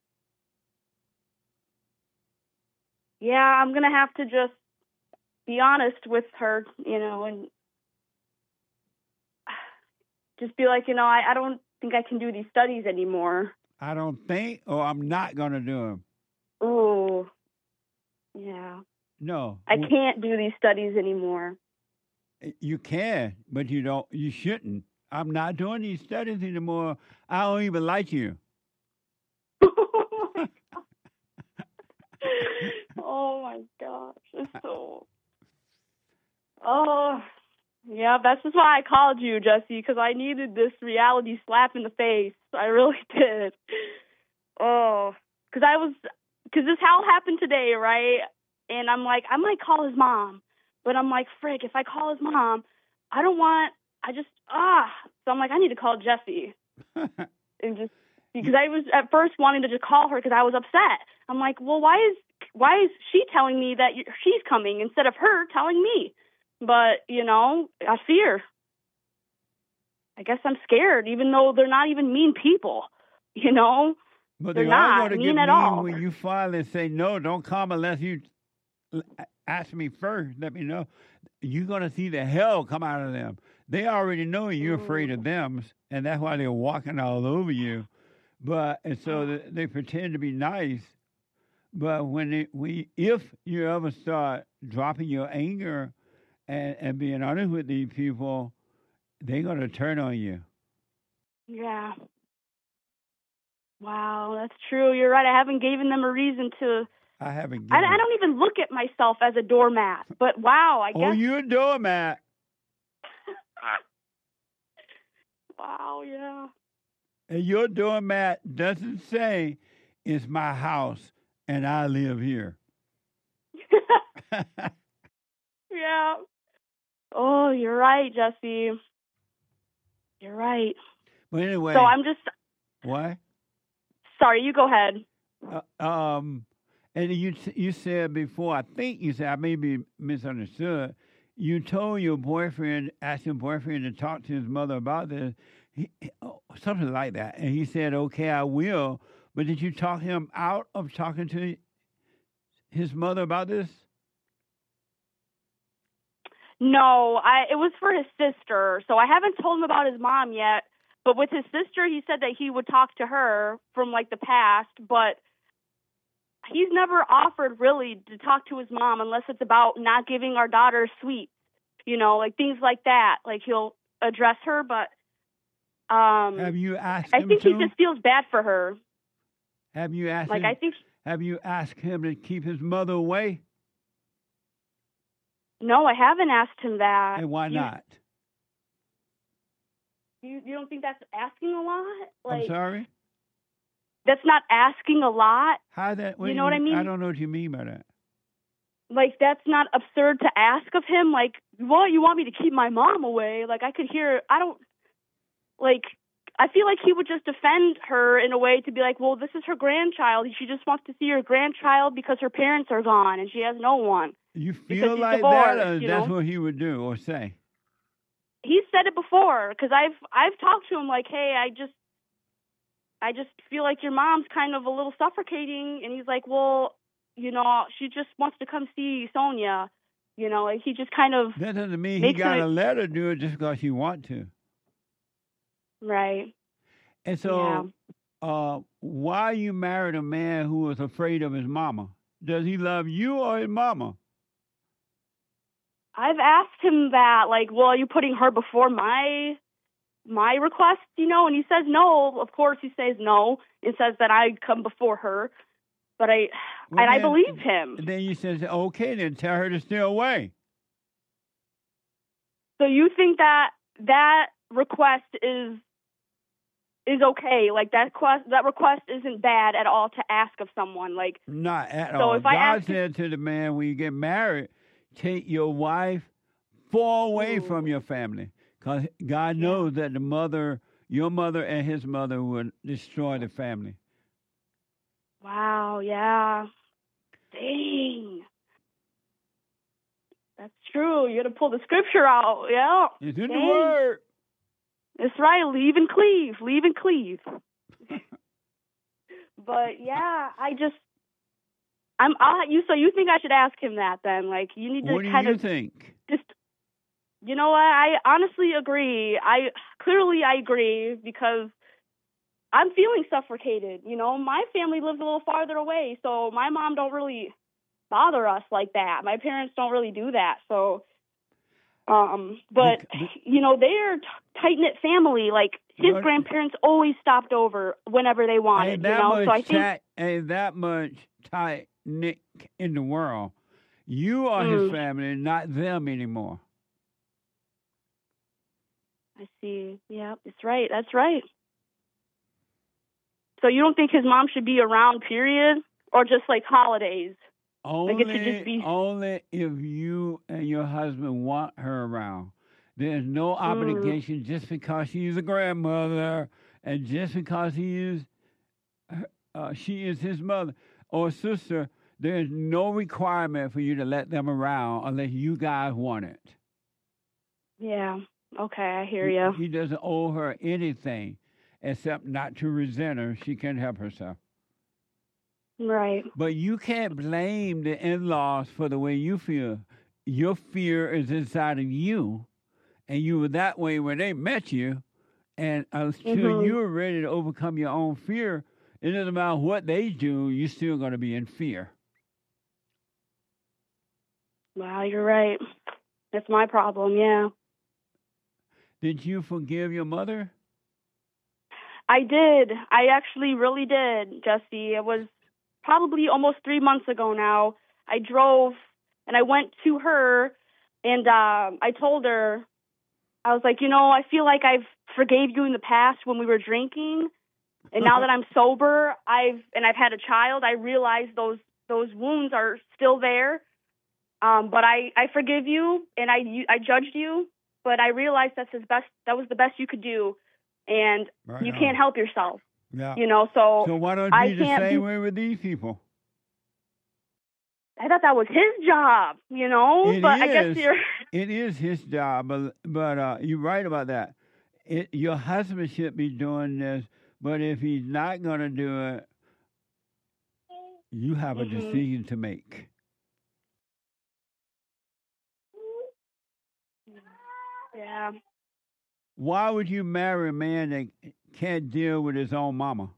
Yeah, I'm going to have to just be honest with her, you know, and just be like, I don't think I can do these studies anymore. I don't think, or I'm not going to do them. Oh, yeah. No. I can't do these studies anymore. You can, but you don't. You shouldn't. I'm not doing these studies anymore. I don't even like you. Oh my gosh, it's so. Oh, yeah. That's just why I called you, Jesse, because I needed this reality slap in the face. I really did. Oh, because this how happened today, right? And I'm like, I might call his mom, but I'm like, frick, if I call his mom, I don't want. So I'm like, I need to call Jesse. And just because I was at first wanting to just call her because I was upset. I'm like, well, why is she telling me that she's coming instead of her telling me? But, I fear. I guess I'm scared, even though they're not even mean people, But they're they not are going to mean get at mean all. when you finally say, no, don't come unless you ask me first. Let me know. You're going to see the hell come out of them. They already know you're afraid of them, and that's why they're walking all over you. And so they pretend to be nice. But if you ever start dropping your anger and being honest with these people, they're going to turn on you. Yeah. Wow, that's true. You're right. I haven't given them a reason to. I haven't. I don't even look at myself as a doormat. But wow, I guess. Oh, you're a doormat. Wow, yeah. And your doormat doesn't say, it's my house and I live here. Yeah. Oh, you're right, Jesse. You're right. But anyway. So I'm just. What? Sorry, you go ahead. And you said before, I think you said, I may be misunderstood, you told your boyfriend, asked your boyfriend to talk to his mother about this, something like that. And he said, okay, I will. But did you talk him out of talking to his mother about this? No, it was for his sister. So I haven't told him about his mom yet. But with his sister, he said that he would talk to her from, the past. But he's never offered, really, to talk to his mom unless it's about not giving our daughter sweets. Things like that. He'll address her, but have you asked him I think he just feels bad for her. Have you asked him? Have you asked him to keep his mother away? No, I haven't asked him that. And why not? You don't think that's asking a lot? I'm sorry? That's not asking a lot. How that? You know what I mean? I don't know what you mean by that. That's not absurd to ask of him. Well, you want me to keep my mom away? I could hear. I don't. I feel like he would just defend her in a way to be like, well, this is her grandchild. She just wants to see her grandchild because her parents are gone and she has no one. You feel like that, or that's what he would do or say? He's said it before because I've talked to him hey, I just feel like your mom's kind of a little suffocating, and he's like, well, she just wants to come see Sonia, he just kind of. That doesn't mean he got to let her do it just because she wants to. Right. And so, why you married a man who was afraid of his mama? Does he love you or his mama? I've asked him that, well, are you putting her before my request, and he says no. Of course he says no. It says that I come before her, but I believe him. Then you says, okay, then tell her to stay away. So you think that request is okay? That request isn't bad at all to ask of someone? Not at all. If God said to the man, when you get married, take your wife far away from your family. Because God knows that your mother and his mother would destroy the family. Wow, yeah. Dang. That's true. You got to pull the scripture out, yeah. It's in the Word. That's right. Leave and cleave. But, yeah, so you think I should ask him that then? You need to what kind do you of... think? You know what? I honestly agree. I agree because I'm feeling suffocated. You know, my family lives a little farther away, so my mom don't really bother us like that. My parents don't really do that. So, but you know, they're tight-knit family. Like his grandparents always stopped over whenever they wanted. You know, so I think ain't that much tight-knit in the world. You are his family, not them anymore. I see. Yeah, that's right. That's right. So you don't think his mom should be around, period? Or just like holidays? Only, like it should just be... only if you and your husband want her around. There's no obligation just because she's a grandmother and just because she is his mother or sister. There's no requirement for you to let them around unless you guys want it. Yeah. Okay, I hear you. He doesn't owe her anything except not to resent her. She can help herself. Right. But you can't blame the in-laws for the way you feel. Your fear is inside of you, and you were that way when they met you. And until you're ready to overcome your own fear, it doesn't matter what they do, you're still going to be in fear. Wow, you're right. That's my problem, yeah. Did you forgive your mother? I did. I actually really did, Jesse. It was probably almost 3 months ago now. I drove and I went to her and I told her, I was like, you know, I feel like I've forgave you in the past when we were drinking. And now that I'm sober, I've had a child, I realize those wounds are still there. But I forgive you and I judged you. But I realized that was the best you could do, and you can't help yourself. Yeah. You know, so why don't you do the same way with these people? I thought that was his job, you know. I guess it is his job, but you're right about that. Your husband should be doing this, but if he's not going to do it, you have a decision to make. Yeah. Why would you marry a man that can't deal with his own mama?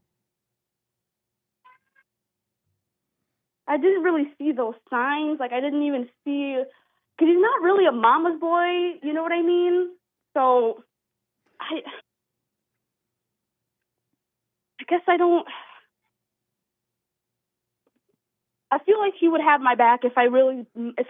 I didn't really see those signs. Like, I didn't even see... Because he's not really a mama's boy, you know what I mean? So, I guess I don't... I feel like he would have my back if I really...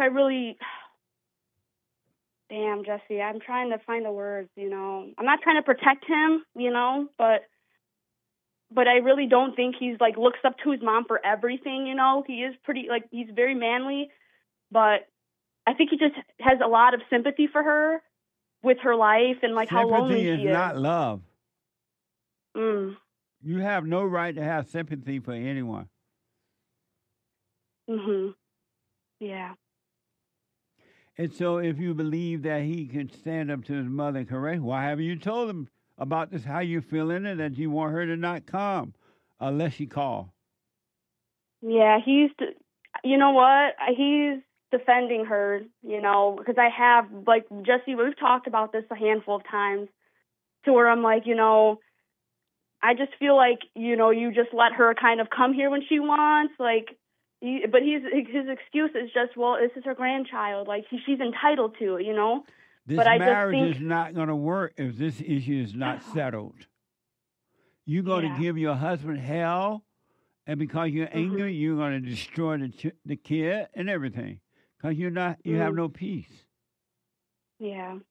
Damn, Jesse, I'm trying to find the words, you know. I'm not trying to protect him, you know, but I really don't think he's, like, looks up to his mom for everything, you know. He is pretty, like, he's very manly, but I think he just has a lot of sympathy for her with her life and, like, how lonely she is. Sympathy is not love. You have no right to have sympathy for anyone. Yeah. And so if you believe that he can stand up to his mother and correct, why haven't you told him about this, how you feeling, and that you want her to not come unless she call? Yeah, you know what? He's defending her, you know, because I have, like, Jesse, we've talked about this a handful of times to where I'm like, you know, I just feel like, you know, you just let her kind of come here when she wants, like, but his excuse is just, well, this is her grandchild. Like, she's entitled to it, you know? This but marriage is not going to work if this issue is not settled. You're going to give your husband hell, and because you're angry, you're going to destroy the kid and everything. Because you have no peace. Yeah.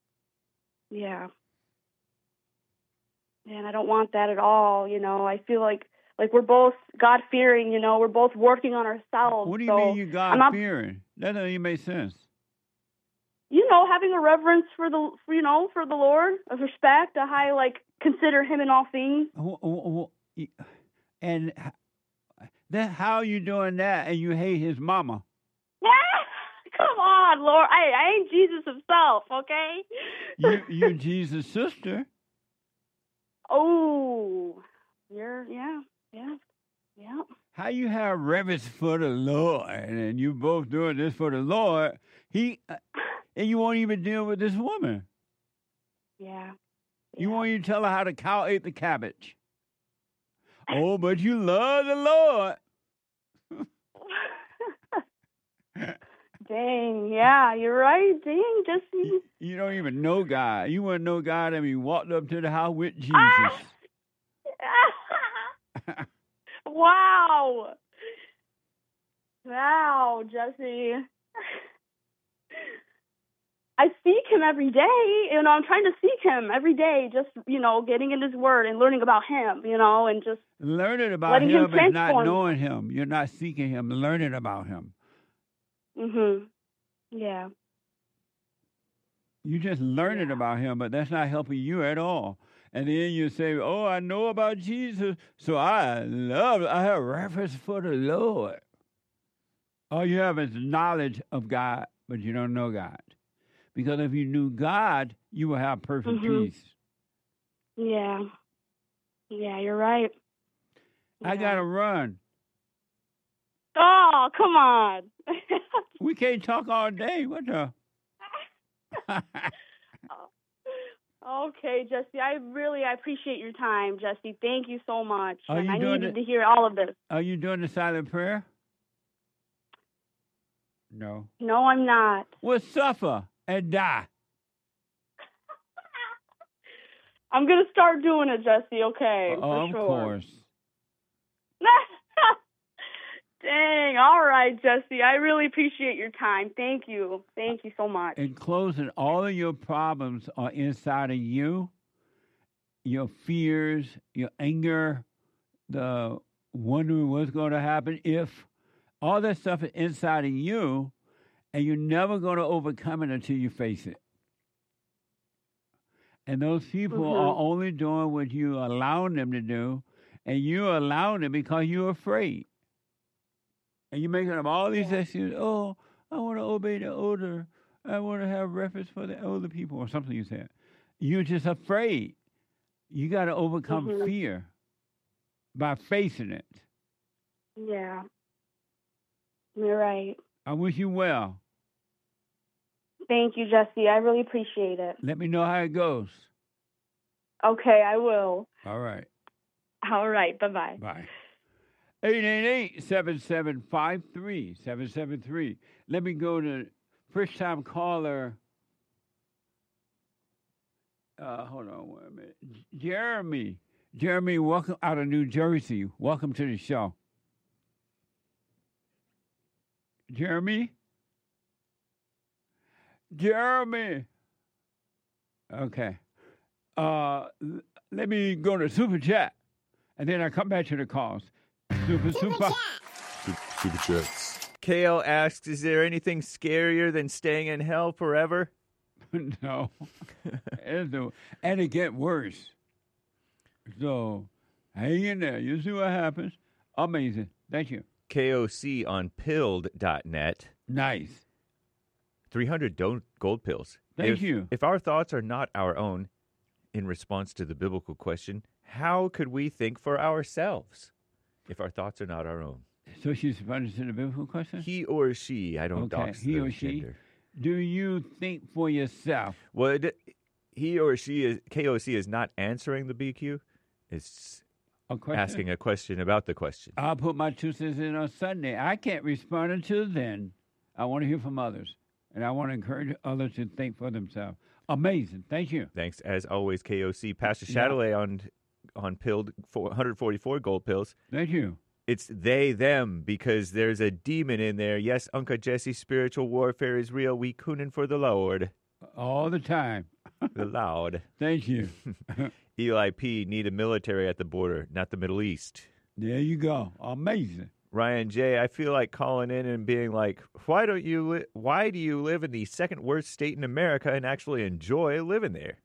And I don't want that at all, you know? I feel like we're both God-fearing, you know, we're both working on ourselves. What do you mean you're God-fearing? That doesn't even make sense. You know, having a reverence for the Lord, of respect, a high, like, consider him in all things. And how are you doing that and you hate his mama? Come on, Lord. I ain't Jesus himself, okay? You're Jesus' sister. Oh, yeah. How you have reverence for the Lord, and you both doing this for the Lord? and you won't even deal with this woman. Yeah. You won't even tell her how the cow ate the cabbage. Oh, but you love the Lord. Dang, yeah, you're right. Dang, Jesse. You don't even know God. You wouldn't know God if you walked up to the house with Jesus. Wow. Wow, Jesse. I seek him every day. I'm trying to seek him every day, just, getting in his word and learning about him, and just learning about letting him him is not transform. knowing him. You're not seeking him, learning about him. Yeah. You're just learning about him, but that's not helping you at all. And then you say, oh, I know about Jesus, so I have reference for the Lord. All you have is knowledge of God, but you don't know God. Because if you knew God, you would have perfect peace. Yeah. Yeah, you're right. I got to run. Oh, come on. We can't talk all day. What the? Okay, Jesse, I appreciate your time, Jesse. Thank you so much. Are And you I doing needed to hear all of this. Are you doing the silent prayer? No. No, I'm not. Well, suffer and die. I'm going to start doing it, Jesse, okay? Of course. Dang, all right, Jesse. I really appreciate your time. Thank you. Thank you so much. In closing, all of your problems are inside of you. Your fears, your anger, the wondering what's going to happen if. All that stuff is inside of you, and you're never going to overcome it until you face it. And those people are only doing what you allowing them to do, and you're allowing it because you're afraid. And you're making up all these excuses. Oh, I want to obey the older. I want to have reference for the older people or something you said. You're just afraid. You got to overcome fear by facing it. Yeah. You're right. I wish you well. Thank you, Jesse. I really appreciate it. Let me know how it goes. Okay, I will. All right. All right. Bye-bye. Bye. 888-7753-773. Let me go to first-time caller. Hold on 1 minute. Jeremy. Jeremy, welcome out of New Jersey. Welcome to the show. Jeremy? Jeremy. Okay. Let me go to Super Chat, and then I come back to the calls. Super Chats. KL asks, is there anything scarier than staying in hell forever? No. And it get worse. So, hang in there. You see what happens. Amazing. Thank you. KOC on pilled.net. Nice. 300 gold pills. Thank you. If our thoughts are not our own, in response to the biblical question, how could we think for ourselves if our thoughts are not our own? So she's responding to the biblical question? He or she, I don't dox he the or she. gender. Do you think for yourself? Well, he or she is, KOC is not answering the BQ. It's asking a question about the question. I'll put my 2 cents in on Sunday. I can't respond until then. I want to hear from others, and I want to encourage others to think for themselves. Amazing. Thank you. Thanks, as always, KOC. Pastor Chatelet on pilled 144 gold pills. Thank you. It's they, them, because there's a demon in there. Yes, Uncle Jesse, spiritual warfare is real. We cooning for the Lord. All the time. The Lord. Thank you. Eli P. need a military at the border, not the Middle East. There you go. Amazing. Ryan J., I feel like calling in and being like, why do you live in the second worst state in America and actually enjoy living there?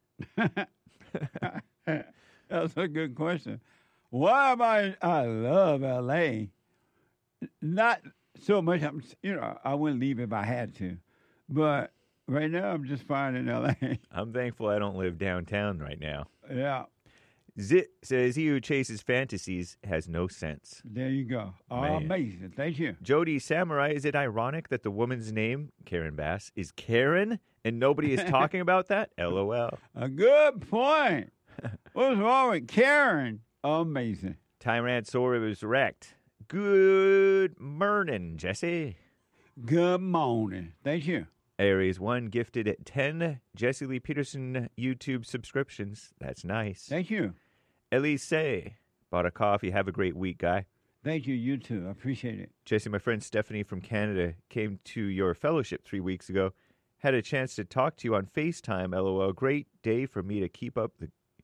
That's a good question. Why am I love L.A. Not so much, I wouldn't leave if I had to. But right now, I'm just fine in L.A. I'm thankful I don't live downtown right now. Yeah. Zit says he who chases fantasies has no sense. There you go. Oh, Man. amazing. Thank you. Jody Samurai, is it ironic that the woman's name, Karen Bass, is Karen and nobody is talking about that? LOL. A good point. What's wrong with Karen? Amazing. Tyrant Sora was wrecked. Good morning, Jesse. Good morning. Thank you. Aries 1 gifted at 10 Jesse Lee Peterson YouTube subscriptions. That's nice. Thank you. Elise bought a coffee. Have a great week, guy. Thank you. You too. I appreciate it. Jesse, my friend Stephanie from Canada came to your fellowship 3 weeks ago. Had a chance to talk to you on FaceTime. LOL. Great day for me to keep up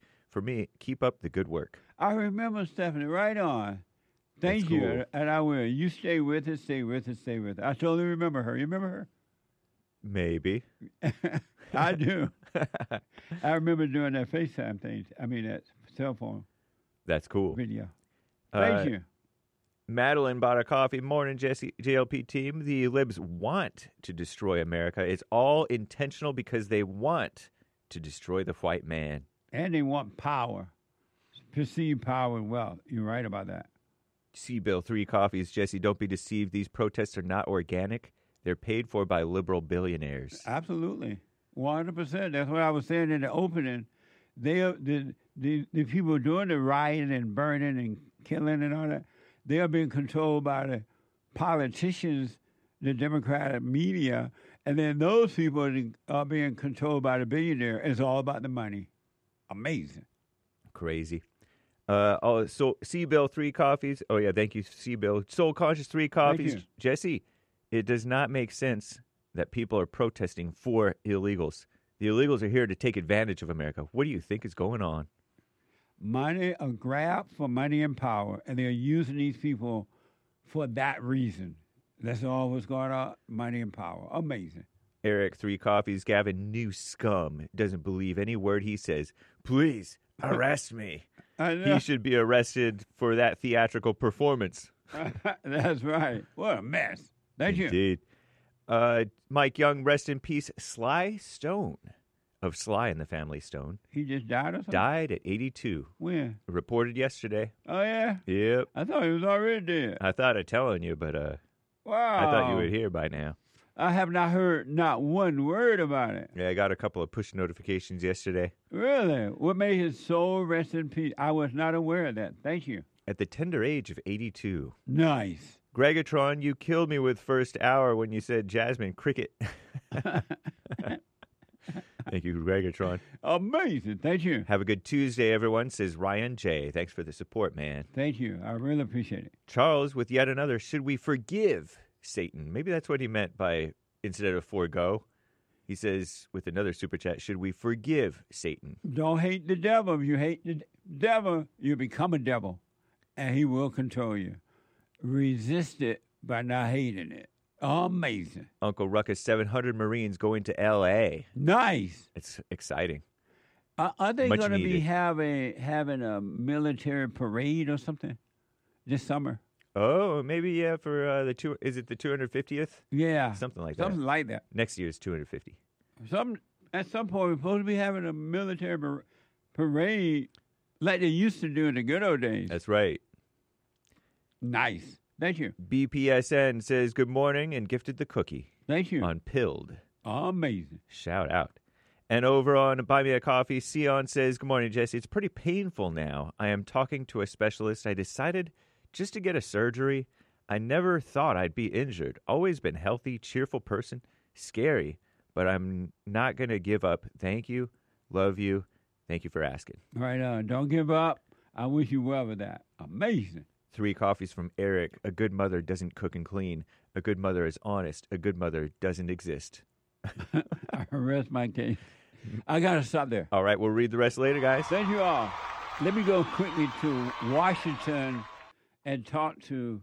the good work. I remember Stephanie. Right on. Thank you. Cool. And I will. You stay with us. Stay with us. Stay with us. I totally remember her. You remember her? Maybe. I do. I remember doing that FaceTime thing. I mean, that cell phone. That's cool. Video. Thank you. Madeline bought a coffee. Morning, Jesse, JLP team. The libs want to destroy America. It's all intentional because they want to destroy the white man. And they want power. Perceived power and wealth. You're right about that. C-Bill, 3 coffees. Jesse, don't be deceived. These protests are not organic. They're paid for by liberal billionaires. Absolutely. 100%. That's what I was saying in the opening. The people doing the rioting and burning and killing and all that, they are being controlled by the politicians, the Democratic media, and then those people are being controlled by the billionaire. It's all about the money. Amazing. Crazy. So C-Bill, 3 coffees. Oh, yeah, thank you, C-Bill. Soul Conscious, 3 coffees. Jesse, it does not make sense that people are protesting for illegals. The illegals are here to take advantage of America. What do you think is going on? Money, a grab for money and power, and they're using these people for that reason. That's all what's going on, money and power. Amazing. Eric, 3 coffees. Gavin, new scum, doesn't believe any word he says. Please, arrest me. He should be arrested for that theatrical performance. That's right. What a mess. Thank you. Indeed. Mike Young, rest in peace. Sly Stone of Sly and the Family Stone. He just died or something? Died at 82. When? Reported yesterday. Oh, yeah? Yep. I thought he was already dead. I thought of telling you, but wow. I thought you would hear by now. I have not heard not one word about it. Yeah, I got a couple of push notifications yesterday. Really? What made his soul rest in peace? I was not aware of that. Thank you. At the tender age of 82. Nice. Gregatron, you killed me with first hour when you said Jasmine Cricket. Thank you, Gregatron. Amazing. Thank you. Have a good Tuesday, everyone, says Ryan J. Thanks for the support, man. Thank you. I really appreciate it. Charles with yet another, should we forgive Satan? Maybe that's what he meant by instead of forego. He says with another super chat, should we forgive Satan? Don't hate the devil. If you hate the devil, you become a devil, and he will control you. Resist it by not hating it. Amazing. Uncle Ruckus, 700 Marines going to L.A. Nice. It's exciting. Are they Much going to be needed. having a military parade or something this summer? Oh, maybe, yeah, for is it the 250th? Yeah. Something like that. Something like that. Next year is 250. At some point, we're supposed to be having a military parade like they used to do in the good old days. That's right. Nice. Thank you. BPSN says good morning and gifted the cookie. Thank you. On Pilled. Amazing. Shout out. And over on Buy Me a Coffee, Sion says, good morning, Jesse. It's pretty painful now. I am talking to a specialist. I decided just to get a surgery. I never thought I'd be injured. Always been healthy, cheerful person. Scary, but I'm not going to give up. Thank you. Love you. Thank you for asking. Right on. Don't give up. I wish you well with that. Amazing. 3 coffees from Eric. A good mother doesn't cook and clean. A good mother is honest. A good mother doesn't exist. I rest my case. I got to stop there. All right, we'll read the rest later, guys. Thank you all. Let me go quickly to Washington and talk to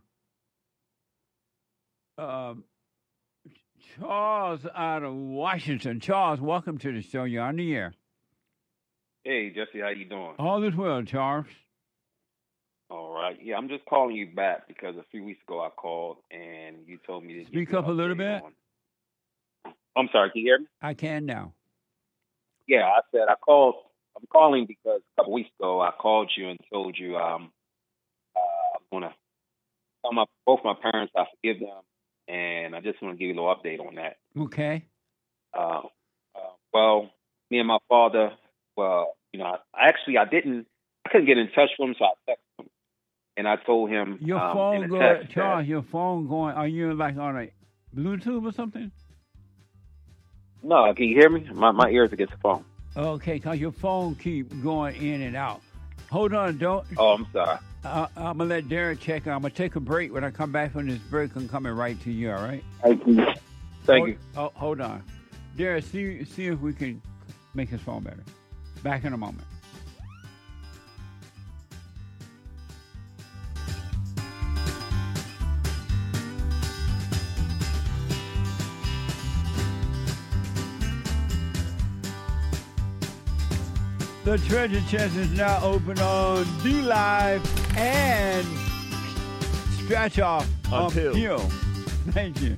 Charles out of Washington. Charles, welcome to the show. You're on the air. Hey, Jesse, how you doing? All is well, Charles. All right. Yeah, I'm just calling you back because a few weeks ago I called and you told me to Speak up a little bit. I'm sorry, can you hear me? I can now. Yeah, I said I called I'm calling because a couple weeks ago I called you and told you I'm going to tell both my parents I forgive them, and I just want to give you a little update on that. Okay. Well, me and my father, I couldn't get in touch with him, so I texted him, and I told him Your phone going, Charles. Your phone going. Are you like on a Bluetooth or something? No, can you hear me? My ears against the phone. Okay, because your phone keep going in and out. Hold on, don't. Oh, I'm sorry. I'm going to let Derek check. I'm going to take a break. When I come back from this break, I'm coming right to you, all right? Thank you. Oh, hold on. Derek, see if we can make his phone better. Back in a moment. The treasure chest is now open on D-Live and Scratch Off on Peel. Thank you.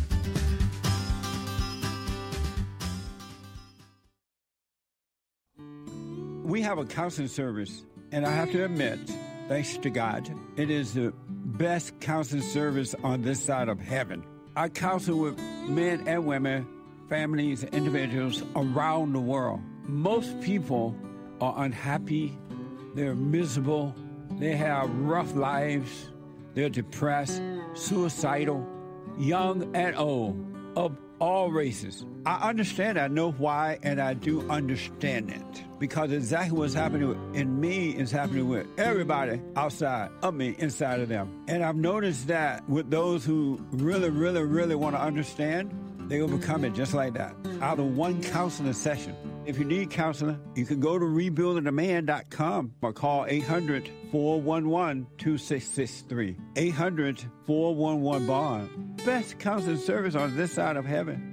We have a counseling service, and I have to admit, thanks to God, it is the best counseling service on this side of heaven. I counsel with men and women, families, individuals around the world. Most people are unhappy, they're miserable, they have rough lives, they're depressed, suicidal, young and old, of all races. I understand, I know why, and I do understand it. Because exactly what's happening in me is happening with everybody outside of me, inside of them. And I've noticed that with those who really, really, really want to understand, they overcome it just like that, out of one counseling session. If you need counseling, you can go to rebuildingaman.com or call 800-411-2663. 800-411-BOND. Best counseling service on this side of heaven.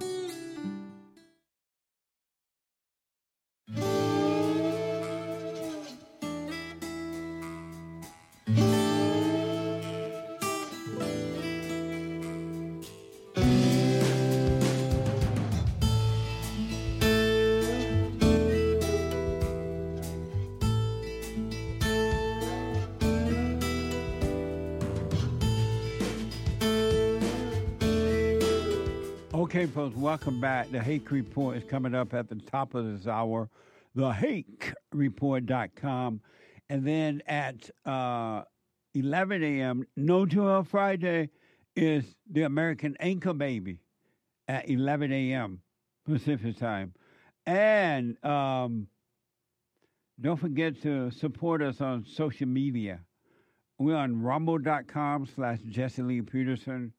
Okay, folks, welcome back. The Hake Report is coming up at the top of this hour, thehakereport.com. And then at 11 a.m., No Joy Friday, is the American Anchor Baby at 11 a.m. Pacific Time. And don't forget to support us on social media. We're on rumble.com/Jesse Lee Peterson.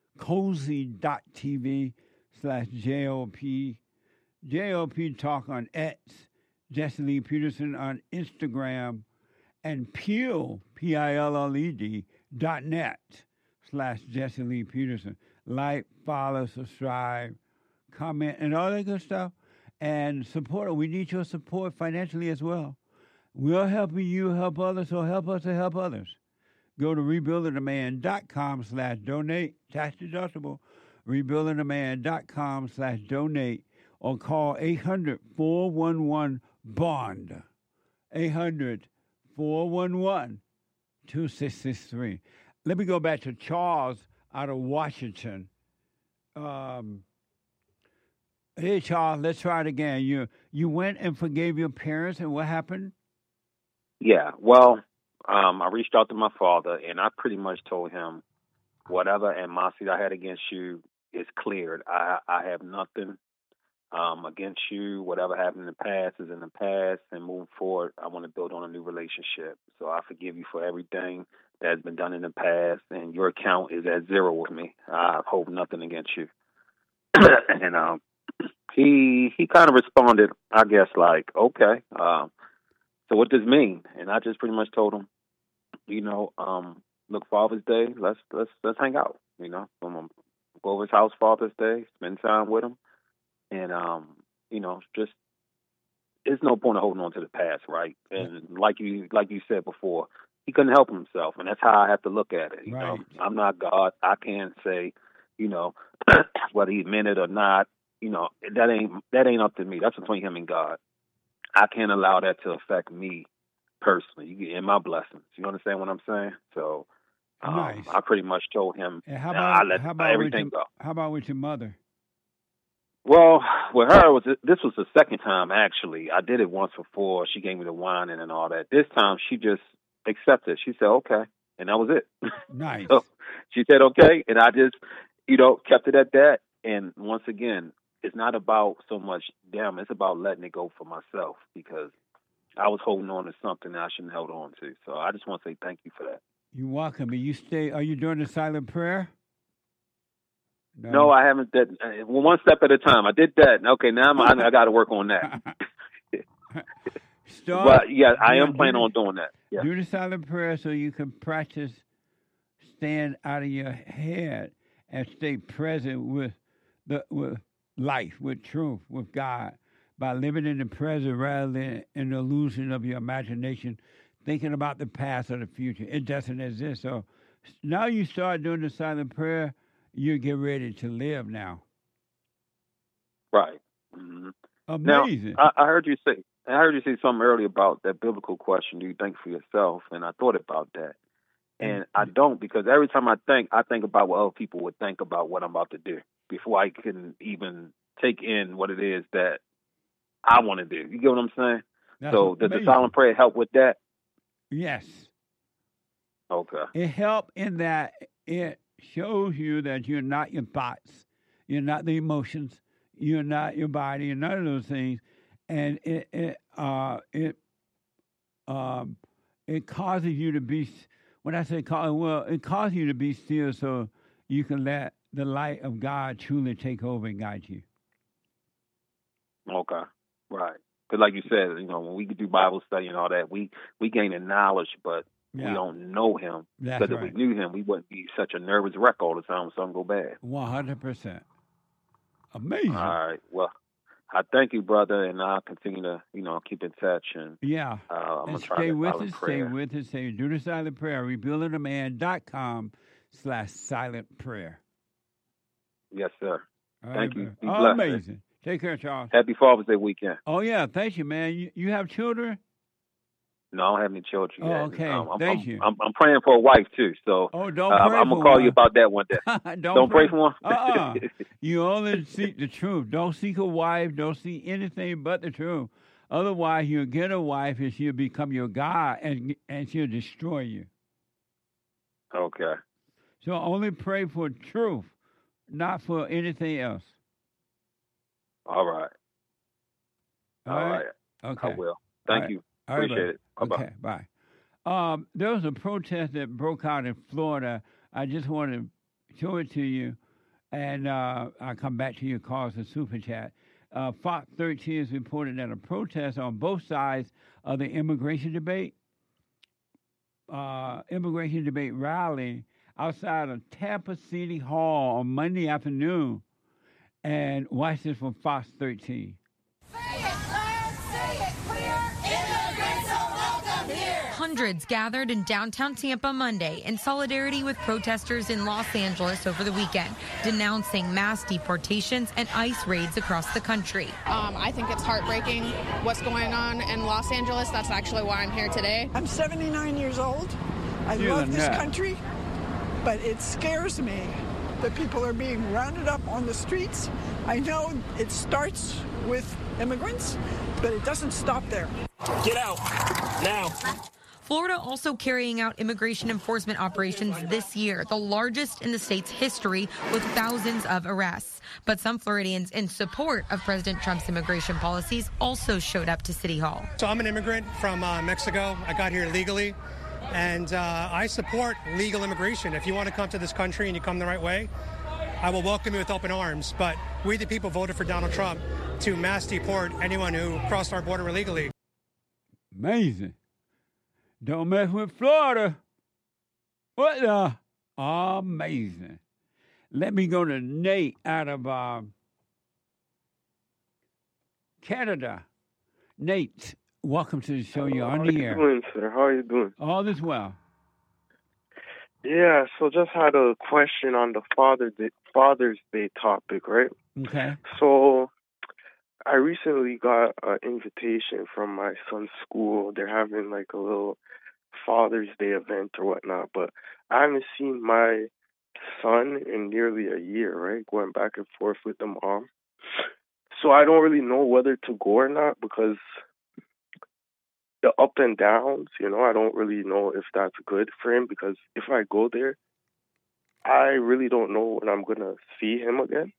Cozy.tv/JOP. JOP Talk on X. Jesse Lee Peterson on Instagram. And Peel, PILLED.net/Jesse Lee Peterson. Like, follow, subscribe, comment, and all that good stuff. And support. We need your support financially as well. We're helping you help others, so help us to help others. Go to rebuildingaman.com/donate, tax deductible, rebuildingaman.com/donate, or call 800-411-BOND, 800-411-2663. Let me go back to Charles out of Washington. Hey, Charles, let's try it again. You went and forgave your parents, and what happened? Yeah, well, I reached out to my father, and I pretty much told him whatever animosity I had against you is cleared. I have nothing against you. Whatever happened in the past is in the past, and moving forward, I want to build on a new relationship. So I forgive you for everything that has been done in the past, and your account is at zero with me. I hold nothing against you. And he kind of responded, I guess, like, okay, so what does this mean? And I just pretty much told him, look, Father's Day, let's hang out. I'm gonna go over his house Father's Day, spend time with him, and just there's no point of holding on to the past, right? And like you said before, he couldn't help himself, and that's how I have to look at it. Right. I'm not God. I can't say, whether he meant it or not. That ain't up to me. That's between him and God. I can't allow that to affect me personally. You get in my blessings. You understand what I'm saying? So Nice. I pretty much told him And how I about, let how about everything with go. how about with your mother? Well, with her, this was the second time, actually. I did it once before. She gave me the wine and all that. This time, she just accepted. She said, okay. And that was it. Nice. So she said, okay. And I just, kept it at that. And once again, it's not about so much them. It's about letting it go for myself because I was holding on to something that I shouldn't have held on to. So I just want to say thank you for that. You're welcome. Are you doing the silent prayer? No, I haven't. One step at a time. I did that. Okay, now I got to work on that. But yeah, I am planning on doing that. Yeah. Do the silent prayer so you can practice staying out of your head and stay present with life, with truth, with God, by living in the present rather than an illusion of your imagination, thinking about the past or the future. It doesn't exist. So now you start doing the silent prayer, you get ready to live now. Right. Mm-hmm. Amazing. Now, I heard you say something earlier about that biblical question. Do you think for yourself? And I thought about that. And I don't, because every time I think about what other people would think about what I'm about to do before I can even take in what it is that I want to do. You get what I'm saying? So does the silent prayer help with that? Yes. Okay. It helps in that it shows you that you're not your thoughts, you're not the emotions, you're not your body, and none of those things, and it causes you to be. When I say it causes you to be still, so you can let the light of God truly take over and guide you. Okay, right. Because like you said, when we do Bible study and all that, we gain the knowledge, but we don't know Him. That's because if we knew Him, we wouldn't be such a nervous wreck all the time when something go bad. 100%. Amazing. All right. Well, I thank you, brother, and I'll continue to, keep in touch. And I'm going to try stay to with silent us, prayer. Stay with us. Do the silent prayer. RebuildingAman.com/silent prayer. Yes, sir. All thank right, you. Be blessed. Amazing. Take care, Charles. Happy Father's Day weekend. Oh, yeah. Thank you, man. You have children? No, I don't have any children yet. Oh, okay. Thank you. I'm praying for a wife, too. So don't pray I'm going to call you about that one day. Don't pray for one? You only seek the truth. Don't seek a wife. Don't seek anything but the truth. Otherwise, you'll get a wife and she'll become your God and she'll destroy you. Okay. So only pray for truth, not for anything else. All right. All right. Okay. I will. Thank you. Appreciate it. Bye-bye. Okay, bye. There was a protest that broke out in Florida. I just want to show it to you, and I'll come back to your calls and Super Chat. Fox 13 has reported that a protest on both sides of the immigration debate rally outside of Tampa City Hall on Monday afternoon. And watch this from Fox 13. Hundreds gathered in downtown Tampa Monday in solidarity with protesters in Los Angeles over the weekend, denouncing mass deportations and ICE raids across the country. I think it's heartbreaking what's going on in Los Angeles. That's actually why I'm here today. I'm 79 years old. I love this country, but it scares me that people are being rounded up on the streets. I know it starts with immigrants, but it doesn't stop there. Get out now. Florida also carrying out immigration enforcement operations this year, the largest in the state's history, with thousands of arrests. But some Floridians in support of President Trump's immigration policies also showed up to City Hall. So I'm an immigrant from Mexico. I got here legally, and I support legal immigration. If you want to come to this country and you come the right way, I will welcome you with open arms. But we, the people, voted for Donald Trump to mass deport anyone who crossed our border illegally. Amazing. Don't mess with Florida. What the? Amazing. Let me go to Nate out of Canada. Nate, welcome to the show. You're on the air. How are you doing, sir? How are you doing? All is well. Yeah, so just had a question on the Father's Day topic, right? Okay. So I recently got an invitation from my son's school. They're having like a little Father's Day event or whatnot, but I haven't seen my son in nearly a year, right? Going back and forth with the mom. So I don't really know whether to go or not because the up and downs, I don't really know if that's good for him because if I go there, I really don't know when I'm going to see him again.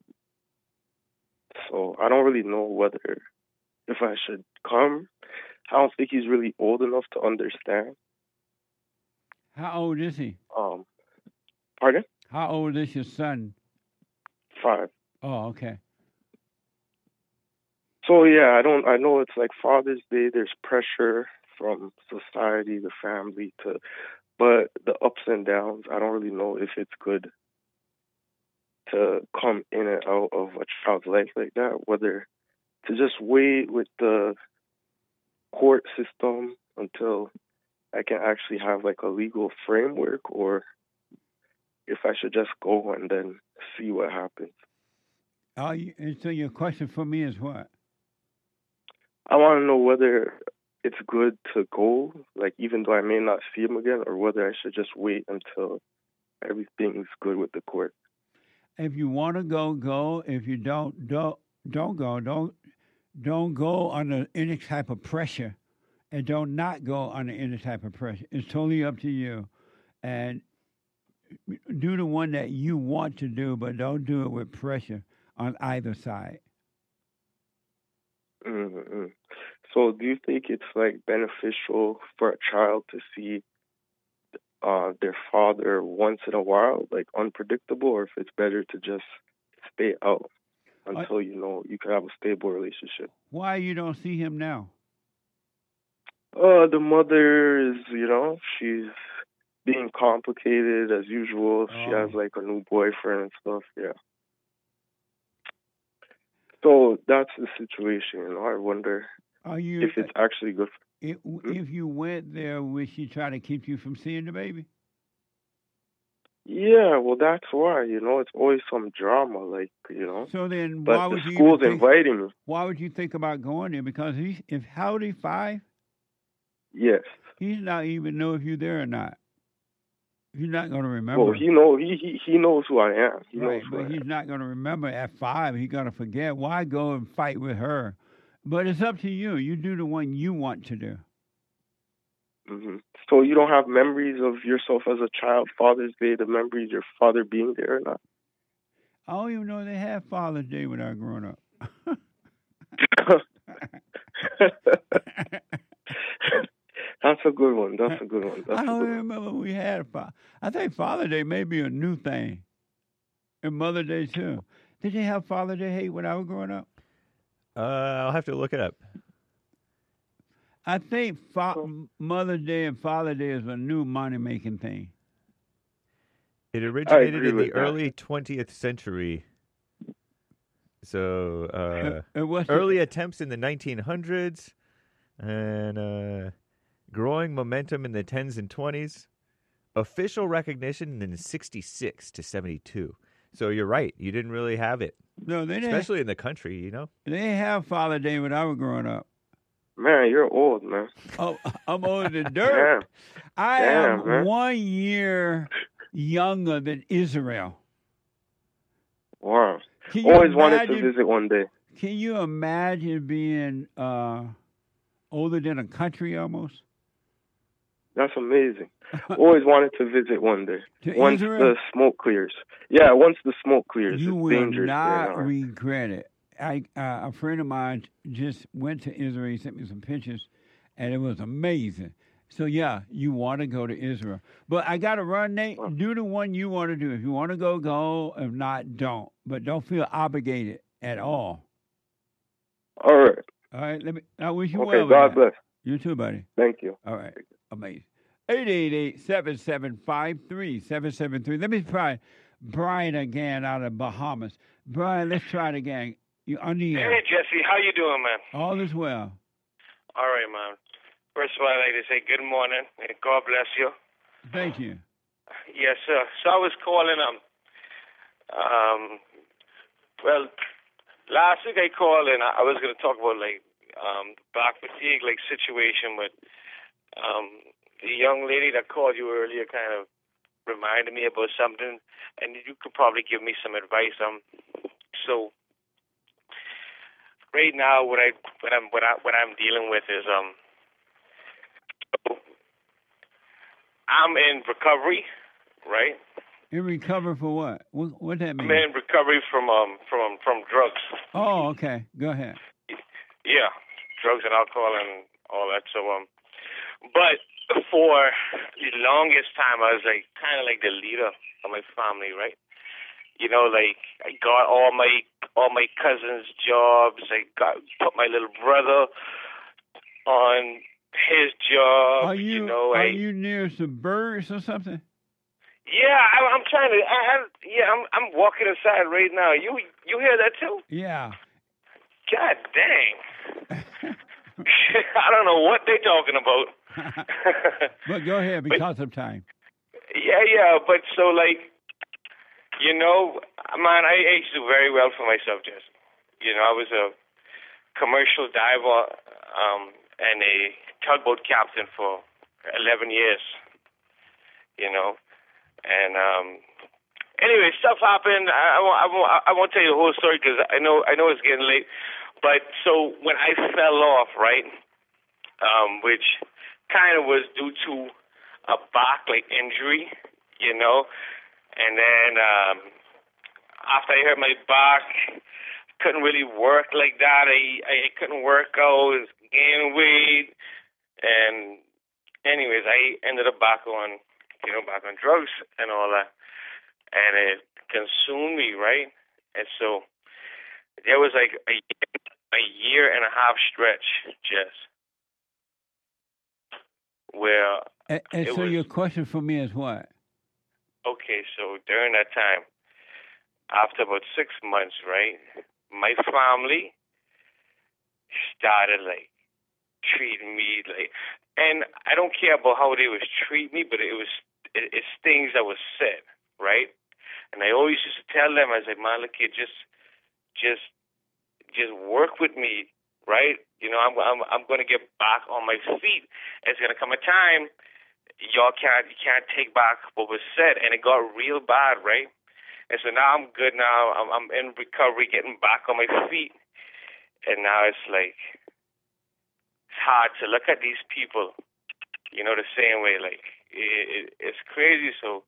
So I don't really know whether if I should come. I don't think he's really old enough to understand. How old is he? Pardon? How old is your son? 5. Oh, okay. So yeah, I know it's like Father's Day. There's pressure from society, the family, but the ups and downs. I don't really know if it's good to come in and out of a child's life like that. Whether to just wait with the court system until I can actually have like a legal framework, or if I should just go and then see what happens. So your question for me is what? I want to know whether it's good to go, like even though I may not see him again, or whether I should just wait until everything's good with the court. If you want to go, go. If you don't go. Don't go under any type of pressure, and don't not go under any type of pressure. It's totally up to you, and do the one that you want to do, but don't do it with pressure on either side. Mm-hmm. So do you think it's like beneficial for a child to see their father once in a while, like unpredictable, or if it's better to just stay out until you can have a stable relationship? Why you don't see him now? The mother is, she's being complicated as usual. She has like a new boyfriend and stuff, yeah. So that's the situation, I wonder if it's actually good. If you went there, would she try to keep you from seeing the baby? Yeah, well, that's why, it's always some drama, like, So then but why would the you school's inviting me. Why would you think about going there? Because how old is he, 5? Yes. He's not even know if you're there or not. He's not going to remember. Well, he knows who I am. He right, knows who but he's not going to remember at 5. He's going to forget. Why go and fight with her? But it's up to you. You do the one you want to do. Mm-hmm. So you don't have memories of yourself as a child, Father's Day, the memories of your father being there or not? I don't even know they had Father's Day when I was growing up. That's a good one. That's a good one. I don't even remember we had I think Father's Day may be a new thing. And Mother's Day, too. Did they have Father's Day when I was growing up? I'll have to look it up. I think Mother's Day and Father's Day is a new money-making thing. It originated in the early 20th century. So early attempts in the 1900s and growing momentum in the 10s and 20s. Official recognition in 66 to 72. So you're right. You didn't really have it. No, they didn't. Especially in the country, They didn't have Father's Day when I was growing up. Man, you're old, man. Oh, I'm older than dirt. I am 1 year younger than Israel. Wow. Always wanted to visit one day. Can you imagine being older than a country almost? That's amazing. Always wanted to visit one day. Once Israel? the smoke clears. Yeah, once the smoke clears. You it's will dangerous not regret it. A friend of mine just went to Israel. He sent me some pictures, and it was amazing. So, yeah, you want to go to Israel. But I got to run, Nate. Do the one you want to do. If you want to go, go. If not, don't. But don't feel obligated at all. All right. All right. I wish you well. Okay, God bless. You too, buddy. Thank you. All right. Amazing. 888-775-3773. Let me try Brian again out of Bahamas. Brian, let's try it again. You're on the air. Hey, Jesse. How you doing, man? All is well. All right, man. First of all, I'd like to say good morning and God bless you. Thank you. Yes, sir. So I was calling well, last week I called and I was going to talk about like back fatigue like situation, but the young lady that called you earlier kind of reminded me about something, and you could probably give me some advice. So right now, what I'm dealing with is I'm in recovery, right? In recovery for what? What that mean? I'm in recovery from drugs. Oh, okay. Go ahead. Yeah, drugs and alcohol and all that. So but for the longest time, I was like kind of like the leader of my family, right? You know, like I got all my cousins' jobs. I put my little brother on his job. Are you near some birds or something? Yeah, I'm trying to. I'm walking aside right now. You hear that too? Yeah. God dang. I don't know what they're talking about. But go ahead because of time. Yeah. But so like, you know, man, I used to do very well for myself, Jesse. You know, I was a commercial diver and a tugboat captain for 11 years. You know, and anyway, stuff happened. I won't tell you the whole story because I know it's getting late. But so when I fell off, right, which kind of was due to a back injury, you know, and then after I hurt my back, couldn't really work like that. I couldn't work out, gain weight, and anyways, I ended up back on drugs and all that, and it consumed me, right? And so there was like a year and a half stretch, Jess, where and so your question for me is what? Okay, so during that time, after about 6 months, right, my family started treating me and I don't care about how they was treat me, but it's things that was said, right? And I always used to tell them, I was like, man, look here, just work with me, right? You know, I'm going to get back on my feet. It's going to come a time you can't take back what was said, and it got real bad, right? And so now I'm good. Now I'm in recovery, getting back on my feet, and now it's like it's hard to look at these people, you know, the same way. Like it's crazy. So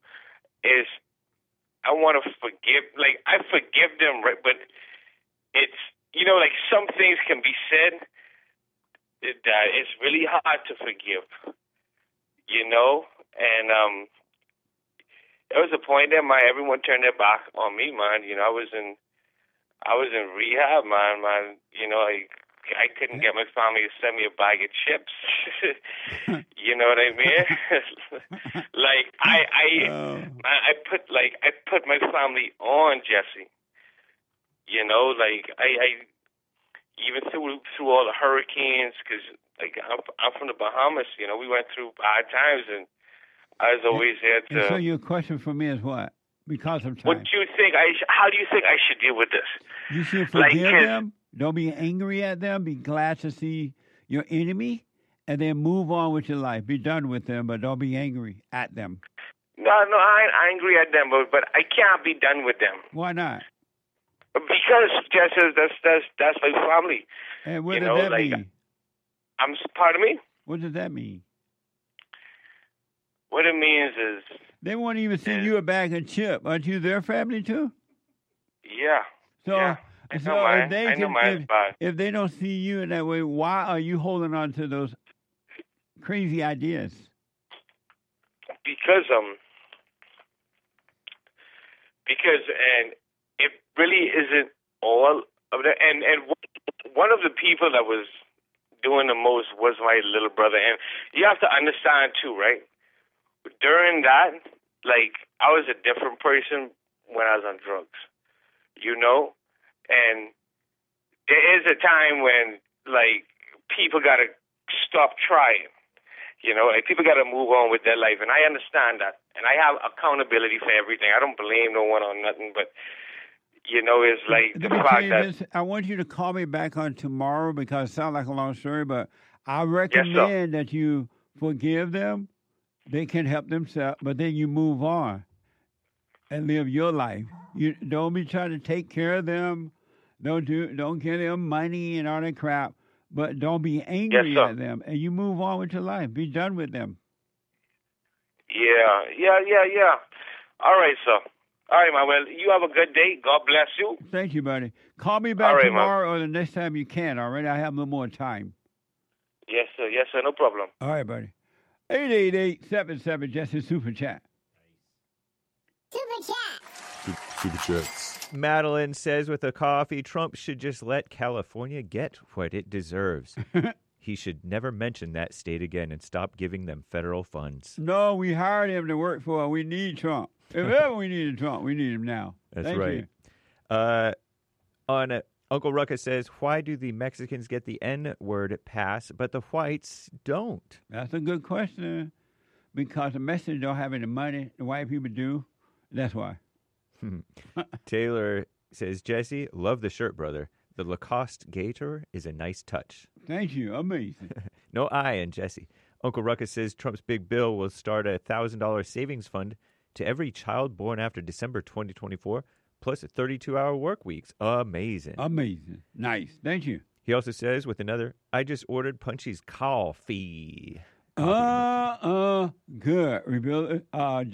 I want to forgive. Like I forgive them, right? But it's, you know, like some things can be said that it's really hard to forgive, you know? And there was a point that everyone turned their back on me, man. You know, I was in rehab, man. You know, I couldn't get my family to send me a bag of chips. You know what I mean? Like I put my family on, Jesse. You know, like I even through all the hurricanes, because like I'm from the Bahamas. You know, we went through bad times, and I was always there to. And so your question for me is what? Because of time. What do you think? How do you think I should deal with this? You should forgive them. Don't be angry at them. Be glad to see your enemy, and then move on with your life. Be done with them, but don't be angry at them. No, I ain't angry at them, but I can't be done with them. Why not? Because that's my family. And what does that mean? Pardon me? What does that mean? What it means is they won't even send you a bag of chips. Aren't you their family too? Yeah. So, yeah. If they don't see you in that way, why are you holding on to those crazy ideas? Because and it really isn't all of that. And one of the people that was doing the most was my little brother. And you have to understand too, right? During that, like, I was a different person when I was on drugs, you know? And there is a time when, like, people got to stop trying, you know? Like, people got to move on with their life. And I understand that. And I have accountability for everything. I don't blame no one on nothing. But, It's like the Let me tell fact you that this. I want you to call me back on tomorrow because it sounds like a long story, but I recommend that you forgive them. They can help themselves, but then you move on and live your life. You don't be trying to take care of them. Don't give them money and all that crap. But don't be angry at them, and you move on with your life. Be done with them. Yeah. All right, sir. All right, man. Well, you have a good day. God bless you. Thank you, buddy. Call me back All right, tomorrow or the next time you can, all right? I have a little more time. Yes, sir. Yes, sir. No problem. All right, buddy. 888-77 Jesse Super Chat. Super Chats. Madeline says with a coffee, Trump should just let California get what it deserves. He should never mention that state again and stop giving them federal funds. No, we hired him to work for. We need Trump. If ever we needed Trump, we need him now. That's Thank right. You. Uncle Ruckus says, why do the Mexicans get the N-word pass, but the whites don't? That's a good question. Because the Mexicans don't have any money. The white people do. That's why. Taylor says, Jesse, love the shirt, brother. The Lacoste Gator is a nice touch. Thank you. Amazing. No I in Jesse. Uncle Ruckus says Trump's big bill will start a $1,000 savings fund to every child born after December 2024, plus 32-hour work weeks. Amazing. Amazing. Nice. Thank you. He also says with another, I just ordered Punchy's coffee. Good. Rebuild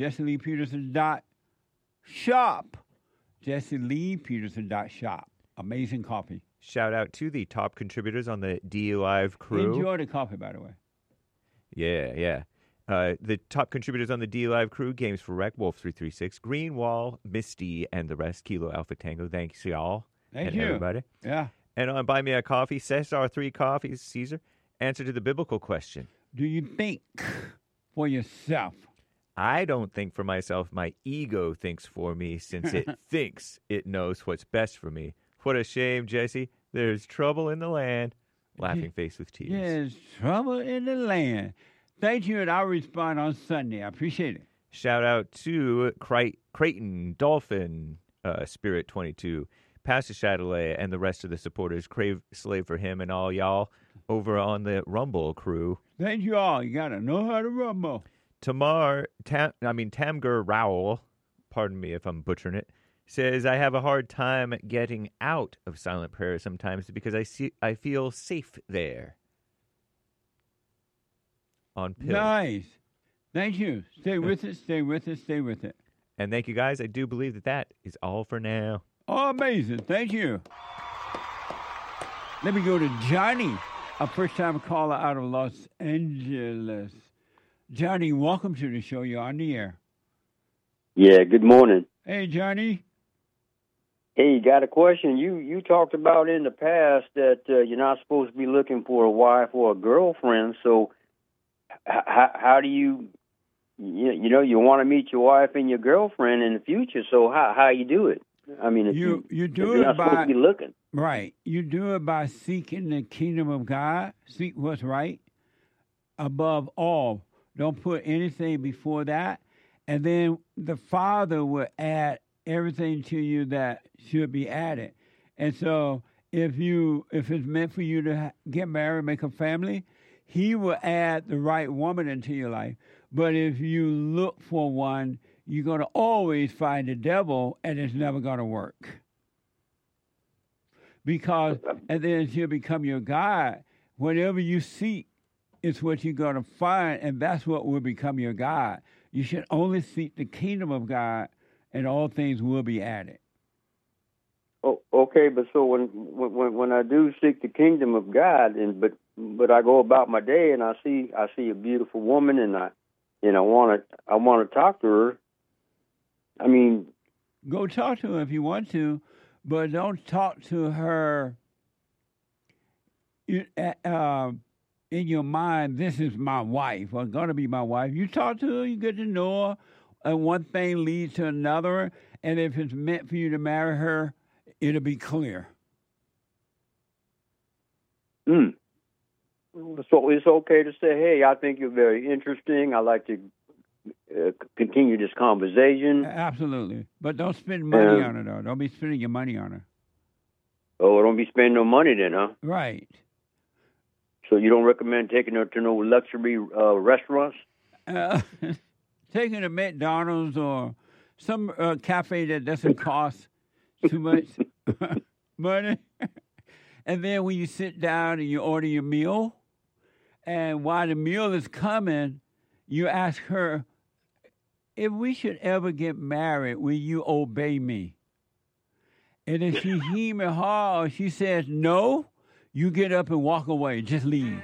JesseLeePeterson.shop. JesseLeePeterson.shop. Amazing coffee. Shout out to the top contributors on the D Live crew. Enjoy the coffee, by the way. Yeah. The top contributors on the D Live crew, Games for Rec, Wolf336, Greenwall, Misty, and the rest, Kilo Alpha Tango. Thanks, y'all. Thank and you. everybody. Yeah. And on Buy Me a Coffee, Cesar 3 Coffees, Caesar, answer to the biblical question. Do you think for yourself? I don't think for myself. My ego thinks for me since it thinks it knows what's best for me. What a shame, Jesse. There's trouble in the land. Laughing face with tears. There's trouble in the land. Thank you, and I'll respond on Sunday. I appreciate it. Shout out to Creighton, Dolphin, Spirit 22, Pastor Chatelet, and the rest of the supporters. Crave Slave for him and all y'all over on the Rumble crew. Thank you all. You got to know how to rumble. Tamger Rowell, pardon me if I'm butchering it, says, I have a hard time getting out of silent prayer sometimes because I feel safe there. On pill. Nice. Thank you. Stay with it, stay with it, stay with it. And thank you, guys. I do believe that is all for now. Oh, amazing. Thank you. Let me go to Johnny, a first-time caller out of Los Angeles. Johnny, welcome to the show. You're on the air. Yeah, good morning. Hey, Johnny. Hey, got a question. You talked about in the past that you're not supposed to be looking for a wife or a girlfriend. So how do you want to meet your wife and your girlfriend in the future? So how you do it? I mean, you do if it you're not supposed to be looking. Right. You do it by seeking the kingdom of God. Seek what's right. Above all, don't put anything before that. And then the Father will add everything to you that should be added. And so if it's meant for you to get married, make a family, He will add the right woman into your life. But if you look for one, you're going to always find the devil, and it's never going to work. And then she'll become your God. Whatever you seek, it's what you're going to find, and that's what will become your God. You should only seek the kingdom of God, and all things will be added. Oh, okay, but so when I do seek the kingdom of God, but I go about my day and I see a beautiful woman and I want to talk to her. I mean, go talk to her if you want to, but don't talk to her in your mind, this is my wife, or going to be my wife. You talk to her, you get to know her, and one thing leads to another, and if it's meant for you to marry her, it'll be clear. So it's okay to say, hey, I think you're very interesting. I like to continue this conversation. Absolutely. But don't spend money on her, though. Don't be spending your money on her. Oh, don't be spending no money then, huh? Right. So you don't recommend taking her to no luxury restaurants? Taking her to McDonald's or some cafe that doesn't cost too much money. And then when you sit down and you order your meal, and while the meal is coming, you ask her, if we should ever get married, will you obey me? And if she hem and haw, or she says no, you get up and walk away. Just leave.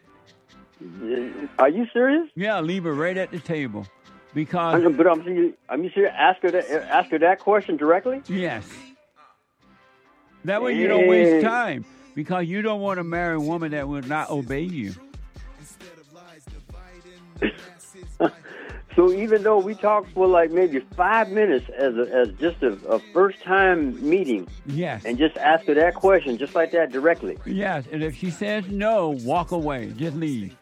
Are you serious? Yeah, leave her right at the table. Because but I'm serious. Ask her that question directly? Yes. That way you don't waste time. Because you don't want to marry a woman that will not obey you. So even though we talked for like maybe 5 minutes as just a first time meeting, yes, and just ask her that question just like that directly. Yes, and if she says no, walk away. Just leave.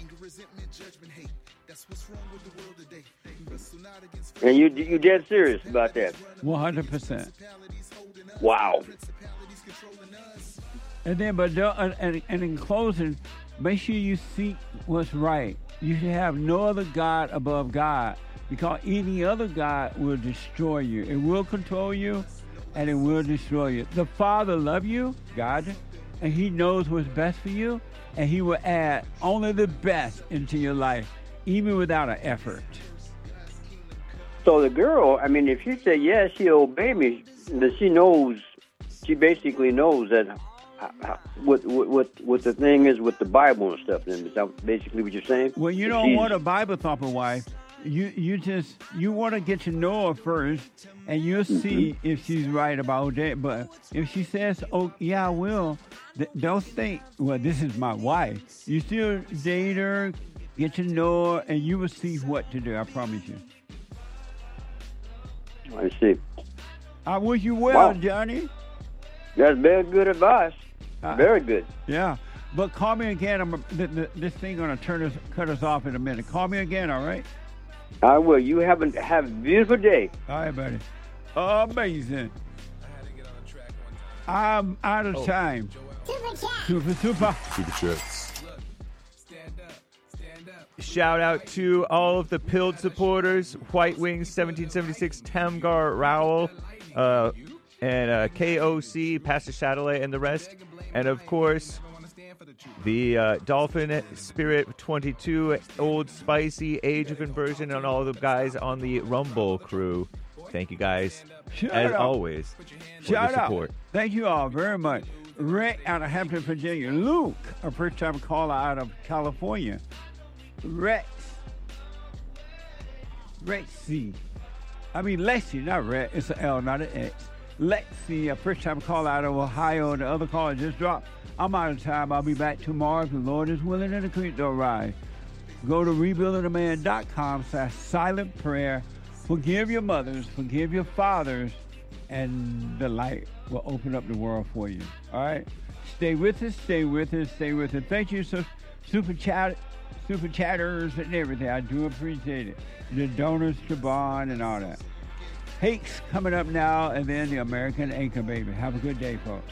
And you dead serious about that? 100%. Wow. And then, but and in closing, make sure you seek what's right. You should have no other God above God, because any other God will destroy you. It will control you, and it will destroy you. The Father loves you, God, and He knows what's best for you, and He will add only the best into your life, even without an effort. So the girl, I mean, if she say yes, she'll obey me. That she basically knows that what the thing is with the Bible and stuff. Then is that basically what you're saying? Well, you don't want a Bible thumper wife. You want to get to know her first, and you'll see if she's right about that. But if she says, "Oh, yeah, I will," don't think, "Well, this is my wife." You still date her, get to know her, and you will see what to do. I promise you. I see. I wish you well, Johnny. That's very good advice. Very good. Yeah. But call me again. This thing going to cut us off in a minute. Call me again, all right? I will. You have a beautiful day. All right, buddy. Amazing. I'm out of time. Super chats. Shout out to all of the Pilled supporters, White Wings 1776, Tamgar Rowell, and KOC, Pastor Chatelet, and the rest. And, of course, the Dolphin Spirit 22, Old Spicy, Age of Conversion, and all the guys on the Rumble crew. Thank you, guys, always, for your support. Thank you all very much. Rick out of Hampton, Virginia. Luke, a first-time caller out of California. Rex C. I mean Lexi, not Rex. It's an L, not an X. Lexi, a first-time caller out of Ohio, and the other caller just dropped. I'm out of time. I'll be back tomorrow if the Lord is willing and the creek don't rise. Go to rebuildingtheman.com/silent prayer. Forgive your mothers, forgive your fathers, and the light will open up the world for you. All right? Stay with us, stay with us, stay with us. Thank you, super chatters and everything. I do appreciate it. The donors to Bond and all that. Hakes coming up now, and then the American Anchor Baby. Have a good day, folks.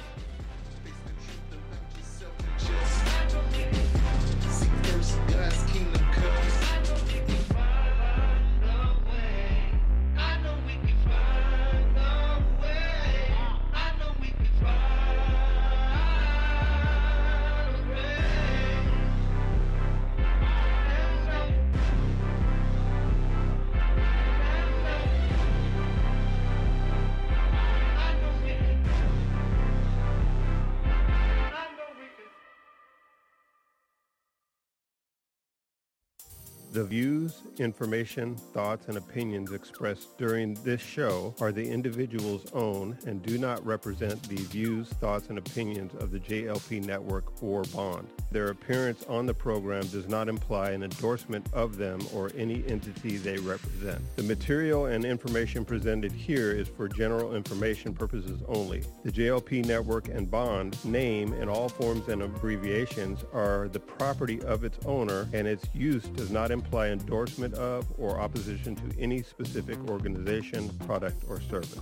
The views, information, thoughts, and opinions expressed during this show are the individual's own and do not represent the views, thoughts, and opinions of the JLP Network or Bond. Their appearance on the program does not imply an endorsement of them or any entity they represent. The material and information presented here is for general information purposes only. The JLP Network and Bond name and all forms and abbreviations are the property of its owner, and its use does not imply imply endorsement of or opposition to any specific organization, product, or service.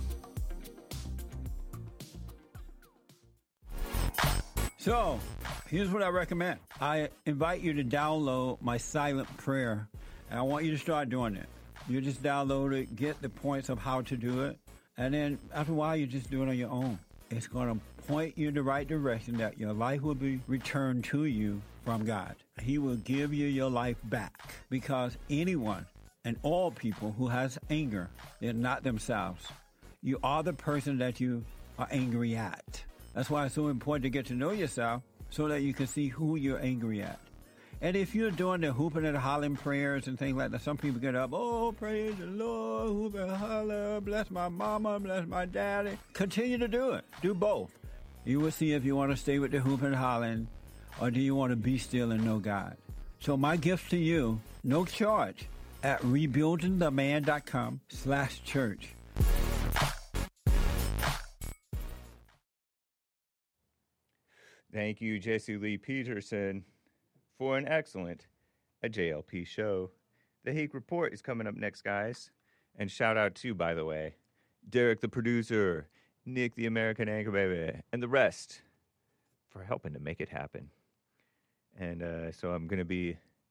So, here's what I recommend. I invite you to download my silent prayer, and I want you to start doing it. You just download it, get the points of how to do it, and then after a while, you just do it on your own. It's going to point you in the right direction that your life will be returned to you from God. He will give you your life back, because anyone and all people who has anger, they're not themselves. You are the person that you are angry at. That's why it's so important to get to know yourself so that you can see who you're angry at. And if you're doing the hooping and hollering prayers and things like that, some people get up, oh, praise the Lord, hoop and holler, bless my mama, bless my daddy. Continue to do it. Do both. You will see if you want to stay with the hooping and hollering, or do you want to be still and know God. So my gift to you, no charge, at rebuildingtheman.com/church. Thank you, Jesse Lee Peterson, for an excellent JLP show. The Hake Report is coming up next, guys. And shout out to, by the way, Derek the producer, Nick the American Anchor Baby, and the rest for helping to make it happen. And so I'm going to be